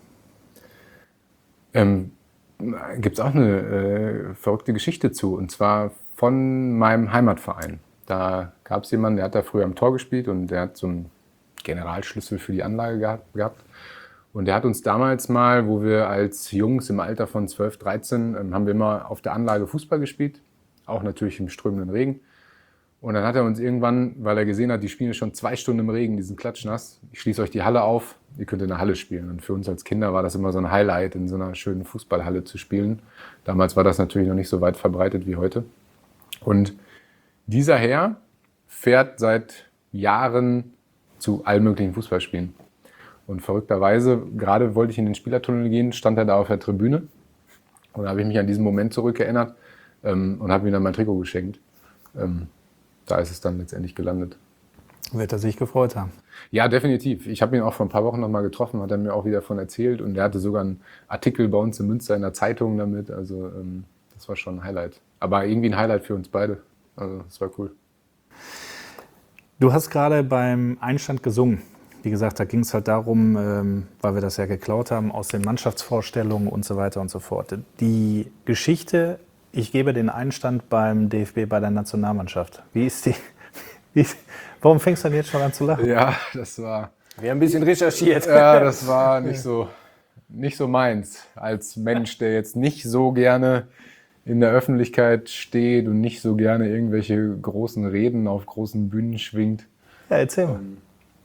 Ähm, Gibt es auch eine äh, verrückte Geschichte zu, und zwar von meinem Heimatverein. Da gab es jemanden, der hat da früher am Tor gespielt und der hat so einen Generalschlüssel für die Anlage gehabt. Und der hat uns damals mal, wo wir als Jungs im Alter von zwölf, dreizehn, ähm, haben wir immer auf der Anlage Fußball gespielt, auch natürlich im strömenden Regen. Und dann hat er uns irgendwann, weil er gesehen hat, die spielen schon zwei Stunden im Regen, die sind klatschnass, ich schließe euch die Halle auf, ihr könnt in der Halle spielen. Und für uns als Kinder war das immer so ein Highlight, in so einer schönen Fußballhalle zu spielen. Damals war das natürlich noch nicht so weit verbreitet wie heute. Und dieser Herr fährt seit Jahren zu allen möglichen Fußballspielen. Und verrückterweise, gerade wollte ich in den Spielertunnel gehen, stand er da auf der Tribüne. Und da habe ich mich an diesen Moment zurückerinnert ähm, und habe ihm dann mein Trikot geschenkt. Ähm, da ist es dann letztendlich gelandet. Wird er sich gefreut haben? Ja, definitiv. Ich habe ihn auch vor ein paar Wochen noch mal getroffen, hat er mir auch wieder davon erzählt. Und er hatte sogar einen Artikel bei uns in Münster in der Zeitung damit. Also ähm, das war schon ein Highlight. Aber irgendwie ein Highlight für uns beide. Also das war cool. Du hast gerade beim Einstand gesungen. Wie gesagt, da ging es halt darum, ähm, weil wir das ja geklaut haben aus den Mannschaftsvorstellungen und so weiter und so fort. Die Geschichte, ich gebe den Einstand beim D F B bei der Nationalmannschaft. Wie ist die? Wie ist, warum fängst du denn jetzt schon an zu lachen? Ja, das war... Wir haben ein bisschen recherchiert. Ja, das war nicht so, nicht so meins. Als Mensch, der jetzt nicht so gerne in der Öffentlichkeit steht und nicht so gerne irgendwelche großen Reden auf großen Bühnen schwingt. Ja, erzähl mal.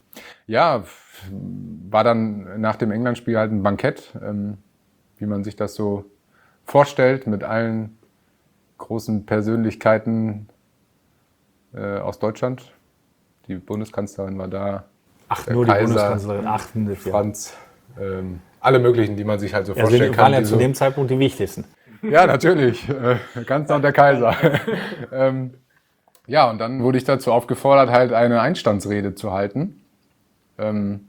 Ja, war dann nach dem England-Spiel halt ein Bankett, ähm, wie man sich das so vorstellt, mit allen großen Persönlichkeiten äh, aus Deutschland. Die Bundeskanzlerin war da. Ach, der nur Kaiser, die Bundeskanzlerin. Ach, ja. Franz, ähm, alle möglichen, die man sich halt so Ja, vorstellen sind, kann. waren ja die zu so, dem Zeitpunkt die wichtigsten. ja, natürlich. Äh, Kanzler und der Kaiser. ähm, ja, und dann wurde ich dazu aufgefordert, halt eine Einstandsrede zu halten, ähm,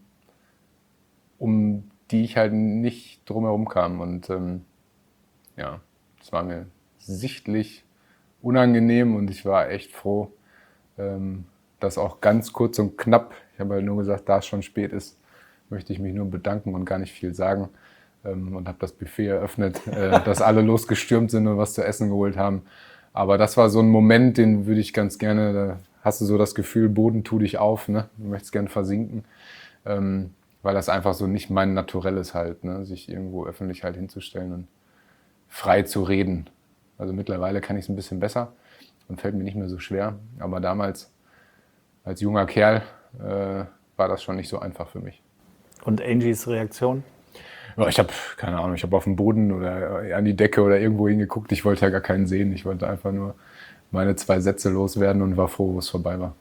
um die ich halt nicht drumherum kam. Und ähm, ja, das war mir sichtlich unangenehm und ich war echt froh, ähm, dass auch ganz kurz und knapp, ich habe halt nur gesagt, da es schon spät ist, möchte ich mich nur bedanken und gar nicht viel sagen. Und habe das Buffet eröffnet, äh, dass alle losgestürmt sind und was zu essen geholt haben. Aber das war so ein Moment, den würde ich ganz gerne, da hast du so das Gefühl, Boden tu dich auf, ne? Du möchtest gerne versinken, ähm, weil das einfach so nicht mein Naturell ist halt, ne? Sich irgendwo öffentlich halt hinzustellen und frei zu reden. Also mittlerweile kann ich es ein bisschen besser und fällt mir nicht mehr so schwer. Aber damals als junger Kerl äh, war das schon nicht so einfach für mich. Und Angies Reaktion? Ja, ich habe, keine Ahnung, ich habe auf den Boden oder an die Decke oder irgendwo hingeguckt. Ich wollte ja gar keinen sehen. Ich wollte einfach nur meine zwei Sätze loswerden und war froh, wo es vorbei war.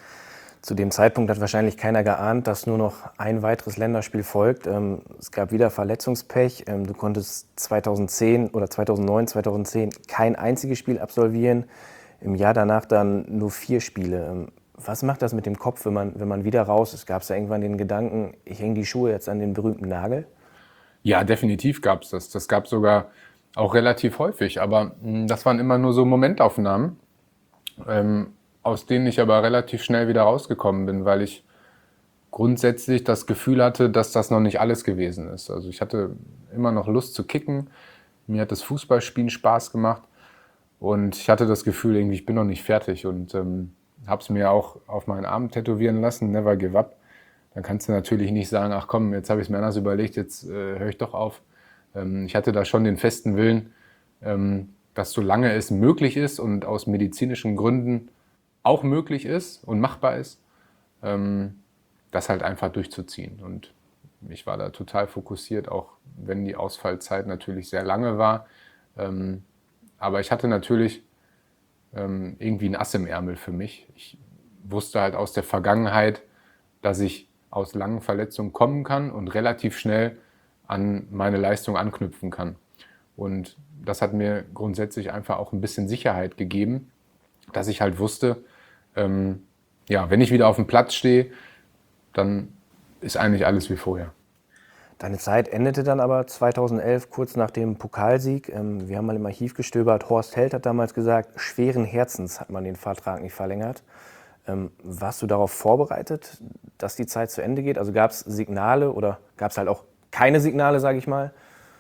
Zu dem Zeitpunkt hat wahrscheinlich keiner geahnt, dass nur noch ein weiteres Länderspiel folgt. Es gab wieder Verletzungspech. Du konntest zweitausendzehn oder zweitausendneun, zweitausendzehn kein einziges Spiel absolvieren. Im Jahr danach dann nur vier Spiele. Was macht das mit dem Kopf, wenn man, wenn man wieder raus ist? Gab es da irgendwann den Gedanken, ich hänge die Schuhe jetzt an den berühmten Nagel? Ja, definitiv gab es das. Das gab es sogar auch relativ häufig. Aber mh, das waren immer nur so Momentaufnahmen, ähm, aus denen ich aber relativ schnell wieder rausgekommen bin, weil ich grundsätzlich das Gefühl hatte, dass das noch nicht alles gewesen ist. Also ich hatte immer noch Lust zu kicken. Mir hat das Fußballspielen Spaß gemacht. Und ich hatte das Gefühl, irgendwie, ich bin noch nicht fertig. Und ähm, habe es mir auch auf meinen Arm tätowieren lassen, never give up. Dann kannst du natürlich nicht sagen, ach komm, jetzt habe ich es mir anders überlegt, jetzt äh, höre ich doch auf. Ähm, ich hatte da schon den festen Willen, ähm, dass solange es möglich ist und aus medizinischen Gründen auch möglich ist und machbar ist, ähm, das halt einfach durchzuziehen. Und ich war da total fokussiert, auch wenn die Ausfallzeit natürlich sehr lange war. Ähm, aber ich hatte natürlich ähm, irgendwie ein Ass im Ärmel für mich. Ich wusste halt aus der Vergangenheit, dass ich aus langen Verletzungen kommen kann und relativ schnell an meine Leistung anknüpfen kann. Und das hat mir grundsätzlich einfach auch ein bisschen Sicherheit gegeben, dass ich halt wusste, ähm, ja, wenn ich wieder auf dem Platz stehe, dann ist eigentlich alles wie vorher. Deine Zeit endete dann aber zweitausendelf, kurz nach dem Pokalsieg. Wir haben mal im Archiv gestöbert. Horst Held hat damals gesagt, schweren Herzens hat man den Vertrag nicht verlängert. Ähm, warst du darauf vorbereitet, dass die Zeit zu Ende geht? Also gab es Signale oder gab es halt auch keine Signale, sage ich mal?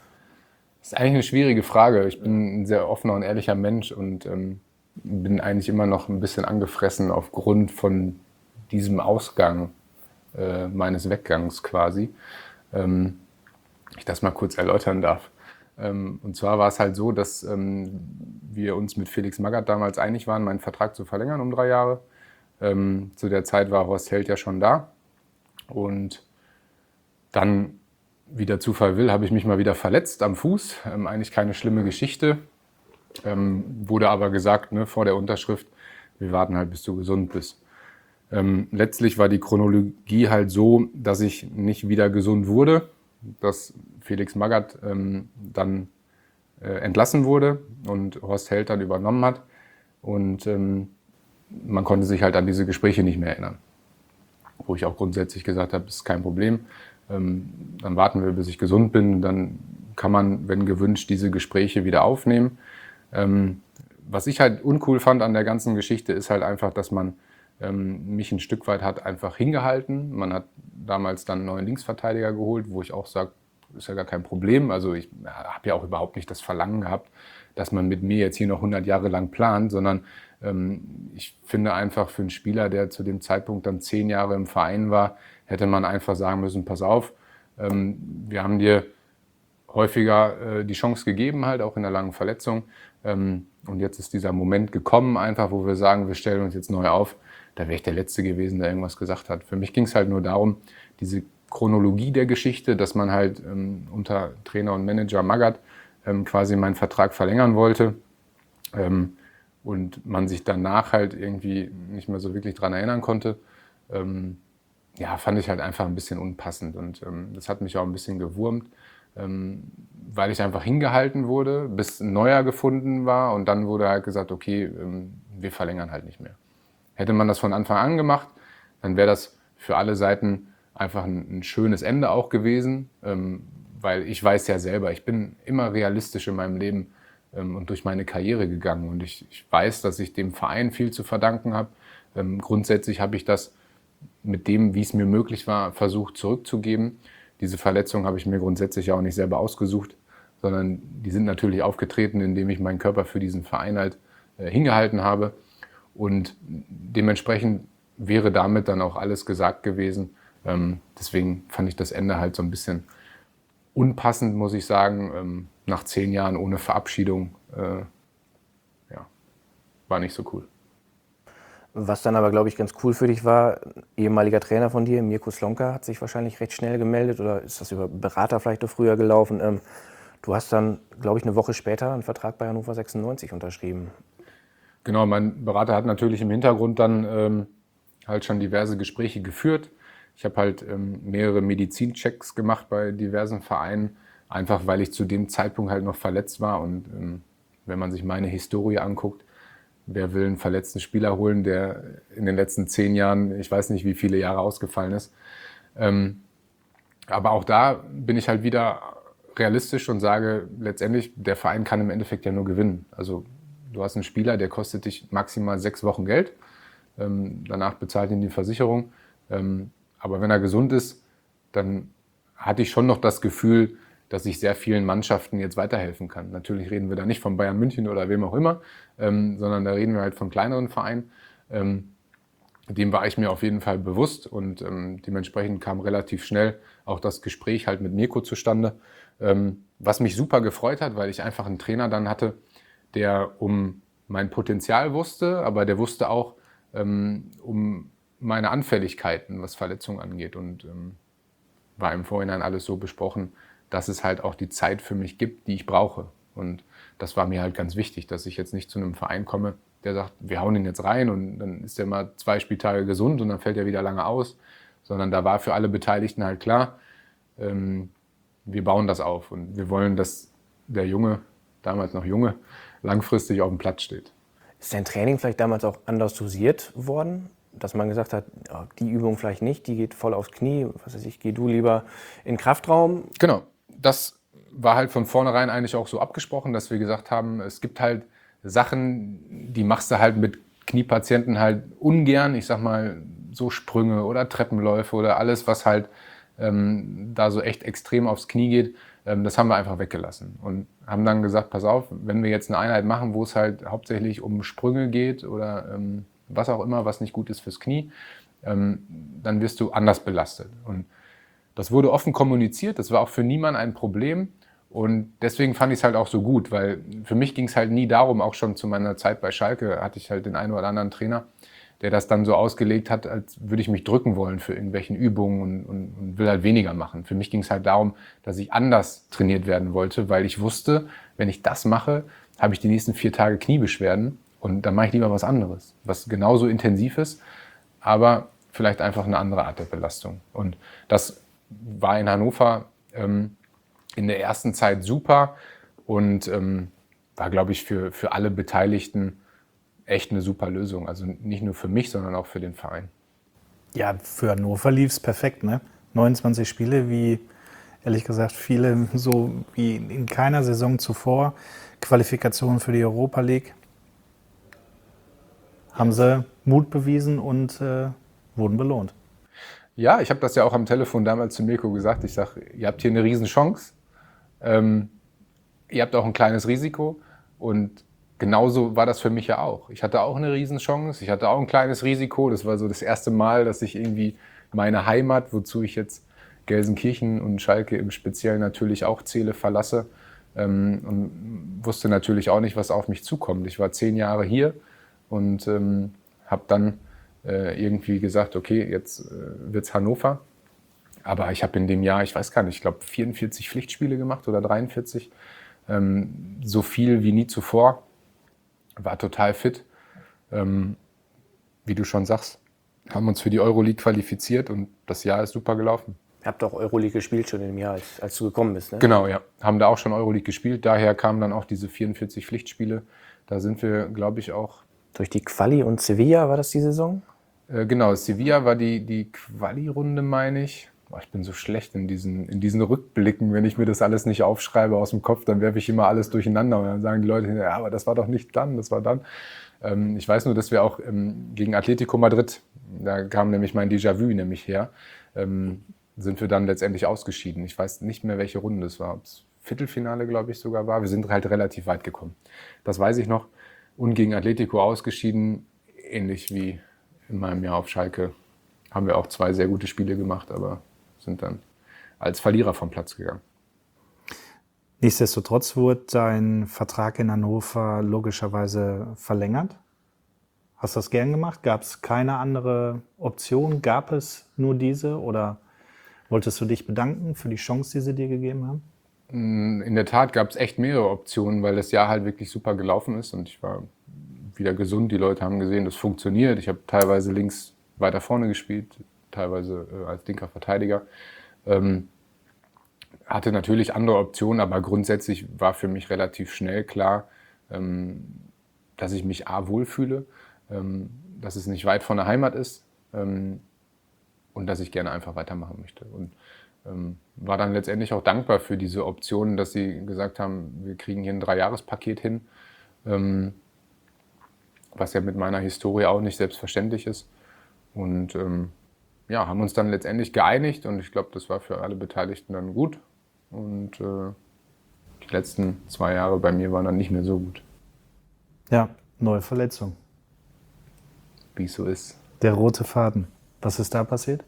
Das ist eigentlich eine schwierige Frage. Ich bin ein sehr offener und ehrlicher Mensch und ähm, bin eigentlich immer noch ein bisschen angefressen aufgrund von diesem Ausgang äh, meines Weggangs quasi. Ähm, ich das mal kurz erläutern darf. Ähm, und zwar war es halt so, dass ähm, wir uns mit Felix Magath damals einig waren, meinen Vertrag zu verlängern um drei Jahre. Ähm, zu der Zeit war Horst Held ja schon da und dann, wie der Zufall will, habe ich mich mal wieder verletzt am Fuß. Ähm, eigentlich keine schlimme Geschichte, ähm, wurde aber gesagt, ne, vor der Unterschrift, wir warten halt, bis du gesund bist. Ähm, letztlich war die Chronologie halt so, dass ich nicht wieder gesund wurde, dass Felix Magath ähm, dann äh, entlassen wurde und Horst Held dann übernommen hat und ähm, man konnte sich halt an diese Gespräche nicht mehr erinnern. Wo ich auch grundsätzlich gesagt habe, das ist kein Problem. Ähm, dann warten wir, bis ich gesund bin. Dann kann man, wenn gewünscht, diese Gespräche wieder aufnehmen. Ähm, was ich halt uncool fand an der ganzen Geschichte, ist halt einfach, dass man ähm, mich ein Stück weit hat einfach hingehalten. Man hat damals dann einen neuen Linksverteidiger geholt, wo ich auch sage, ist ja gar kein Problem. Also ich habe ja auch überhaupt nicht das Verlangen gehabt, dass man mit mir jetzt hier noch hundert Jahre lang plant, sondern ähm, ich finde einfach für einen Spieler, der zu dem Zeitpunkt dann zehn Jahre im Verein war, hätte man einfach sagen müssen, pass auf, ähm, wir haben dir häufiger äh, die Chance gegeben, halt auch in der langen Verletzung. Ähm, und jetzt ist dieser Moment gekommen, einfach, wo wir sagen, wir stellen uns jetzt neu auf. da wäre ich der Letzte gewesen, der irgendwas gesagt hat. Für mich ging es halt nur darum, diese Chronologie der Geschichte, dass man halt ähm, unter Trainer und Manager Magath ähm, quasi meinen Vertrag verlängern wollte ähm, und man sich danach halt irgendwie nicht mehr so wirklich dran erinnern konnte. Ähm, ja, fand ich halt einfach ein bisschen unpassend und ähm, das hat mich auch ein bisschen gewurmt, ähm, weil ich einfach hingehalten wurde, bis ein neuer gefunden war und dann wurde halt gesagt, okay, ähm, wir verlängern halt nicht mehr. Hätte man das von Anfang an gemacht, dann wäre das für alle Seiten einfach ein, ein schönes Ende auch gewesen, ähm, weil ich weiß ja selber, ich bin immer realistisch in meinem Leben ähm, und durch meine Karriere gegangen und ich, ich weiß, dass ich dem Verein viel zu verdanken habe. Ähm, grundsätzlich habe ich das mit dem, wie es mir möglich war, versucht zurückzugeben. Diese Verletzung habe ich mir grundsätzlich auch nicht selber ausgesucht, sondern die sind natürlich aufgetreten, indem ich meinen Körper für diesen Verein halt äh, hingehalten habe. Und dementsprechend wäre damit dann auch alles gesagt gewesen. Ähm, deswegen fand ich das Ende halt so ein bisschen unpassend, muss ich sagen. Ähm, nach zehn Jahren ohne Verabschiedung, äh, ja, war nicht so cool. Was dann aber, glaube ich, ganz cool für dich war, ehemaliger Trainer von dir, Mirko Slomka, hat sich wahrscheinlich recht schnell gemeldet oder ist das über Berater vielleicht noch früher gelaufen? Ähm, du hast dann, glaube ich, eine Woche später einen Vertrag bei Hannover sechsundneunzig unterschrieben. Genau, mein Berater hat natürlich im Hintergrund dann ähm, halt schon diverse Gespräche geführt. Ich habe halt ähm, mehrere Medizinchecks gemacht bei diversen Vereinen, einfach weil ich zu dem Zeitpunkt halt noch verletzt war. Und ähm, wenn man sich meine Historie anguckt, wer will einen verletzten Spieler holen, der in den letzten zehn Jahren, ich weiß nicht wie viele Jahre ausgefallen ist. Ähm, aber auch da bin ich halt wieder realistisch und sage letztendlich, der Verein kann im Endeffekt ja nur gewinnen. Also du hast einen Spieler, der kostet dich maximal sechs Wochen Geld. Ähm, danach bezahlt ihn die Versicherung. Ähm, aber wenn er gesund ist, dann hatte ich schon noch das Gefühl, dass ich sehr vielen Mannschaften jetzt weiterhelfen kann. Natürlich reden wir da nicht von Bayern München oder wem auch immer, ähm, sondern da reden wir halt von kleineren Vereinen. Ähm, dem war ich mir auf jeden Fall bewusst und ähm, dementsprechend kam relativ schnell auch das Gespräch halt mit Mirko zustande. Ähm, was mich super gefreut hat, weil ich einfach einen Trainer dann hatte, der um mein Potenzial wusste, aber der wusste auch ähm, um meine Anfälligkeiten, was Verletzungen angeht. Und ähm, war im Vorhinein alles so besprochen, dass es halt auch die Zeit für mich gibt, die ich brauche. Und das war mir halt ganz wichtig, dass ich jetzt nicht zu einem Verein komme, der sagt, wir hauen ihn jetzt rein und dann ist er mal zwei Spieltage gesund und dann fällt er wieder lange aus. Sondern da war für alle Beteiligten halt klar, ähm, wir bauen das auf und wir wollen, dass der Junge, damals noch Junge, langfristig auf dem Platz steht. Ist dein Training vielleicht damals auch anders dosiert worden? Dass man gesagt hat, ja, die Übung vielleicht nicht, die geht voll aufs Knie, was weiß ich, geh du lieber in den Kraftraum? Genau, das war halt von vornherein eigentlich auch so abgesprochen, dass wir gesagt haben, es gibt halt Sachen, die machst du halt mit Kniepatienten halt ungern, ich sag mal so Sprünge oder Treppenläufe oder alles, was halt ähm, da so echt extrem aufs Knie geht, ähm, das haben wir einfach weggelassen und haben dann gesagt, pass auf, wenn wir jetzt eine Einheit machen, wo es halt hauptsächlich um Sprünge geht oder ähm, was auch immer, was nicht gut ist fürs Knie, ähm, dann wirst du anders belastet. Und das wurde offen kommuniziert, das war auch für niemanden ein Problem und deswegen fand ich es halt auch so gut, weil für mich ging es halt nie darum, auch schon zu meiner Zeit bei Schalke hatte ich halt den einen oder anderen Trainer, der das dann so ausgelegt hat, als würde ich mich drücken wollen für irgendwelchen Übungen und, und, und will halt weniger machen. Für mich ging es halt darum, dass ich anders trainiert werden wollte, weil ich wusste, wenn ich das mache, habe ich die nächsten vier Tage Kniebeschwerden. Und dann mache ich lieber was anderes, was genauso intensiv ist, aber vielleicht einfach eine andere Art der Belastung. Und das war in Hannover ähm, in der ersten Zeit super und ähm, war, glaube ich, für, für alle Beteiligten echt eine super Lösung. Also nicht nur für mich, sondern auch für den Verein. Ja, für Hannover lief es perfekt, ne? neunundzwanzig Spiele, wie ehrlich gesagt viele, so wie in keiner Saison zuvor. Qualifikation für die Europa League. Haben sie Mut bewiesen und äh, wurden belohnt. Ja, ich habe das ja auch am Telefon damals zu Mirko gesagt. Ich sage, ihr habt hier eine Riesenchance. Ähm, ihr habt auch ein kleines Risiko. Und genauso war das für mich ja auch. Ich hatte auch eine Riesenchance. Ich hatte auch ein kleines Risiko. Das war so das erste Mal, dass ich irgendwie meine Heimat, wozu ich jetzt Gelsenkirchen und Schalke im Speziellen natürlich auch zähle, verlasse. Ähm, und wusste natürlich auch nicht, was auf mich zukommt. Ich war zehn Jahre hier. Und ähm, habe dann äh, irgendwie gesagt, okay, jetzt äh, wird's Hannover. Aber ich habe in dem Jahr, ich weiß gar nicht, ich glaube vierundvierzig Pflichtspiele gemacht oder dreiundvierzig. Ähm, so viel wie nie zuvor. War total fit. Ähm, wie du schon sagst, haben uns für die Euroleague qualifiziert und das Jahr ist super gelaufen. Ihr habt auch Euroleague gespielt schon im Jahr, als, als du gekommen bist, ne? Genau, ja. Haben da auch schon Euroleague gespielt. Daher kamen dann auch diese vierundvierzig Pflichtspiele. Da sind wir, glaube ich, auch... Durch die Quali und Sevilla war das die Saison? Äh, genau, Sevilla war die, die Quali-Runde, meine ich. Boah, ich bin so schlecht in diesen, in diesen Rückblicken. Wenn ich mir das alles nicht aufschreibe aus dem Kopf, dann werfe ich immer alles durcheinander. Und dann sagen die Leute, ja, aber das war doch nicht dann, das war dann. Ähm, ich weiß nur, dass wir auch ähm, gegen Atletico Madrid, da kam nämlich mein Déjà-vu nämlich her, ähm, sind wir dann letztendlich ausgeschieden. Ich weiß nicht mehr, welche Runde es war. Ob es Viertelfinale, glaube ich, sogar war. Wir sind halt relativ weit gekommen. Das weiß ich noch. Und gegen Atletico ausgeschieden, ähnlich wie in meinem Jahr auf Schalke, haben wir auch zwei sehr gute Spiele gemacht, aber sind dann als Verlierer vom Platz gegangen. Nichtsdestotrotz wurde dein Vertrag in Hannover logischerweise verlängert. Hast du das gern gemacht? Gab es keine andere Option? Gab es nur diese? Oder wolltest du dich bedanken für die Chance, die sie dir gegeben haben? In der Tat gab es echt mehrere Optionen, weil das Jahr halt wirklich super gelaufen ist und ich war wieder gesund. Die Leute haben gesehen, das funktioniert. Ich habe teilweise links weiter vorne gespielt, teilweise äh, als linker Verteidiger. Ähm, hatte natürlich andere Optionen, aber grundsätzlich war für mich relativ schnell klar, ähm, dass ich mich A, wohlfühle, ähm, dass es nicht weit von der Heimat ist ähm, und dass ich gerne einfach weitermachen möchte. Und ähm, war dann letztendlich auch dankbar für diese Optionen, dass sie gesagt haben, wir kriegen hier ein Dreijahrespaket hin, ähm, was ja mit meiner Historie auch nicht selbstverständlich ist. Und ähm, ja, haben uns dann letztendlich geeinigt und ich glaube, das war für alle Beteiligten dann gut. Und äh, die letzten zwei Jahre bei mir waren dann nicht mehr so gut. Ja, neue Verletzung. Wie es so ist. Der rote Faden. Was ist da passiert?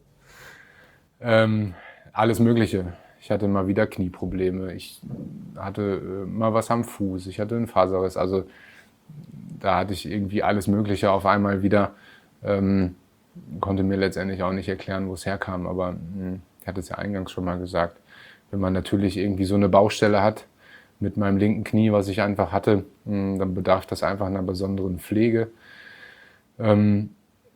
Ähm, alles Mögliche. Ich hatte mal wieder Knieprobleme. Ich hatte äh, mal was am Fuß. Ich hatte einen Faserriss. Also da hatte ich irgendwie alles Mögliche auf einmal wieder. Ähm, konnte mir letztendlich auch nicht erklären, wo es herkam. Aber mh, ich hatte es ja eingangs schon mal gesagt. Wenn man natürlich irgendwie so eine Baustelle hat mit meinem linken Knie, was ich einfach hatte, mh, dann bedarf das einfach einer besonderen Pflege. Ähm,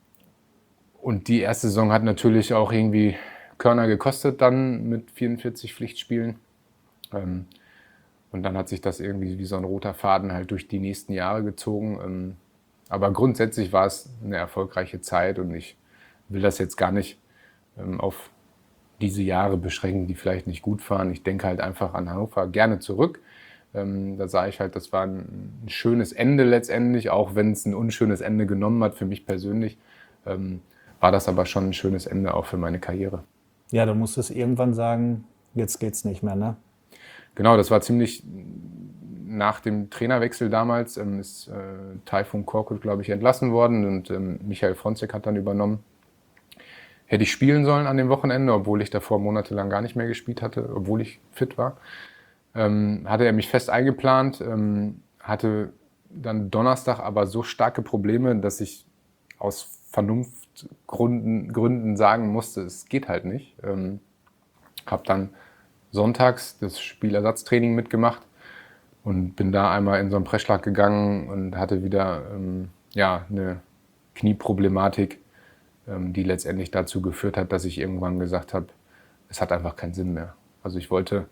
und die erste Saison hat natürlich auch irgendwie Körner gekostet dann mit vierundvierzig Pflichtspielen. Ähm, und dann hat sich das irgendwie wie so ein roter Faden halt durch die nächsten Jahre gezogen. Ähm, aber grundsätzlich war es eine erfolgreiche Zeit und ich will das jetzt gar nicht ähm, auf diese Jahre beschränken, die vielleicht nicht gut waren. Ich denke halt einfach an Hannover gerne zurück. Ähm, da sage ich halt, das war ein, ein schönes Ende letztendlich, auch wenn es ein unschönes Ende genommen hat für mich persönlich. Ähm, war das aber schon ein schönes Ende auch für meine Karriere. Ja, du musstest irgendwann sagen, jetzt geht's nicht mehr, ne? Genau, das war ziemlich nach dem Trainerwechsel damals. Ähm, ist äh, Tayfun Korkut, glaube ich, entlassen worden und ähm, Michael Fronzek hat dann übernommen. Hätte ich spielen sollen an dem Wochenende, obwohl ich davor monatelang gar nicht mehr gespielt hatte, obwohl ich fit war. Ähm, hatte er mich fest eingeplant, ähm, hatte dann Donnerstag aber so starke Probleme, dass ich aus Vernunftgründen Gründen sagen musste, es geht halt nicht. Ähm, habe dann sonntags das Spielersatztraining mitgemacht und bin da einmal in so einen Pressschlag gegangen und hatte wieder ähm, ja, eine Knieproblematik, ähm, die letztendlich dazu geführt hat, dass ich irgendwann gesagt habe, es hat einfach keinen Sinn mehr. Also ich wollte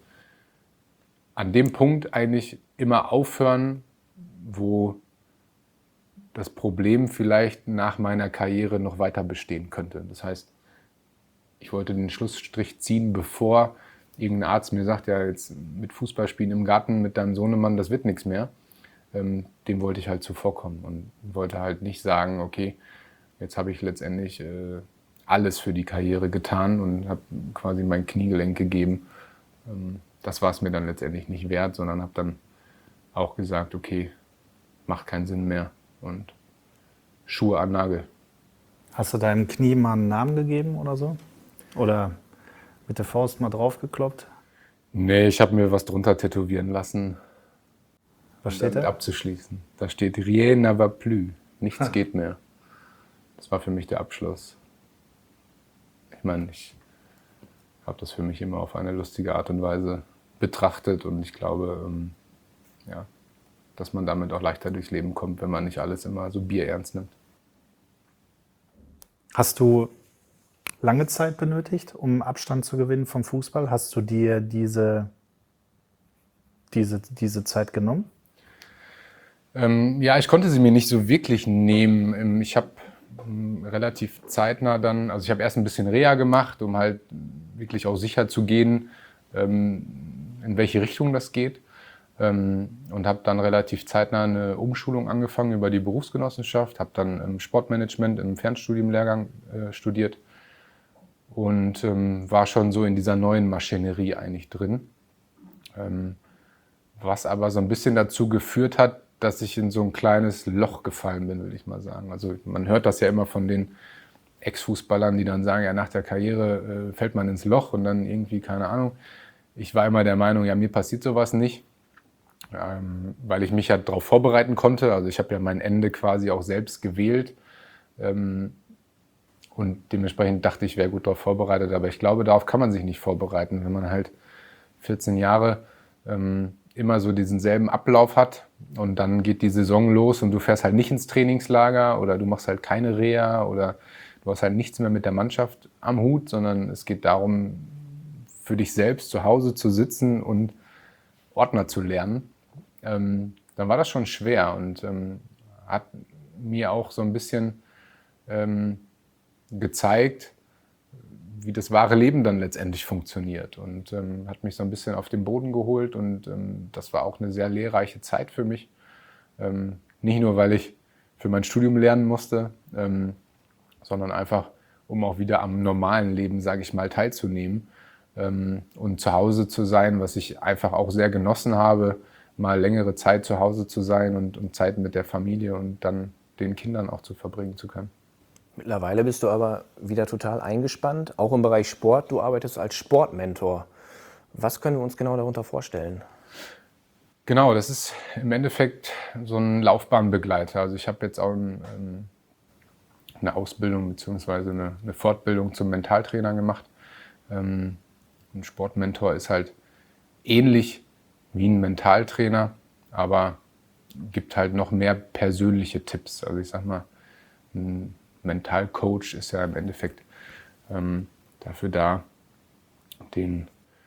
an dem Punkt eigentlich immer aufhören, wo das Problem vielleicht nach meiner Karriere noch weiter bestehen könnte. Das heißt, ich wollte den Schlussstrich ziehen, bevor irgendein Arzt mir sagt, ja, jetzt mit Fußballspielen im Garten mit deinem Sohnemann, das wird nichts mehr. Ähm, dem wollte ich halt zuvorkommen und wollte halt nicht sagen, okay, jetzt habe ich letztendlich äh, alles für die Karriere getan und habe quasi mein Kniegelenk gegeben. Ähm, das war es mir dann letztendlich nicht wert, sondern habe dann auch gesagt, okay, macht keinen Sinn mehr und Schuhe an Nagel. Hast du deinem Knie mal einen Namen gegeben oder so? Oder mit der Faust mal draufgekloppt? Nee, ich habe mir was drunter tätowieren lassen. Was steht um da? Abzuschließen. Da steht Rien ne va plus. Nichts geht mehr. das war für mich der Abschluss. Ich meine, ich habe das für mich immer auf eine lustige Art und Weise betrachtet und ich glaube, ähm, ja, dass man damit auch leichter durchs Leben kommt, wenn man nicht alles immer so bierernst nimmt. Hast du lange Zeit benötigt, um Abstand zu gewinnen vom Fußball? Hast du dir diese, diese, diese Zeit genommen? Ähm, ja, ich konnte sie mir nicht so wirklich nehmen. Ich habe ähm, relativ zeitnah dann, also ich habe erst ein bisschen Reha gemacht, um halt wirklich auch sicher zu gehen, ähm, in welche Richtung das geht. Ähm, und habe dann relativ zeitnah eine Umschulung angefangen über die Berufsgenossenschaft, habe dann im Sportmanagement im Fernstudienlehrgang äh, studiert und ähm, war schon so in dieser neuen Maschinerie eigentlich drin. Ähm, was aber so ein bisschen dazu geführt hat, dass ich in so ein kleines Loch gefallen bin, würde ich mal sagen. Also man hört das ja immer von den Ex-Fußballern, die dann sagen, ja, nach der Karriere äh, fällt man ins Loch und dann irgendwie, keine Ahnung. Ich war immer der Meinung, ja, mir passiert sowas nicht, ähm, weil ich mich ja darauf vorbereiten konnte. Also ich habe ja mein Ende quasi auch selbst gewählt ähm, und dementsprechend dachte ich, wäre gut darauf vorbereitet. Aber ich glaube, darauf kann man sich nicht vorbereiten, wenn man halt vierzehn Jahre ähm, immer so diesen selben Ablauf hat und dann geht die Saison los und du fährst halt nicht ins Trainingslager oder du machst halt keine Reha oder du hast halt nichts mehr mit der Mannschaft am Hut, sondern es geht darum, für dich selbst zu Hause zu sitzen und Ordner zu lernen. Ähm, dann war das schon schwer und ähm, hat mir auch so ein bisschen ähm, gezeigt, wie das wahre Leben dann letztendlich funktioniert und ähm, hat mich so ein bisschen auf den Boden geholt und ähm, das war auch eine sehr lehrreiche Zeit für mich. Ähm, nicht nur, weil ich für mein Studium lernen musste, ähm, sondern einfach, um auch wieder am normalen Leben, sage ich mal, teilzunehmen ähm, und zu Hause zu sein, was ich einfach auch sehr genossen habe, mal längere Zeit zu Hause zu sein und, und Zeit mit der Familie und dann den Kindern auch zu verbringen zu können. Mittlerweile bist du aber wieder total eingespannt, auch im Bereich Sport. Du arbeitest als Sportmentor. Was können wir uns genau darunter vorstellen? Genau, das ist im Endeffekt so ein Laufbahnbegleiter. Also ich habe jetzt auch ein, ähm, eine Ausbildung bzw. Eine, eine Fortbildung zum Mentaltrainer gemacht. Ähm, ein Sportmentor ist halt ähnlich wie ein Mentaltrainer, aber gibt halt noch mehr persönliche Tipps. Also ich sag mal, ein Mentalcoach ist ja im Endeffekt ähm, dafür da, den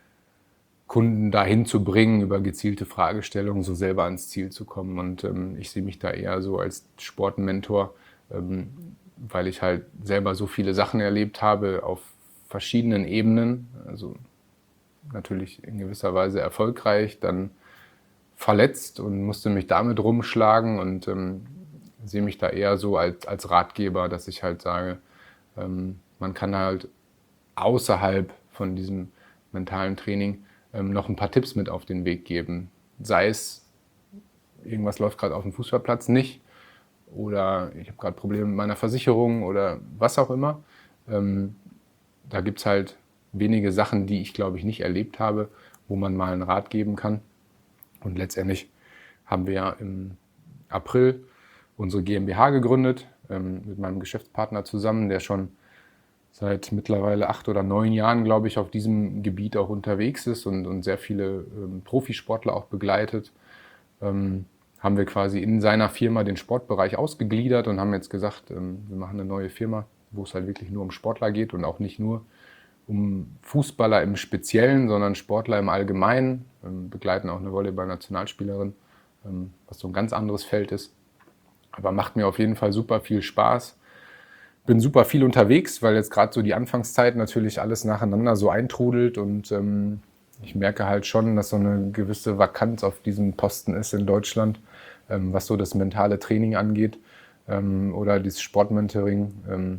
Kunden dahin zu bringen, über gezielte Fragestellungen so selber ans Ziel zu kommen. Und ähm, ich sehe mich da eher so als Sportmentor, ähm, weil ich halt selber so viele Sachen erlebt habe auf verschiedenen Ebenen. Also natürlich in gewisser Weise erfolgreich, dann verletzt und musste mich damit rumschlagen und ähm, sehe mich da eher so als, als Ratgeber, dass ich halt sage, ähm, man kann halt außerhalb von diesem mentalen Training ähm, noch ein paar Tipps mit auf den Weg geben. Sei es, irgendwas läuft gerade auf dem Fußballplatz nicht oder ich habe gerade Probleme mit meiner Versicherung oder was auch immer. Ähm, da gibt es halt wenige Sachen, die ich, glaube ich, nicht erlebt habe, wo man mal einen Rat geben kann. Und letztendlich haben wir ja im April unsere GmbH gegründet, ähm, mit meinem Geschäftspartner zusammen, der schon seit mittlerweile acht oder neun Jahren, glaube ich, auf diesem Gebiet auch unterwegs ist und, und sehr viele ähm, Profisportler auch begleitet. Ähm, haben wir quasi in seiner Firma den Sportbereich ausgegliedert und haben jetzt gesagt, ähm, wir machen eine neue Firma, wo es halt wirklich nur um Sportler geht und auch nicht nur um Fußballer im Speziellen, sondern Sportler im Allgemeinen. Ähm, begleiten auch eine Volleyball-Nationalspielerin, ähm, was so ein ganz anderes Feld ist. Aber macht mir auf jeden Fall super viel Spaß. Bin super viel unterwegs, weil jetzt gerade so die Anfangszeit natürlich alles nacheinander so eintrudelt und ähm, ich merke halt schon, dass so eine gewisse Vakanz auf diesem Posten ist in Deutschland, ähm, was so das mentale Training angeht ähm, oder dieses Sportmentoring. Ähm,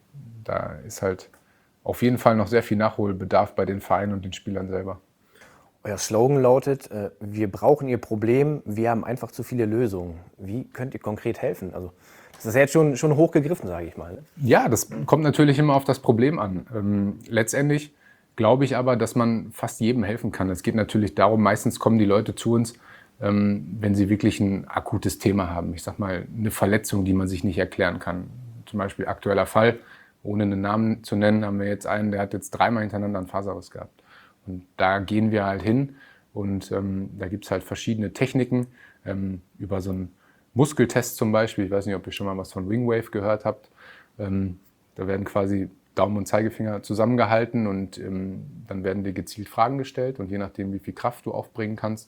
da ist halt auf jeden Fall noch sehr viel Nachholbedarf bei den Vereinen und den Spielern selber. Euer Slogan lautet, äh, wir brauchen Ihr Problem, wir haben einfach zu viele Lösungen. Wie könnt ihr konkret helfen? Also, das ist jetzt schon, schon hochgegriffen, sage ich mal. Ne? Ja, das kommt natürlich immer auf das Problem an. Ähm, letztendlich glaube ich aber, dass man fast jedem helfen kann. Es geht natürlich darum, meistens kommen die Leute zu uns, ähm, wenn sie wirklich ein akutes Thema haben. Ich sag mal, eine Verletzung, die man sich nicht erklären kann. zum Beispiel aktueller Fall, ohne einen Namen zu nennen, haben wir jetzt einen, der hat jetzt dreimal hintereinander einen Faserriss gehabt. Und da gehen wir halt hin und ähm, da gibt es halt verschiedene Techniken, ähm, über so einen Muskeltest zum Beispiel. Ich weiß nicht, ob ihr schon mal was von Wingwave gehört habt. Ähm, da werden quasi Daumen und Zeigefinger zusammengehalten und ähm, dann werden dir gezielt Fragen gestellt und je nachdem, wie viel Kraft du aufbringen kannst,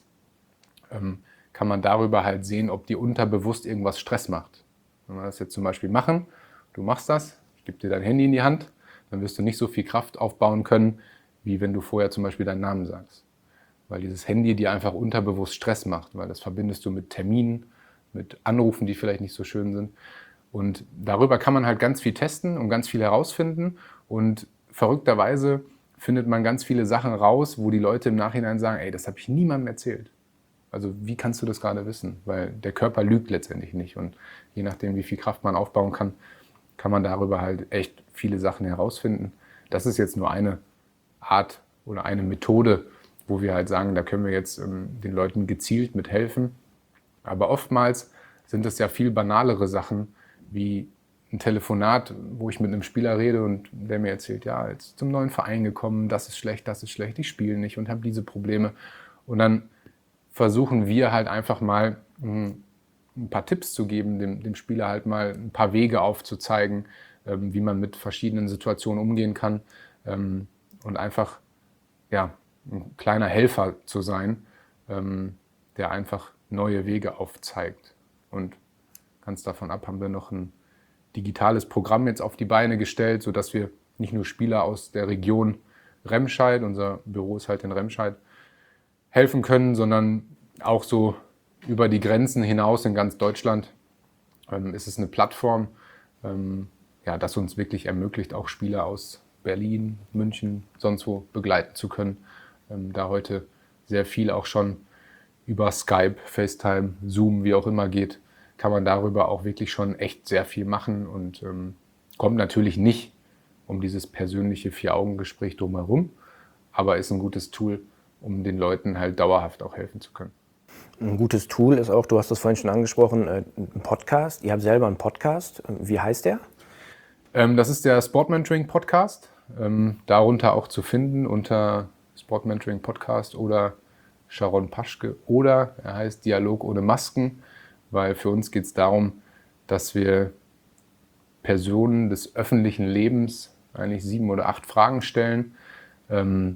ähm, kann man darüber halt sehen, ob dir unterbewusst irgendwas Stress macht. Wenn wir das jetzt zum Beispiel machen, du machst das, ich gebe dir dein Handy in die Hand, dann wirst du nicht so viel Kraft aufbauen können, wie wenn du vorher zum Beispiel deinen Namen sagst. Weil dieses Handy dir einfach unterbewusst Stress macht, weil das verbindest du mit Terminen, mit Anrufen, die vielleicht nicht so schön sind. Und darüber kann man halt ganz viel testen und ganz viel herausfinden. Und verrückterweise findet man ganz viele Sachen raus, wo die Leute im Nachhinein sagen, ey, das habe ich niemandem erzählt. Also wie kannst du das gerade wissen? Weil der Körper lügt letztendlich nicht. Und je nachdem, wie viel Kraft man aufbauen kann, kann man darüber halt echt viele Sachen herausfinden. Das ist jetzt nur eine Art oder eine Methode, wo wir halt sagen, da können wir jetzt ähm, den Leuten gezielt mit helfen. Aber oftmals sind es ja viel banalere Sachen, wie ein Telefonat, wo ich mit einem Spieler rede und der mir erzählt, ja, jetzt zum neuen Verein gekommen, das ist schlecht, das ist schlecht, ich spiele nicht und habe diese Probleme. Und dann versuchen wir halt einfach mal ein paar Tipps zu geben, dem, dem Spieler halt mal ein paar Wege aufzuzeigen, ähm, wie man mit verschiedenen Situationen umgehen kann ähm, und einfach ja, ein kleiner Helfer zu sein, ähm, der einfach neue Wege aufzeigt. Und ganz davon ab haben wir noch ein digitales Programm jetzt auf die Beine gestellt, sodass wir nicht nur Spieler aus der Region Remscheid, unser Büro ist halt in Remscheid, helfen können, sondern auch so über die Grenzen hinaus in ganz Deutschland ähm, ist es eine Plattform, ähm, ja, das uns wirklich ermöglicht, auch Spieler aus Berlin, München, sonst wo begleiten zu können. Ähm, da heute sehr viel auch schon über Skype, FaceTime, Zoom, wie auch immer geht, kann man darüber auch wirklich schon echt sehr viel machen und ähm, kommt natürlich nicht um dieses persönliche Vier-Augen-Gespräch drumherum, aber ist ein gutes Tool, um den Leuten halt dauerhaft auch helfen zu können. Ein gutes Tool ist auch, du hast das vorhin schon angesprochen, ein Podcast. Ihr habt selber einen Podcast. Wie heißt der? Ähm, das ist der Sport Mentoring Podcast. Ähm, darunter auch zu finden unter Sport Mentoring Podcast oder Sharon Paschke oder er heißt Dialog ohne Masken, weil für uns geht es darum, dass wir Personen des öffentlichen Lebens eigentlich sieben oder acht Fragen stellen. Ähm,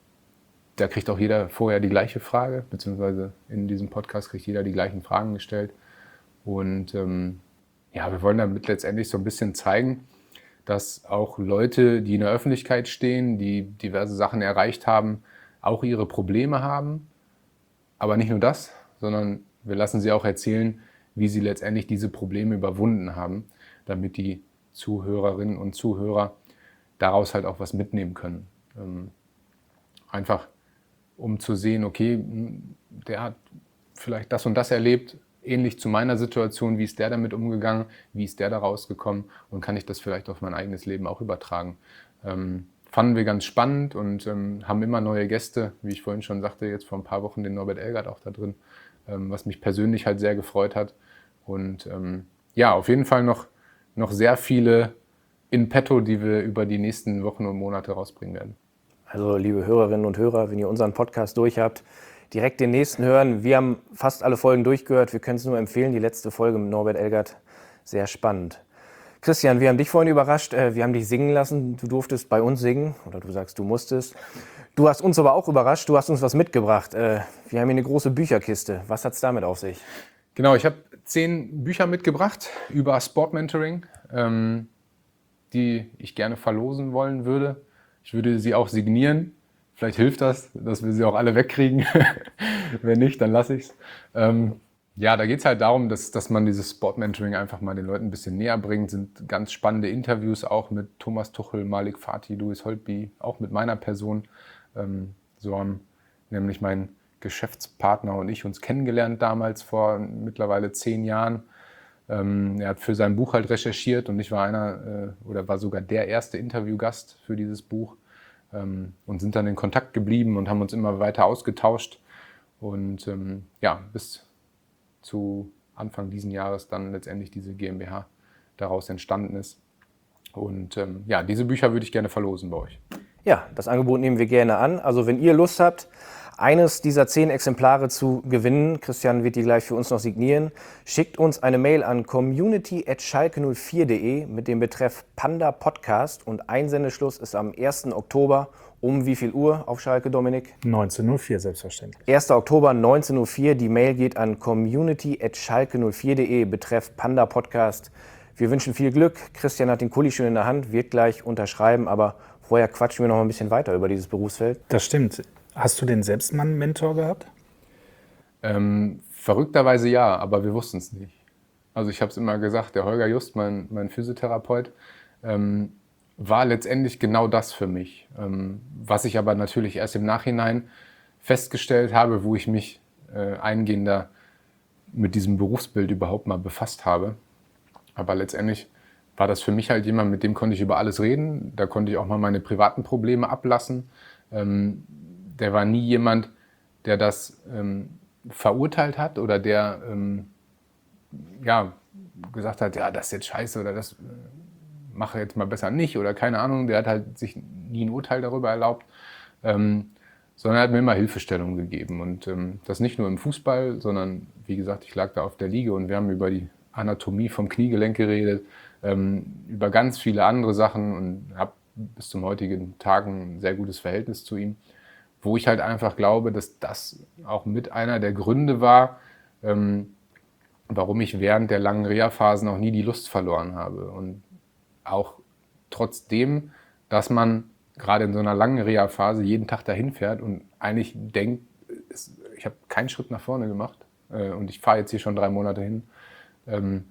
da kriegt auch jeder vorher die gleiche Frage, beziehungsweise in diesem Podcast kriegt jeder die gleichen Fragen gestellt. Und ähm, ja, wir wollen damit letztendlich so ein bisschen zeigen, dass auch Leute, die in der Öffentlichkeit stehen, die diverse Sachen erreicht haben, auch ihre Probleme haben. Aber nicht nur das, sondern wir lassen sie auch erzählen, wie sie letztendlich diese Probleme überwunden haben, damit die Zuhörerinnen und Zuhörer daraus halt auch was mitnehmen können. Ähm, einfach um zu sehen, okay, der hat vielleicht das und das erlebt, ähnlich zu meiner Situation, wie ist der damit umgegangen, wie ist der da rausgekommen und kann ich das vielleicht auf mein eigenes Leben auch übertragen. Ähm, fanden wir ganz spannend und ähm, haben immer neue Gäste, wie ich vorhin schon sagte, jetzt vor ein paar Wochen den Norbert Elgert auch da drin, ähm, was mich persönlich halt sehr gefreut hat. Und ähm, ja, auf jeden Fall noch, noch sehr viele in petto, die wir über die nächsten Wochen und Monate rausbringen werden. Also liebe Hörerinnen und Hörer, wenn ihr unseren Podcast durch habt, direkt den nächsten hören. Wir haben fast alle Folgen durchgehört. Wir können es nur empfehlen. Die letzte Folge mit Norbert Elgert, sehr spannend. Christian, wir haben dich vorhin überrascht. Wir haben dich singen lassen. Du durftest bei uns singen. Oder du sagst, du musstest. Du hast uns aber auch überrascht. Du hast uns was mitgebracht. Wir haben hier eine große Bücherkiste. Was hat es damit auf sich? Genau, ich habe zehn Bücher mitgebracht über Sportmentoring, ähm, die ich gerne verlosen wollen würde. Ich würde sie auch signieren. Vielleicht hilft das, dass wir sie auch alle wegkriegen. Wenn nicht, dann lasse ich es. Ähm, ja, da geht es halt darum, dass, dass man dieses Sportmentoring einfach mal den Leuten ein bisschen näher bringt. Sind ganz spannende Interviews auch mit Thomas Tuchel, Malik Fatih, Louis Holtby, auch mit meiner Person. Ähm, so haben nämlich mein Geschäftspartner und ich uns kennengelernt damals vor mittlerweile zehn Jahren. Ähm, er hat für sein Buch halt recherchiert und ich war einer äh, oder war sogar der erste Interviewgast für dieses Buch. Und sind dann in Kontakt geblieben und haben uns immer weiter ausgetauscht. Und ähm, ja, bis zu Anfang diesen Jahres dann letztendlich diese GmbH daraus entstanden ist. Und ähm, ja, diese Bücher würde ich gerne verlosen bei euch. Ja, das Angebot nehmen wir gerne an. Also wenn ihr Lust habt, eines dieser zehn Exemplare zu gewinnen, Christian wird die gleich für uns noch signieren, schickt uns eine Mail an community at schalke null vier punkt de mit dem Betreff Panda Podcast und Einsendeschluss ist am ersten Oktober um wie viel Uhr auf Schalke, Dominik? neunzehn Uhr vier selbstverständlich. ersten Oktober neunzehn Uhr vier, die Mail geht an community at schalke null vier punkt de, Betreff Panda Podcast. Wir wünschen viel Glück. Christian hat den Kuli schon in der Hand, wird gleich unterschreiben, aber vorher quatschen wir noch ein bisschen weiter über dieses Berufsfeld. Das stimmt. Hast du denn selbst mal einen Mentor gehabt? Ähm, verrückterweise ja, aber wir wussten es nicht. Also ich habe es immer gesagt, der Holger Just, mein, mein Physiotherapeut, ähm, war letztendlich genau das für mich. Ähm, was ich aber natürlich erst im Nachhinein festgestellt habe, wo ich mich äh, eingehender mit diesem Berufsbild überhaupt mal befasst habe. Aber letztendlich war das für mich halt jemand, mit dem konnte ich über alles reden. Da konnte ich auch mal meine privaten Probleme ablassen. Ähm, der war nie jemand, der das ähm, verurteilt hat oder der ähm, ja, gesagt hat, ja, das ist jetzt scheiße oder das äh, mache jetzt mal besser nicht oder keine Ahnung. Der hat halt sich nie ein Urteil darüber erlaubt, ähm, sondern er hat mir immer Hilfestellung gegeben. Und ähm, das nicht nur im Fußball, sondern wie gesagt, ich lag da auf der Liege und wir haben über die Anatomie vom Kniegelenk geredet, ähm, über ganz viele andere Sachen und habe bis zum heutigen Tag ein sehr gutes Verhältnis zu ihm, wo ich halt einfach glaube, dass das auch mit einer der Gründe war, ähm, warum ich während der langen Reha-Phasen auch nie die Lust verloren habe. Und auch trotzdem, dass man gerade in so einer langen Reha-Phase jeden Tag dahin fährt und eigentlich denkt, es, ich habe keinen Schritt nach vorne gemacht äh, und ich fahre jetzt hier schon drei Monate hin, ähm,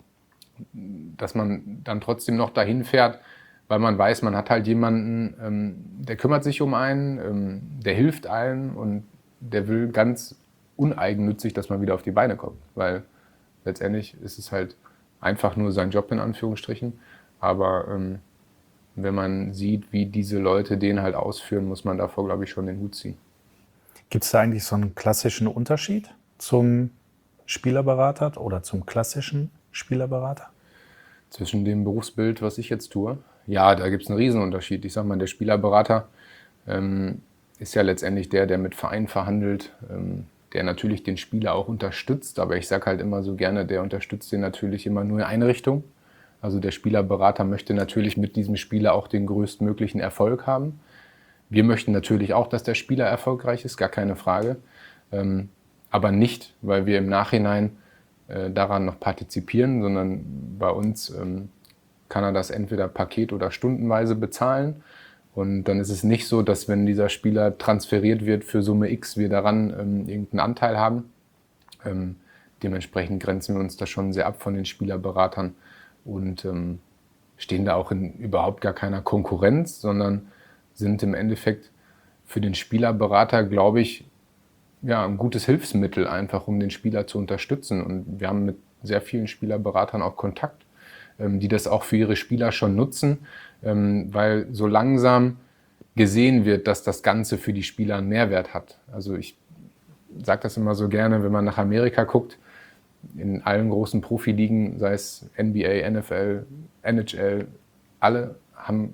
dass man dann trotzdem noch dahin fährt, weil man weiß, man hat halt jemanden, ähm, der kümmert sich um einen, ähm, der hilft einem und der will ganz uneigennützig, dass man wieder auf die Beine kommt. Weil letztendlich ist es halt einfach nur sein Job in Anführungsstrichen. Aber ähm, wenn man sieht, wie diese Leute den halt ausführen, muss man davor, glaube ich, schon den Hut ziehen. Gibt es da eigentlich so einen klassischen Unterschied zum Spielerberater oder zum klassischen Spielerberater? Zwischen dem Berufsbild, was ich jetzt tue? Ja, da gibt es einen Riesenunterschied. Ich sage mal, der Spielerberater ähm, ist ja letztendlich der, der mit Vereinen verhandelt, ähm, der natürlich den Spieler auch unterstützt. Aber ich sage halt immer so gerne, der unterstützt den natürlich immer nur in eine Richtung. Also der Spielerberater möchte natürlich mit diesem Spieler auch den größtmöglichen Erfolg haben. Wir möchten natürlich auch, dass der Spieler erfolgreich ist, gar keine Frage. Ähm, aber nicht, weil wir im Nachhinein äh, daran noch partizipieren, sondern bei uns ähm, kann er das entweder paket- oder stundenweise bezahlen. Und dann ist es nicht so, dass wenn dieser Spieler transferiert wird für Summe X, wir daran ähm, irgendeinen Anteil haben. Ähm, dementsprechend grenzen wir uns da schon sehr ab von den Spielerberatern und ähm, stehen da auch in überhaupt gar keiner Konkurrenz, sondern sind im Endeffekt für den Spielerberater, glaube ich, ja, ein gutes Hilfsmittel einfach, um den Spieler zu unterstützen. Und wir haben mit sehr vielen Spielerberatern auch Kontakt, die das auch für ihre Spieler schon nutzen, weil so langsam gesehen wird, dass das Ganze für die Spieler einen Mehrwert hat. Also ich sage das immer so gerne, wenn man nach Amerika guckt, in allen großen Profiligen, sei es N B A, N F L, N H L, alle haben,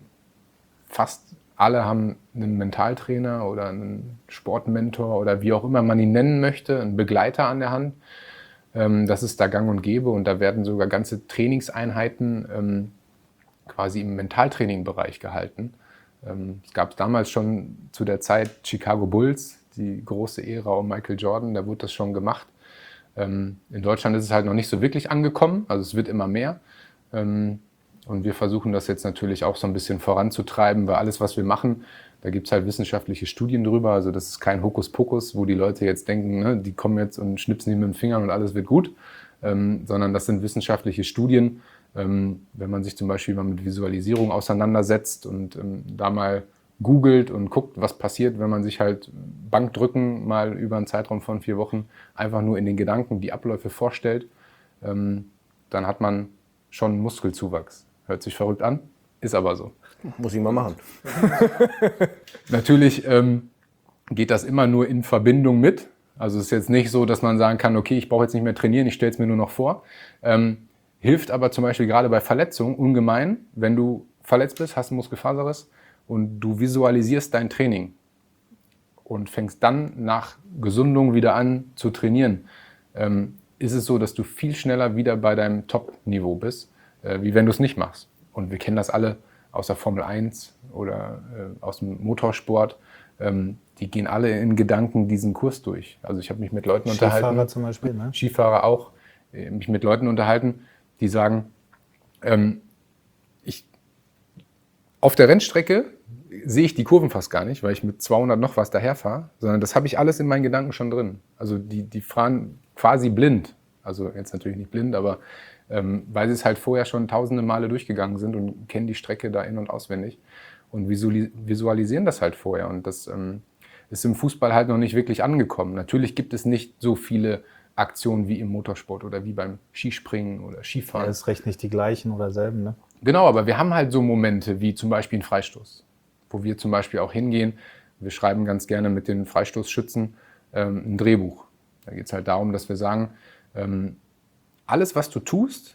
fast alle haben einen Mentaltrainer oder einen Sportmentor oder wie auch immer man ihn nennen möchte, einen Begleiter an der Hand. Das ist da gang und gäbe und da werden sogar ganze Trainingseinheiten ähm, quasi im Mentaltraining-Bereich gehalten. Ähm, es gab damals schon zu der Zeit Chicago Bulls, die große Ära um Michael Jordan, da wurde das schon gemacht. Ähm, in Deutschland ist es halt noch nicht so wirklich angekommen, also es wird immer mehr. Ähm, und wir versuchen das jetzt natürlich auch so ein bisschen voranzutreiben, weil alles, was wir machen, da gibt es halt wissenschaftliche Studien drüber, also das ist kein Hokuspokus, wo die Leute jetzt denken, ne, die kommen jetzt und schnipsen die mit den Fingern und alles wird gut, ähm, sondern das sind wissenschaftliche Studien. Ähm, wenn man sich zum Beispiel mal mit Visualisierung auseinandersetzt und ähm, da mal googelt und guckt, was passiert, wenn man sich halt Bankdrücken mal über einen Zeitraum von vier Wochen einfach nur in den Gedanken die Abläufe vorstellt, ähm, dann hat man schon Muskelzuwachs. Hört sich verrückt an, ist aber so. Muss ich mal machen. Natürlich ähm, geht das immer nur in Verbindung mit. Also es ist jetzt nicht so, dass man sagen kann, okay, ich brauche jetzt nicht mehr trainieren, ich stelle es mir nur noch vor. Ähm, hilft aber zum Beispiel gerade bei Verletzungen ungemein, wenn du verletzt bist, hast einen Muskelfaserriss und du visualisierst dein Training und fängst dann nach Gesundung wieder an zu trainieren, ähm, ist es so, dass du viel schneller wieder bei deinem Top-Niveau bist, äh, wie wenn du es nicht machst. Und wir kennen das alle aus der Formel eins oder äh, aus dem Motorsport. Ähm, die gehen alle in Gedanken diesen Kurs durch. Also ich habe mich mit Leuten Skifahrer unterhalten. Skifahrer zum Beispiel, ne? Skifahrer auch. Äh, mich mit Leuten unterhalten, die sagen, ähm, ich, auf der Rennstrecke sehe ich die Kurven fast gar nicht, weil ich mit zweihundert noch was daherfahre, sondern das habe ich alles in meinen Gedanken schon drin. Also die, die fahren quasi blind. Also jetzt natürlich nicht blind, aber ähm, weil sie es halt vorher schon tausende Male durchgegangen sind und kennen die Strecke da in- und auswendig und visualisieren das halt vorher. Und das ähm, ist im Fußball halt noch nicht wirklich angekommen. Natürlich gibt es nicht so viele Aktionen wie im Motorsport oder wie beim Skispringen oder Skifahren. Ja, ist recht nicht die gleichen oder selben, ne? Genau, aber wir haben halt so Momente wie zum Beispiel einen Freistoß, wo wir zum Beispiel auch hingehen. Wir schreiben ganz gerne mit den Freistoßschützen ähm, ein Drehbuch. Da geht es halt darum, dass wir sagen, ähm, alles, was du tust,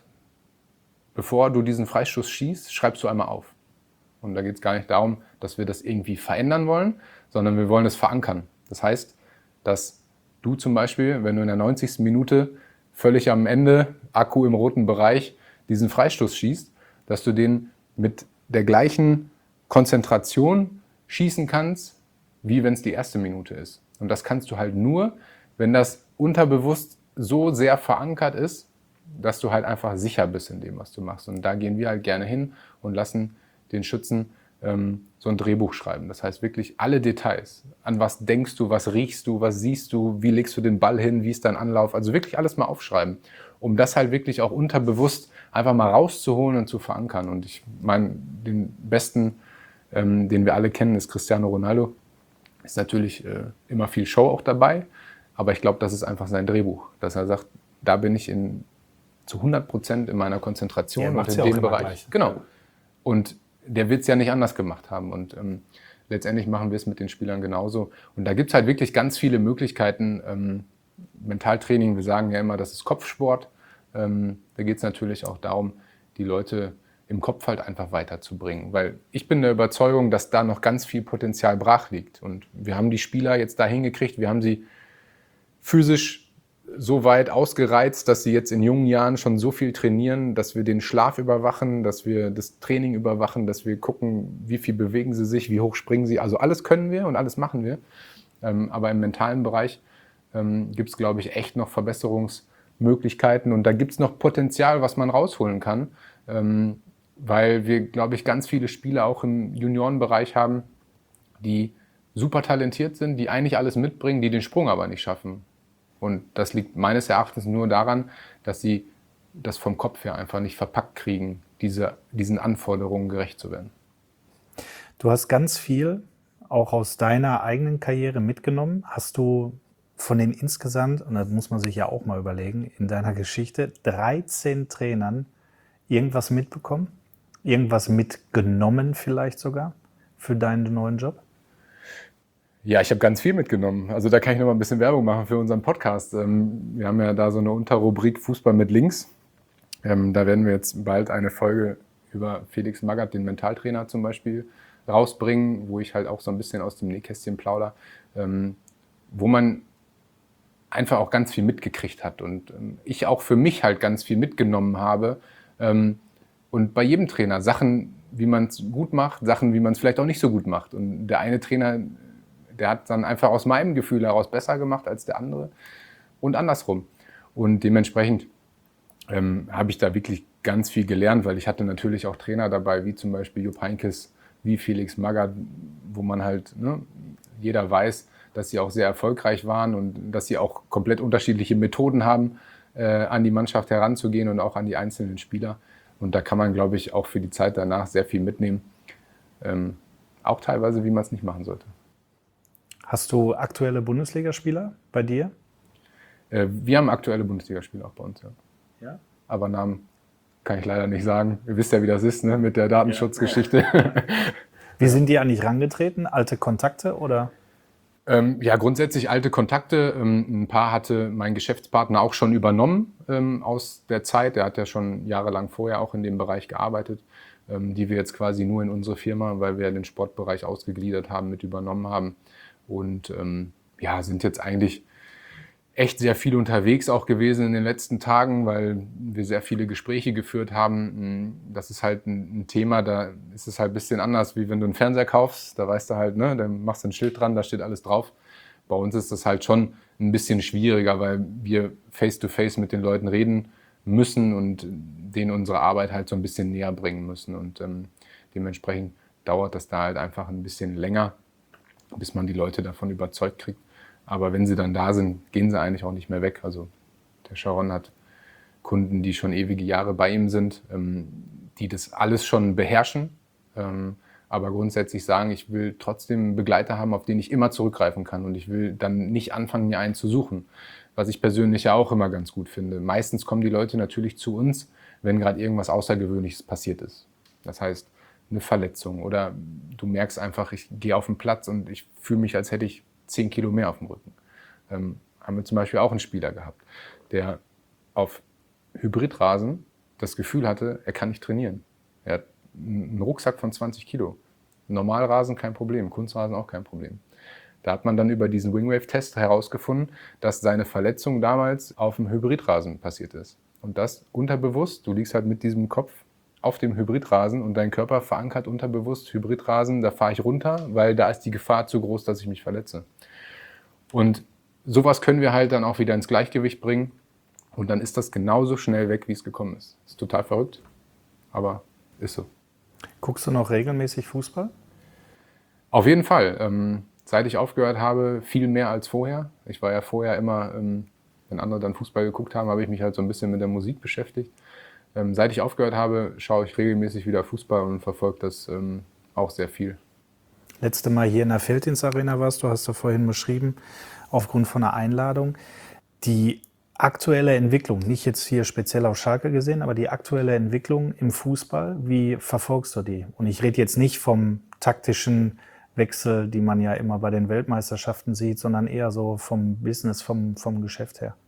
bevor du diesen Freistoß schießt, schreibst du einmal auf. Und da geht es gar nicht darum, dass wir das irgendwie verändern wollen, sondern wir wollen es verankern. Das heißt, dass du zum Beispiel, wenn du in der neunzigsten Minute völlig am Ende, Akku im roten Bereich, diesen Freistoß schießt, dass du den mit der gleichen Konzentration schießen kannst, wie wenn es die erste Minute ist. Und das kannst du halt nur, wenn das unterbewusst so sehr verankert ist, dass du halt einfach sicher bist in dem, was du machst. Und da gehen wir halt gerne hin und lassen den Schützen ähm, so ein Drehbuch schreiben. Das heißt wirklich alle Details. An was denkst du, was riechst du, was siehst du, wie legst du den Ball hin, wie ist dein Anlauf. Also wirklich alles mal aufschreiben, um das halt wirklich auch unterbewusst einfach mal rauszuholen und zu verankern. Und ich meine, den besten, ähm, den wir alle kennen, ist Cristiano Ronaldo. Ist natürlich äh, immer viel Show auch dabei, aber ich glaube, das ist einfach sein Drehbuch, dass er sagt, da bin ich in, zu hundert Prozent in meiner Konzentration ja, und in ja dem Bereich. Gleich. Genau. Und der wird es ja nicht anders gemacht haben. Und ähm, letztendlich machen wir es mit den Spielern genauso. Und da gibt es halt wirklich ganz viele Möglichkeiten. Ähm, Mentaltraining, wir sagen ja immer, das ist Kopfsport. Ähm, da geht es natürlich auch darum, die Leute im Kopf halt einfach weiterzubringen. Weil ich bin der Überzeugung, dass da noch ganz viel Potenzial brach liegt. Und wir haben die Spieler jetzt da hingekriegt, wir haben sie physisch so weit ausgereizt, dass sie jetzt in jungen Jahren schon so viel trainieren, dass wir den Schlaf überwachen, dass wir das Training überwachen, dass wir gucken, wie viel bewegen sie sich, wie hoch springen sie. Also alles können wir und alles machen wir. Ähm, aber im mentalen Bereich ähm, gibt es, glaube ich, echt noch Verbesserungsmöglichkeiten. Und da gibt es noch Potenzial, was man rausholen kann. Ähm, weil wir, glaube ich, ganz viele Spieler auch im Juniorenbereich haben, die super talentiert sind, die eigentlich alles mitbringen, die den Sprung aber nicht schaffen. Und das liegt meines Erachtens nur daran, dass sie das vom Kopf her einfach nicht verpackt kriegen, diese, diesen Anforderungen gerecht zu werden. Du hast ganz viel auch aus deiner eigenen Karriere mitgenommen. Hast du von den insgesamt, und das muss man sich ja auch mal überlegen, in deiner Geschichte dreizehn Trainern irgendwas mitbekommen? Irgendwas mitgenommen vielleicht sogar für deinen neuen Job? Ja, ich habe ganz viel mitgenommen. Also da kann ich noch mal ein bisschen Werbung machen für unseren Podcast. Wir haben ja da so eine Unterrubrik Fußball mit Links. Da werden wir jetzt bald eine Folge über Felix Magath, den Mentaltrainer zum Beispiel, rausbringen, wo ich halt auch so ein bisschen aus dem Nähkästchen plauder, wo man einfach auch ganz viel mitgekriegt hat und ich auch für mich halt ganz viel mitgenommen habe. Und bei jedem Trainer Sachen, wie man es gut macht, Sachen, wie man es vielleicht auch nicht so gut macht. Und der eine Trainer, der hat dann einfach aus meinem Gefühl heraus besser gemacht als der andere und andersrum. Und dementsprechend ähm, habe ich da wirklich ganz viel gelernt, weil ich hatte natürlich auch Trainer dabei, wie zum Beispiel Jupp Heynckes, wie Felix Magath, wo man halt, ne, jeder weiß, dass sie auch sehr erfolgreich waren und dass sie auch komplett unterschiedliche Methoden haben, äh, an die Mannschaft heranzugehen und auch an die einzelnen Spieler. Und da kann man, glaube ich, auch für die Zeit danach sehr viel mitnehmen. Ähm, auch teilweise, wie man es nicht machen sollte. Hast du aktuelle Bundesligaspieler bei dir? Äh, wir haben aktuelle Bundesligaspieler auch bei uns, ja. Ja? Aber Namen kann ich leider nicht sagen. Ihr wisst ja, wie das ist, ne, mit der Datenschutzgeschichte. Ja. Wie sind die an dich rangetreten? Alte Kontakte oder? Ähm, ja, grundsätzlich alte Kontakte. Ähm, ein paar hatte mein Geschäftspartner auch schon übernommen ähm, aus der Zeit. Der hat ja schon jahrelang vorher auch in dem Bereich gearbeitet, ähm, die wir jetzt quasi nur in unsere Firma, weil wir den Sportbereich ausgegliedert haben, mit übernommen haben. Und ähm, ja, sind jetzt eigentlich echt sehr viel unterwegs auch gewesen in den letzten Tagen, weil wir sehr viele Gespräche geführt haben. Das ist halt ein Thema, da ist es halt ein bisschen anders, wie wenn du einen Fernseher kaufst. Da weißt du halt, ne, dann machst du ein Schild dran, da steht alles drauf. Bei uns ist das halt schon ein bisschen schwieriger, weil wir face-to-face mit den Leuten reden müssen und denen unsere Arbeit halt so ein bisschen näher bringen müssen. Und ähm, dementsprechend dauert das da halt einfach ein bisschen länger, bis man die Leute davon überzeugt kriegt. Aber wenn sie dann da sind, gehen sie eigentlich auch nicht mehr weg. Also der Sharon hat Kunden, die schon ewige Jahre bei ihm sind, ähm, die das alles schon beherrschen, ähm, aber grundsätzlich sagen, ich will trotzdem einen Begleiter haben, auf den ich immer zurückgreifen kann. Und ich will dann nicht anfangen, mir einen zu suchen, was ich persönlich ja auch immer ganz gut finde. Meistens kommen die Leute natürlich zu uns, wenn gerade irgendwas Außergewöhnliches passiert ist. Das heißt, eine Verletzung oder du merkst einfach, ich gehe auf den Platz und ich fühle mich, als hätte ich zehn Kilo mehr auf dem Rücken. Ähm, haben wir zum Beispiel auch einen Spieler gehabt, der auf Hybridrasen das Gefühl hatte, er kann nicht trainieren. Er hat einen Rucksack von zwanzig Kilo. Normalrasen kein Problem, Kunstrasen auch kein Problem. Da hat man dann über diesen Wingwave-Test herausgefunden, dass seine Verletzung damals auf dem Hybridrasen passiert ist. Und das unterbewusst, du liegst halt mit diesem Kopf auf dem Hybridrasen und dein Körper verankert unterbewusst, Hybridrasen, da fahre ich runter, weil da ist die Gefahr zu groß, dass ich mich verletze. Und sowas können wir halt dann auch wieder ins Gleichgewicht bringen und dann ist das genauso schnell weg, wie es gekommen ist. Ist total verrückt, aber ist so. Guckst du noch regelmäßig Fußball? Auf jeden Fall. Ähm, seit ich aufgehört habe, viel mehr als vorher. Ich war ja vorher immer, ähm, wenn andere dann Fußball geguckt haben, habe ich mich halt so ein bisschen mit der Musik beschäftigt. Ähm, seit ich aufgehört habe, schaue ich regelmäßig wieder Fußball und verfolge das ähm, auch sehr viel. Letzte Mal hier in der Felddienst-Arena warst du, hast du vorhin beschrieben, aufgrund von einer Einladung. Die aktuelle Entwicklung, nicht jetzt hier speziell auf Schalke gesehen, aber die aktuelle Entwicklung im Fußball, wie verfolgst du die? Und ich rede jetzt nicht vom taktischen Wechsel, die man ja immer bei den Weltmeisterschaften sieht, sondern eher so vom Business, vom, vom Geschäft her.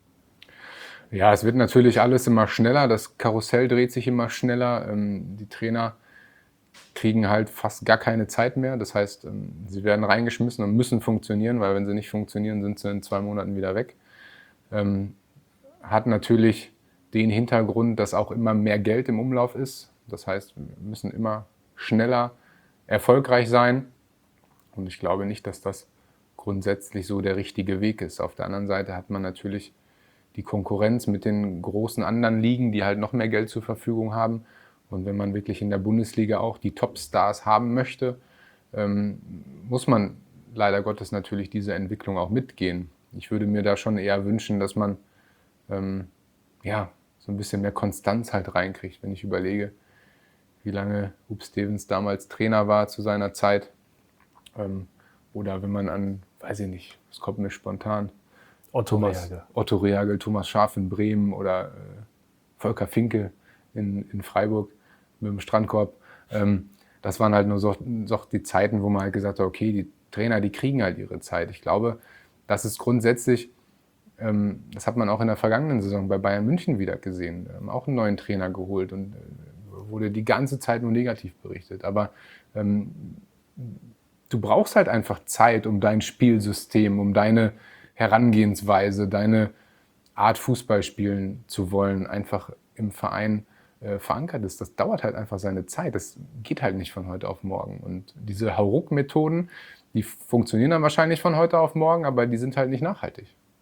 Ja, es wird natürlich alles immer schneller, das Karussell dreht sich immer schneller, ähm, die Trainer kriegen halt fast gar keine Zeit mehr, das heißt, ähm, sie werden reingeschmissen und müssen funktionieren, weil wenn sie nicht funktionieren, sind sie in zwei Monaten wieder weg. Ähm, hat natürlich den Hintergrund, dass auch immer mehr Geld im Umlauf ist, das heißt, wir müssen immer schneller erfolgreich sein und ich glaube nicht, dass das grundsätzlich so der richtige Weg ist. Auf der anderen Seite hat man natürlich die Konkurrenz mit den großen anderen Ligen, die halt noch mehr Geld zur Verfügung haben. Und wenn man wirklich in der Bundesliga auch die Topstars haben möchte, ähm, muss man leider Gottes natürlich diese Entwicklung auch mitgehen. Ich würde mir da schon eher wünschen, dass man ähm, ja, so ein bisschen mehr Konstanz halt reinkriegt, wenn ich überlege, wie lange Hub Stevens damals Trainer war zu seiner Zeit. Ähm, oder wenn man an, weiß ich nicht, was kommt mir spontan, Otto Thomas, Reagel. Otto Reagel, Thomas Schaaf in Bremen oder äh, Volker Finke in, in Freiburg mit dem Strandkorb. Ähm, das waren halt nur so, so die Zeiten, wo man halt gesagt hat, okay, die Trainer, die kriegen halt ihre Zeit. Ich glaube, das ist grundsätzlich, ähm, das hat man auch in der vergangenen Saison bei Bayern München wieder gesehen, ähm, auch einen neuen Trainer geholt und äh, wurde die ganze Zeit nur negativ berichtet. Aber ähm, du brauchst halt einfach Zeit, um dein Spielsystem, um deine Herangehensweise, deine Art Fußball spielen zu wollen, einfach im Verein äh, verankert ist. Das dauert halt einfach seine Zeit. Das geht halt nicht von heute auf morgen. Und diese Hauruck-Methoden, die funktionieren dann wahrscheinlich von heute auf morgen, aber die sind halt nicht nachhaltig.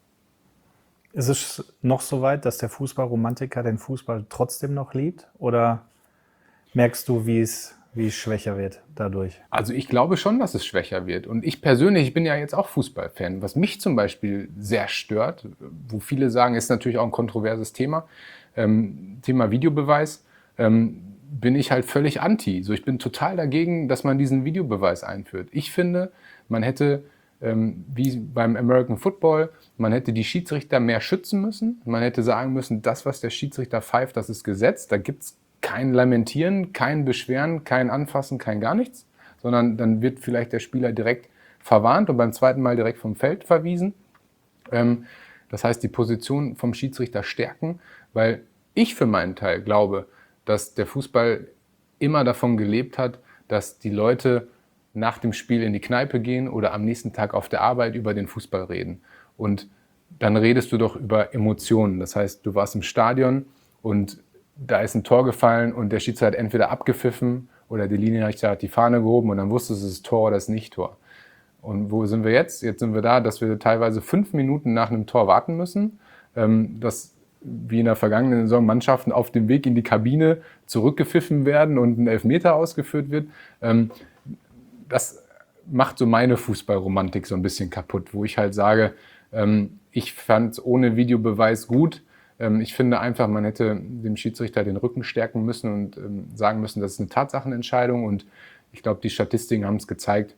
Ist es noch so weit, dass der Fußballromantiker den Fußball trotzdem noch liebt? Oder merkst du, wie es wie es schwächer wird dadurch? Also ich glaube schon, dass es schwächer wird. Und ich persönlich, ich bin ja jetzt auch Fußballfan. Was mich zum Beispiel sehr stört, wo viele sagen, ist natürlich auch ein kontroverses Thema, ähm, Thema Videobeweis, ähm, bin ich halt völlig anti. So, ich bin total dagegen, dass man diesen Videobeweis einführt. Ich finde, man hätte, ähm, wie beim American Football, man hätte die Schiedsrichter mehr schützen müssen. Man hätte sagen müssen, das, was der Schiedsrichter pfeift, das ist Gesetz. Da gibt es kein Lamentieren, kein Beschweren, kein Anfassen, kein gar nichts, sondern dann wird vielleicht der Spieler direkt verwarnt und beim zweiten Mal direkt vom Feld verwiesen. Ähm, das heißt, die Position vom Schiedsrichter stärken, weil ich für meinen Teil glaube, dass der Fußball immer davon gelebt hat, dass die Leute nach dem Spiel in die Kneipe gehen oder am nächsten Tag auf der Arbeit über den Fußball reden. Und dann redest du doch über Emotionen. Das heißt, du warst im Stadion und da ist ein Tor gefallen und der Schiedsrichter hat entweder abgepfiffen oder der Linienrichter hat die Fahne gehoben und dann wusstest du, es ist Tor oder es ist nicht Tor. Und wo sind wir jetzt? Jetzt sind wir da, dass wir teilweise fünf Minuten nach einem Tor warten müssen, ähm, dass wie in der vergangenen Saison Mannschaften auf dem Weg in die Kabine zurückgepfiffen werden und ein Elfmeter ausgeführt wird. Ähm, das macht so meine Fußballromantik so ein bisschen kaputt, wo ich halt sage, ähm, ich fand es ohne Videobeweis gut. Ähm, ich finde einfach, man hätte dem Schiedsrichter den Rücken stärken müssen und ähm, sagen müssen, das ist eine Tatsachenentscheidung. Und ich glaube, die Statistiken haben es gezeigt,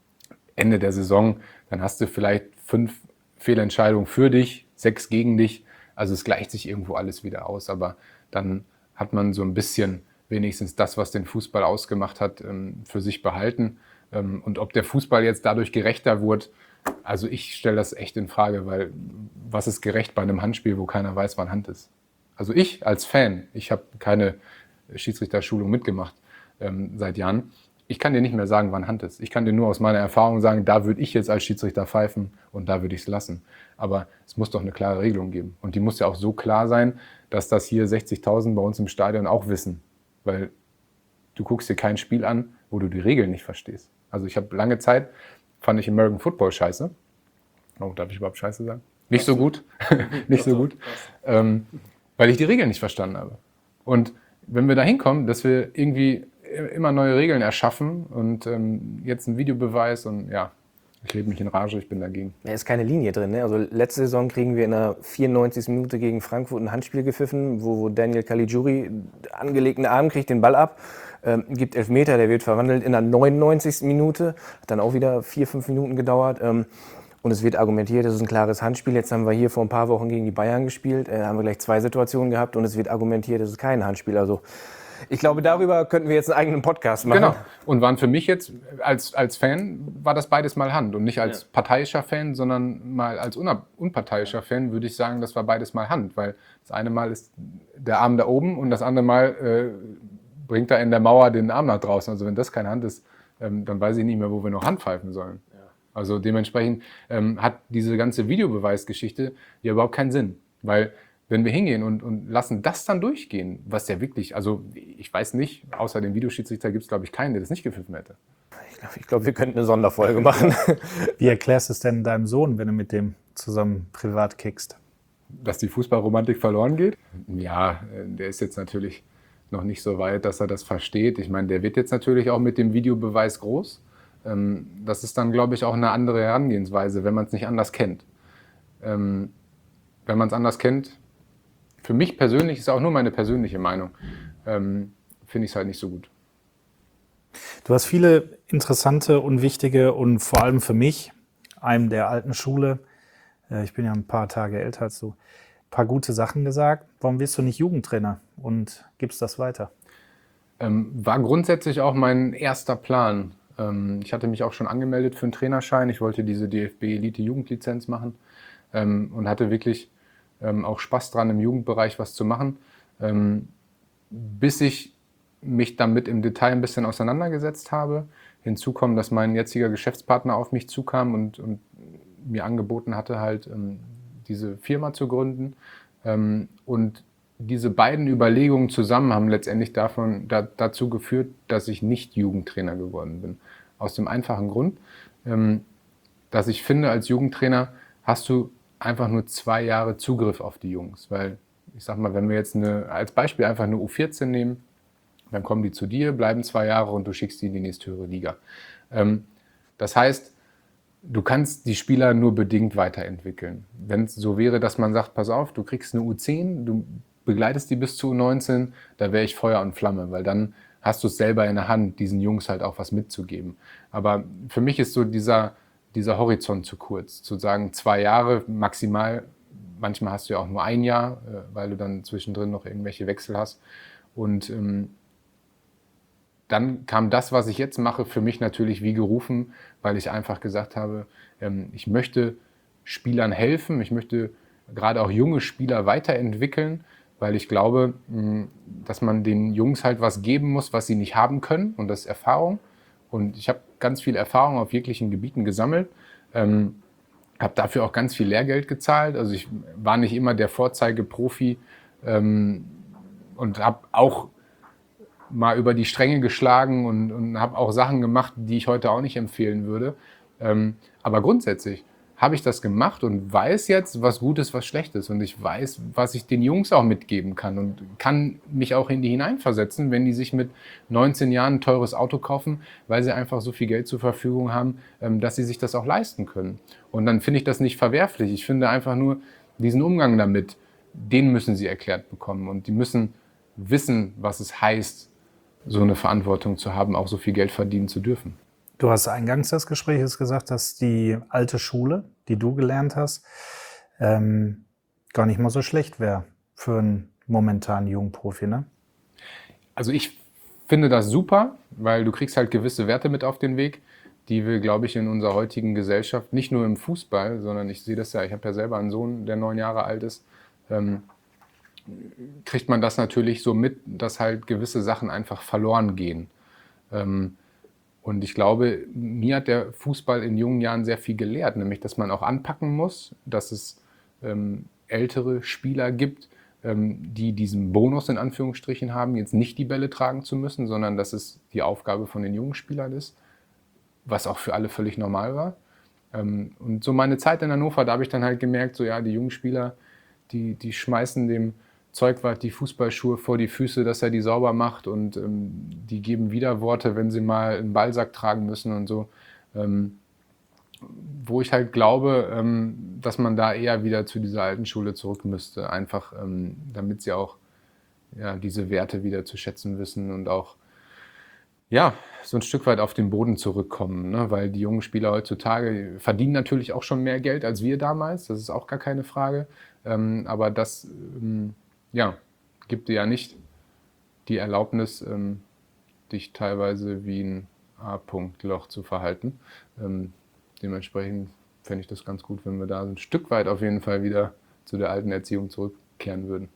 Ende der Saison, dann hast du vielleicht fünf Fehlentscheidungen für dich, sechs gegen dich. Also es gleicht sich irgendwo alles wieder aus, aber dann hat man so ein bisschen wenigstens das, was den Fußball ausgemacht hat, für sich behalten. Und ob der Fußball jetzt dadurch gerechter wurde, also ich stelle das echt in Frage, weil was ist gerecht bei einem Handspiel, wo keiner weiß, wann Hand ist? Also ich als Fan, ich habe keine Schiedsrichterschulung mitgemacht ähm, seit Jahren, ich kann dir nicht mehr sagen, wann Hand ist. Ich kann dir nur aus meiner Erfahrung sagen, da würde ich jetzt als Schiedsrichter pfeifen und da würde ich es lassen. Aber es muss doch eine klare Regelung geben. Und die muss ja auch so klar sein, dass das hier sechzigtausend bei uns im Stadion auch wissen. Weil du guckst dir kein Spiel an, wo du die Regeln nicht verstehst. Also ich habe lange Zeit, fand ich American Football scheiße. Oh, darf ich überhaupt scheiße sagen? Nicht so gut. nicht so gut. Ähm, weil ich die Regeln nicht verstanden habe. Und wenn wir da hinkommen, dass wir irgendwie immer neue Regeln erschaffen und ähm, jetzt ein Videobeweis und ja, ich lebe mich in Rage, ich bin dagegen. Da ist keine Linie drin. Ne? Also letzte Saison kriegen wir in der vierundneunzigsten Minute gegen Frankfurt ein Handspiel gepfiffen, wo, wo Daniel Caligiuri angelegten Arm kriegt den Ball ab, ähm, gibt Elfmeter, der wird verwandelt in der neunundneunzigsten Minute, hat dann auch wieder vier, fünf Minuten gedauert. Ähm, und es wird argumentiert, das ist ein klares Handspiel. Jetzt haben wir hier vor ein paar Wochen gegen die Bayern gespielt, äh, haben wir gleich zwei Situationen gehabt und es wird argumentiert, das ist kein Handspiel. Also ich glaube, darüber könnten wir jetzt einen eigenen Podcast machen. Genau. Und waren für mich jetzt, als, als Fan, war das beides mal Hand. Und nicht als ja. parteiischer Fan, sondern mal als unparteiischer Fan würde ich sagen, das war beides mal Hand. Weil das eine Mal ist der Arm da oben und das andere Mal äh, bringt er in der Mauer den Arm nach draußen. Also wenn das keine Hand ist, ähm, dann weiß ich nicht mehr, wo wir noch Hand pfeifen sollen. Ja. Also dementsprechend ähm, hat diese ganze Videobeweisgeschichte ja überhaupt keinen Sinn. Weil wenn wir hingehen und, und lassen das dann durchgehen, was ja wirklich, also ich weiß nicht, außer dem Videoschiedsrichter gibt es, glaube ich, keinen, der das nicht gepfiffen hätte. Ich glaube, ich glaub, wir könnten eine Sonderfolge machen. Wie erklärst du es denn deinem Sohn, wenn du mit dem zusammen privat kickst? Dass die Fußballromantik verloren geht? Ja, der ist jetzt natürlich noch nicht so weit, dass er das versteht. Ich meine, der wird jetzt natürlich auch mit dem Videobeweis groß. Das ist dann, glaube ich, auch eine andere Herangehensweise, wenn man es nicht anders kennt. Wenn man es anders kennt, für mich persönlich, ist auch nur meine persönliche Meinung, ähm, finde ich es halt nicht so gut. Du hast viele interessante und wichtige und vor allem für mich, einem der alten Schule, äh, ich bin ja ein paar Tage älter als du, ein paar gute Sachen gesagt. Warum wirst du nicht Jugendtrainer und gibst das weiter? Ähm, war grundsätzlich auch mein erster Plan. Ähm, ich hatte mich auch schon angemeldet für einen Trainerschein. Ich wollte diese D F B-Elite-Jugendlizenz machen ähm, und hatte wirklich Ähm, auch Spaß dran, im Jugendbereich was zu machen, ähm, bis ich mich damit im Detail ein bisschen auseinandergesetzt habe. Hinzu kommt, dass mein jetziger Geschäftspartner auf mich zukam und, und mir angeboten hatte, halt ähm, diese Firma zu gründen. Ähm, und diese beiden Überlegungen zusammen haben letztendlich davon, da, dazu geführt, dass ich nicht Jugendtrainer geworden bin. Aus dem einfachen Grund, ähm, dass ich finde, als Jugendtrainer hast du einfach nur zwei Jahre Zugriff auf die Jungs. Weil, ich sag mal, wenn wir jetzt eine, als Beispiel einfach eine U vierzehn nehmen, dann kommen die zu dir, bleiben zwei Jahre und du schickst die in die nächsthöhere Liga. Ähm, das heißt, du kannst die Spieler nur bedingt weiterentwickeln. Wenn es so wäre, dass man sagt, pass auf, du kriegst eine U zehn, du begleitest die bis zu U neunzehn, da wäre ich Feuer und Flamme, weil dann hast du es selber in der Hand, diesen Jungs halt auch was mitzugeben. Aber für mich ist so dieser dieser Horizont zu kurz, zu sagen zwei Jahre maximal, manchmal hast du ja auch nur ein Jahr, weil du dann zwischendrin noch irgendwelche Wechsel hast und ähm, dann kam das, was ich jetzt mache, für mich natürlich wie gerufen, weil ich einfach gesagt habe, ähm, ich möchte Spielern helfen, ich möchte gerade auch junge Spieler weiterentwickeln, weil ich glaube, mh, dass man den Jungs halt was geben muss, was sie nicht haben können, und das ist Erfahrung. Und ich habe ganz viel Erfahrung auf jeglichen Gebieten gesammelt, ähm, habe dafür auch ganz viel Lehrgeld gezahlt. Also ich war nicht immer der Vorzeigeprofi ähm, und habe auch mal über die Stränge geschlagen und, und habe auch Sachen gemacht, die ich heute auch nicht empfehlen würde. Ähm, aber grundsätzlich habe ich das gemacht und weiß jetzt, was gut ist, was schlecht ist. Und ich weiß, was ich den Jungs auch mitgeben kann und kann mich auch in die hineinversetzen, wenn die sich mit neunzehn Jahren ein teures Auto kaufen, weil sie einfach so viel Geld zur Verfügung haben, dass sie sich das auch leisten können. Und dann finde ich das nicht verwerflich. Ich finde einfach nur, diesen Umgang damit, den müssen sie erklärt bekommen. Und die müssen wissen, was es heißt, so eine Verantwortung zu haben, auch so viel Geld verdienen zu dürfen. Du hast eingangs des Gesprächs gesagt, dass die alte Schule, die du gelernt hast, ähm, gar nicht mal so schlecht wäre für einen momentanen Jungprofi, ne? Also ich finde das super, weil du kriegst halt gewisse Werte mit auf den Weg, die wir, glaube ich, in unserer heutigen Gesellschaft, nicht nur im Fußball, sondern ich sehe das ja, ich habe ja selber einen Sohn, der neun Jahre alt ist, ähm, kriegt man das natürlich so mit, dass halt gewisse Sachen einfach verloren gehen. Ähm, Und ich glaube, mir hat der Fußball in jungen Jahren sehr viel gelehrt, nämlich, dass man auch anpacken muss, dass es ähm, ältere Spieler gibt, ähm, die diesen Bonus in Anführungsstrichen haben, jetzt nicht die Bälle tragen zu müssen, sondern dass es die Aufgabe von den jungen Spielern ist, was auch für alle völlig normal war. Ähm, und so meine Zeit in Hannover, da habe ich dann halt gemerkt, so ja, die jungen Spieler, die, die schmeißen dem Zeugwart die Fußballschuhe vor die Füße, dass er die sauber macht, und ähm, die geben Widerworte, wenn sie mal einen Ballsack tragen müssen und so. Ähm, wo ich halt glaube, ähm, dass man da eher wieder zu dieser alten Schule zurück müsste, einfach ähm, damit sie auch ja, diese Werte wieder zu schätzen wissen und auch ja, so ein Stück weit auf den Boden zurückkommen, ne? Weil die jungen Spieler heutzutage verdienen natürlich auch schon mehr Geld als wir damals, das ist auch gar keine Frage, ähm, aber das ähm, ja, gibt dir ja nicht die Erlaubnis, ähm, dich teilweise wie ein A-Punkt-Loch zu verhalten. Ähm, dementsprechend fände ich das ganz gut, wenn wir da ein Stück weit auf jeden Fall wieder zu der alten Erziehung zurückkehren würden.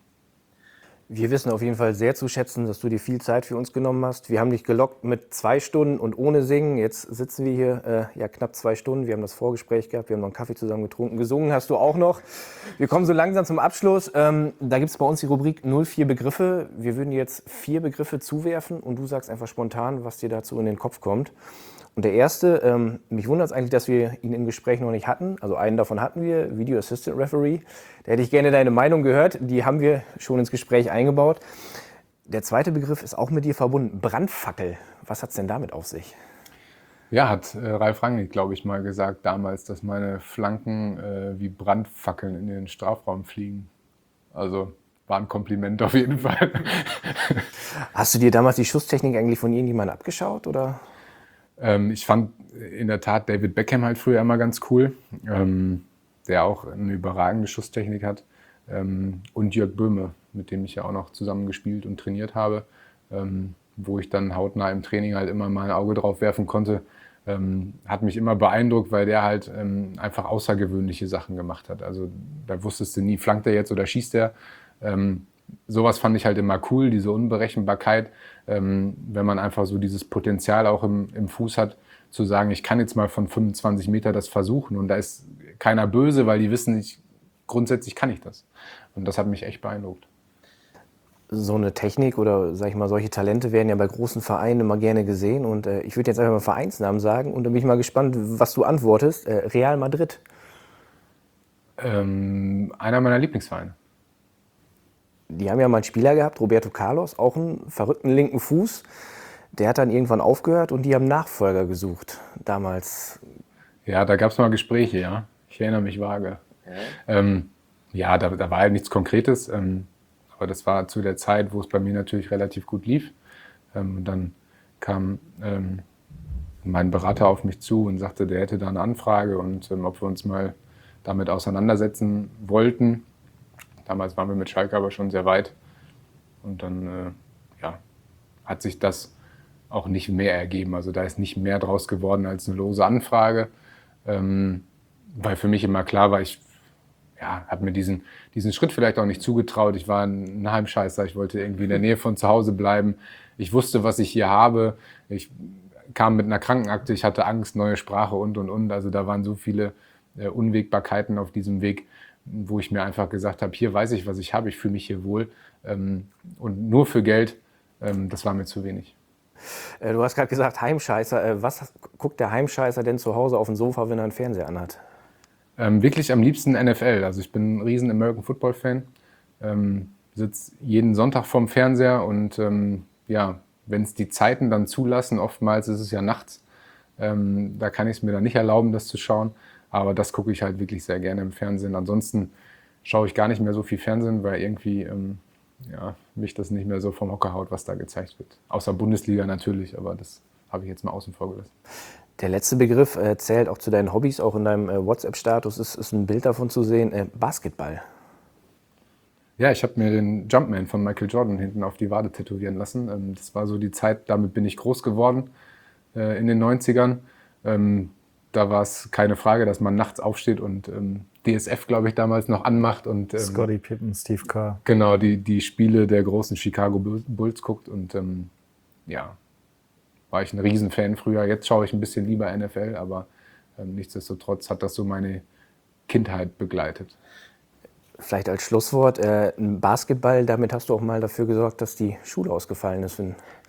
Wir wissen auf jeden Fall sehr zu schätzen, dass du dir viel Zeit für uns genommen hast. Wir haben dich gelockt mit zwei Stunden und ohne Singen. Jetzt sitzen wir hier äh, ja knapp zwei Stunden. Wir haben das Vorgespräch gehabt, wir haben noch einen Kaffee zusammen getrunken. Gesungen hast du auch noch. Wir kommen so langsam zum Abschluss. Ähm, da gibt es bei uns die Rubrik null vier Begriffe. Wir würden dir jetzt vier Begriffe zuwerfen und du sagst einfach spontan, was dir dazu in den Kopf kommt. Und der erste, ähm, mich wundert es eigentlich, dass wir ihn im Gespräch noch nicht hatten. Also einen davon hatten wir, Video Assistant Referee. Da hätte ich gerne deine Meinung gehört. Die haben wir schon ins Gespräch eingebaut. Der zweite Begriff ist auch mit dir verbunden. Brandfackel. Was hat es denn damit auf sich? Ja, hat äh, Ralf Rangnick, glaube ich, mal gesagt damals, dass meine Flanken äh, wie Brandfackeln in den Strafraum fliegen. Also war ein Kompliment auf jeden Fall. Hast du dir damals die Schusstechnik eigentlich von irgendjemandem abgeschaut, oder? Ähm, ich fand in der Tat David Beckham halt früher immer ganz cool, ähm, der auch eine überragende Schusstechnik hat. Ähm, und Jörg Böhme, mit dem ich ja auch noch zusammen gespielt und trainiert habe, ähm, wo ich dann hautnah im Training halt immer mal ein Auge drauf werfen konnte. Ähm, hat mich immer beeindruckt, weil der halt ähm, einfach außergewöhnliche Sachen gemacht hat. Also da wusstest du nie, flankt er jetzt oder schießt er. Ähm, sowas fand ich halt immer cool, diese Unberechenbarkeit, ähm, wenn man einfach so dieses Potenzial auch im, im Fuß hat, zu sagen, ich kann jetzt mal von fünfundzwanzig Meter das versuchen, und da ist keiner böse, weil die wissen, ich, grundsätzlich kann ich das. Und das hat mich echt beeindruckt. So eine Technik oder sag ich mal, solche Talente werden ja bei großen Vereinen immer gerne gesehen, und äh, ich würde jetzt einfach mal Vereinsnamen sagen, und da bin ich mal gespannt, was du antwortest. Äh, Real Madrid. Ähm, einer meiner Lieblingsvereine. Die haben ja mal einen Spieler gehabt, Roberto Carlos, auch einen verrückten linken Fuß. Der hat dann irgendwann aufgehört und die haben Nachfolger gesucht, damals. Ja, da gab es mal Gespräche, ja. Ich erinnere mich vage. Ja, ähm, ja da, da war halt nichts Konkretes, ähm, aber das war zu der Zeit, wo es bei mir natürlich relativ gut lief. Ähm, und dann kam ähm, mein Berater auf mich zu und sagte, der hätte da eine Anfrage und ähm, ob wir uns mal damit auseinandersetzen wollten. Damals waren wir mit Schalke aber schon sehr weit, und dann äh, ja, hat sich das auch nicht mehr ergeben. Also da ist nicht mehr draus geworden als eine lose Anfrage, ähm, weil für mich immer klar war, ich ja, habe mir diesen, diesen Schritt vielleicht auch nicht zugetraut. Ich war ein Heimscheißer, ich wollte irgendwie in der Nähe von zu Hause bleiben. Ich wusste, was ich hier habe. Ich kam mit einer Krankenakte, ich hatte Angst, neue Sprache und, und, und. Also da waren so viele äh, Unwägbarkeiten auf diesem Weg, wo ich mir einfach gesagt habe, hier weiß ich, was ich habe, ich fühle mich hier wohl. Ähm, und nur für Geld, ähm, das war mir zu wenig. Äh, du hast gerade gesagt, Heimscheißer. Äh, was guckt der Heimscheißer denn zu Hause auf dem Sofa, wenn er einen Fernseher anhat? Ähm, wirklich am liebsten N F L. Also ich bin ein riesen American Football Fan. Ähm, sitze jeden Sonntag vorm Fernseher und ähm, ja, wenn es die Zeiten dann zulassen, oftmals ist es ja nachts, ähm, da kann ich es mir dann nicht erlauben, das zu schauen. Aber das gucke ich halt wirklich sehr gerne im Fernsehen. Ansonsten schaue ich gar nicht mehr so viel Fernsehen, weil irgendwie ähm, ja, mich das nicht mehr so vom Hocker haut, was da gezeigt wird. Außer Bundesliga natürlich, aber das habe ich jetzt mal außen vor gelassen. Der letzte Begriff äh, zählt auch zu deinen Hobbys, auch in deinem äh, WhatsApp-Status ist, ist ein Bild davon zu sehen, äh, Basketball. Ja, ich habe mir den Jumpman von Michael Jordan hinten auf die Wade tätowieren lassen. Ähm, das war so die Zeit, damit bin ich groß geworden äh, in den neunzigern. Ähm, da war es keine Frage, dass man nachts aufsteht und ähm, D S F, glaube ich, damals noch anmacht. Und, ähm, Scottie Pippen, Steve Kerr. Genau, die, die Spiele der großen Chicago Bulls guckt. Und ähm, ja, war ich ein Riesenfan früher. Jetzt schaue ich ein bisschen lieber N F L, aber ähm, nichtsdestotrotz hat das so meine Kindheit begleitet. Vielleicht als Schlusswort, äh, ein Basketball, damit hast du auch mal dafür gesorgt, dass die Schule ausgefallen ist.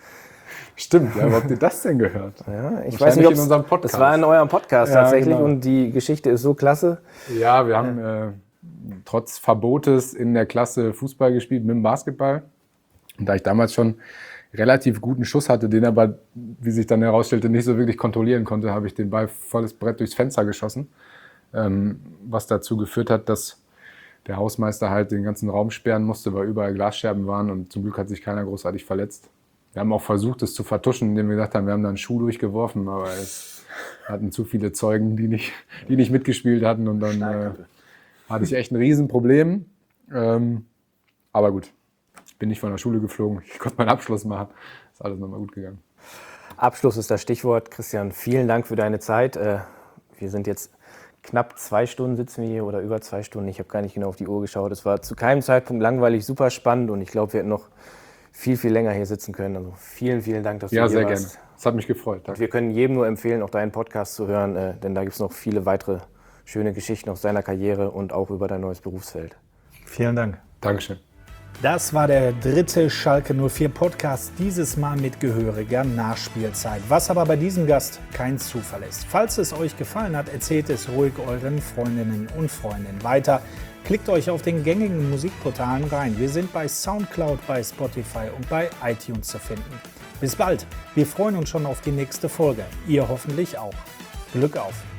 Stimmt, ja, wo habt ihr das denn gehört? Ja, ich weiß nicht, in unserem Podcast. Das war in eurem Podcast Ja, tatsächlich genau. und die Geschichte ist so klasse. Ja, wir haben äh, trotz Verbotes in der Klasse Fußball gespielt mit dem Basketball. Und da ich damals schon relativ guten Schuss hatte, den aber, wie sich dann herausstellte, nicht so wirklich kontrollieren konnte, habe ich den Ball volles Brett durchs Fenster geschossen. Ähm, was dazu geführt hat, dass der Hausmeister halt den ganzen Raum sperren musste, weil überall Glasscherben waren und zum Glück hat sich keiner großartig verletzt. Wir haben auch versucht, es zu vertuschen, indem wir gesagt haben, wir haben da einen Schuh durchgeworfen, aber es hatten zu viele Zeugen, die nicht, die nicht mitgespielt hatten und dann äh, hatte ich echt ein Riesenproblem. Ähm, aber gut, bin nicht von der Schule geflogen, ich konnte meinen Abschluss machen, ist alles nochmal gut gegangen. Abschluss ist das Stichwort. Christian, vielen Dank für deine Zeit. Äh, wir sind jetzt knapp zwei Stunden sitzen wir hier oder über zwei Stunden. Ich habe gar nicht genau auf die Uhr geschaut. Es war zu keinem Zeitpunkt langweilig, super spannend und ich glaube, wir hätten noch viel, viel länger hier sitzen können. Also vielen, vielen Dank, dass du ja, hier warst. Ja, sehr gerne. Es hat mich gefreut. Danke. Wir können jedem nur empfehlen, auch deinen Podcast zu hören, äh, denn da gibt es noch viele weitere schöne Geschichten aus deiner Karriere und auch über dein neues Berufsfeld. Vielen Dank. Dankeschön. Das war der dritte Schalke null vier Podcast, dieses Mal mit gehöriger Nachspielzeit. Was aber bei diesem Gast kein Zufall ist. Falls es euch gefallen hat, erzählt es ruhig euren Freundinnen und Freunden weiter. Klickt euch auf den gängigen Musikportalen rein. Wir sind bei Soundcloud, bei Spotify und bei iTunes zu finden. Bis bald. Wir freuen uns schon auf die nächste Folge. Ihr hoffentlich auch. Glück auf!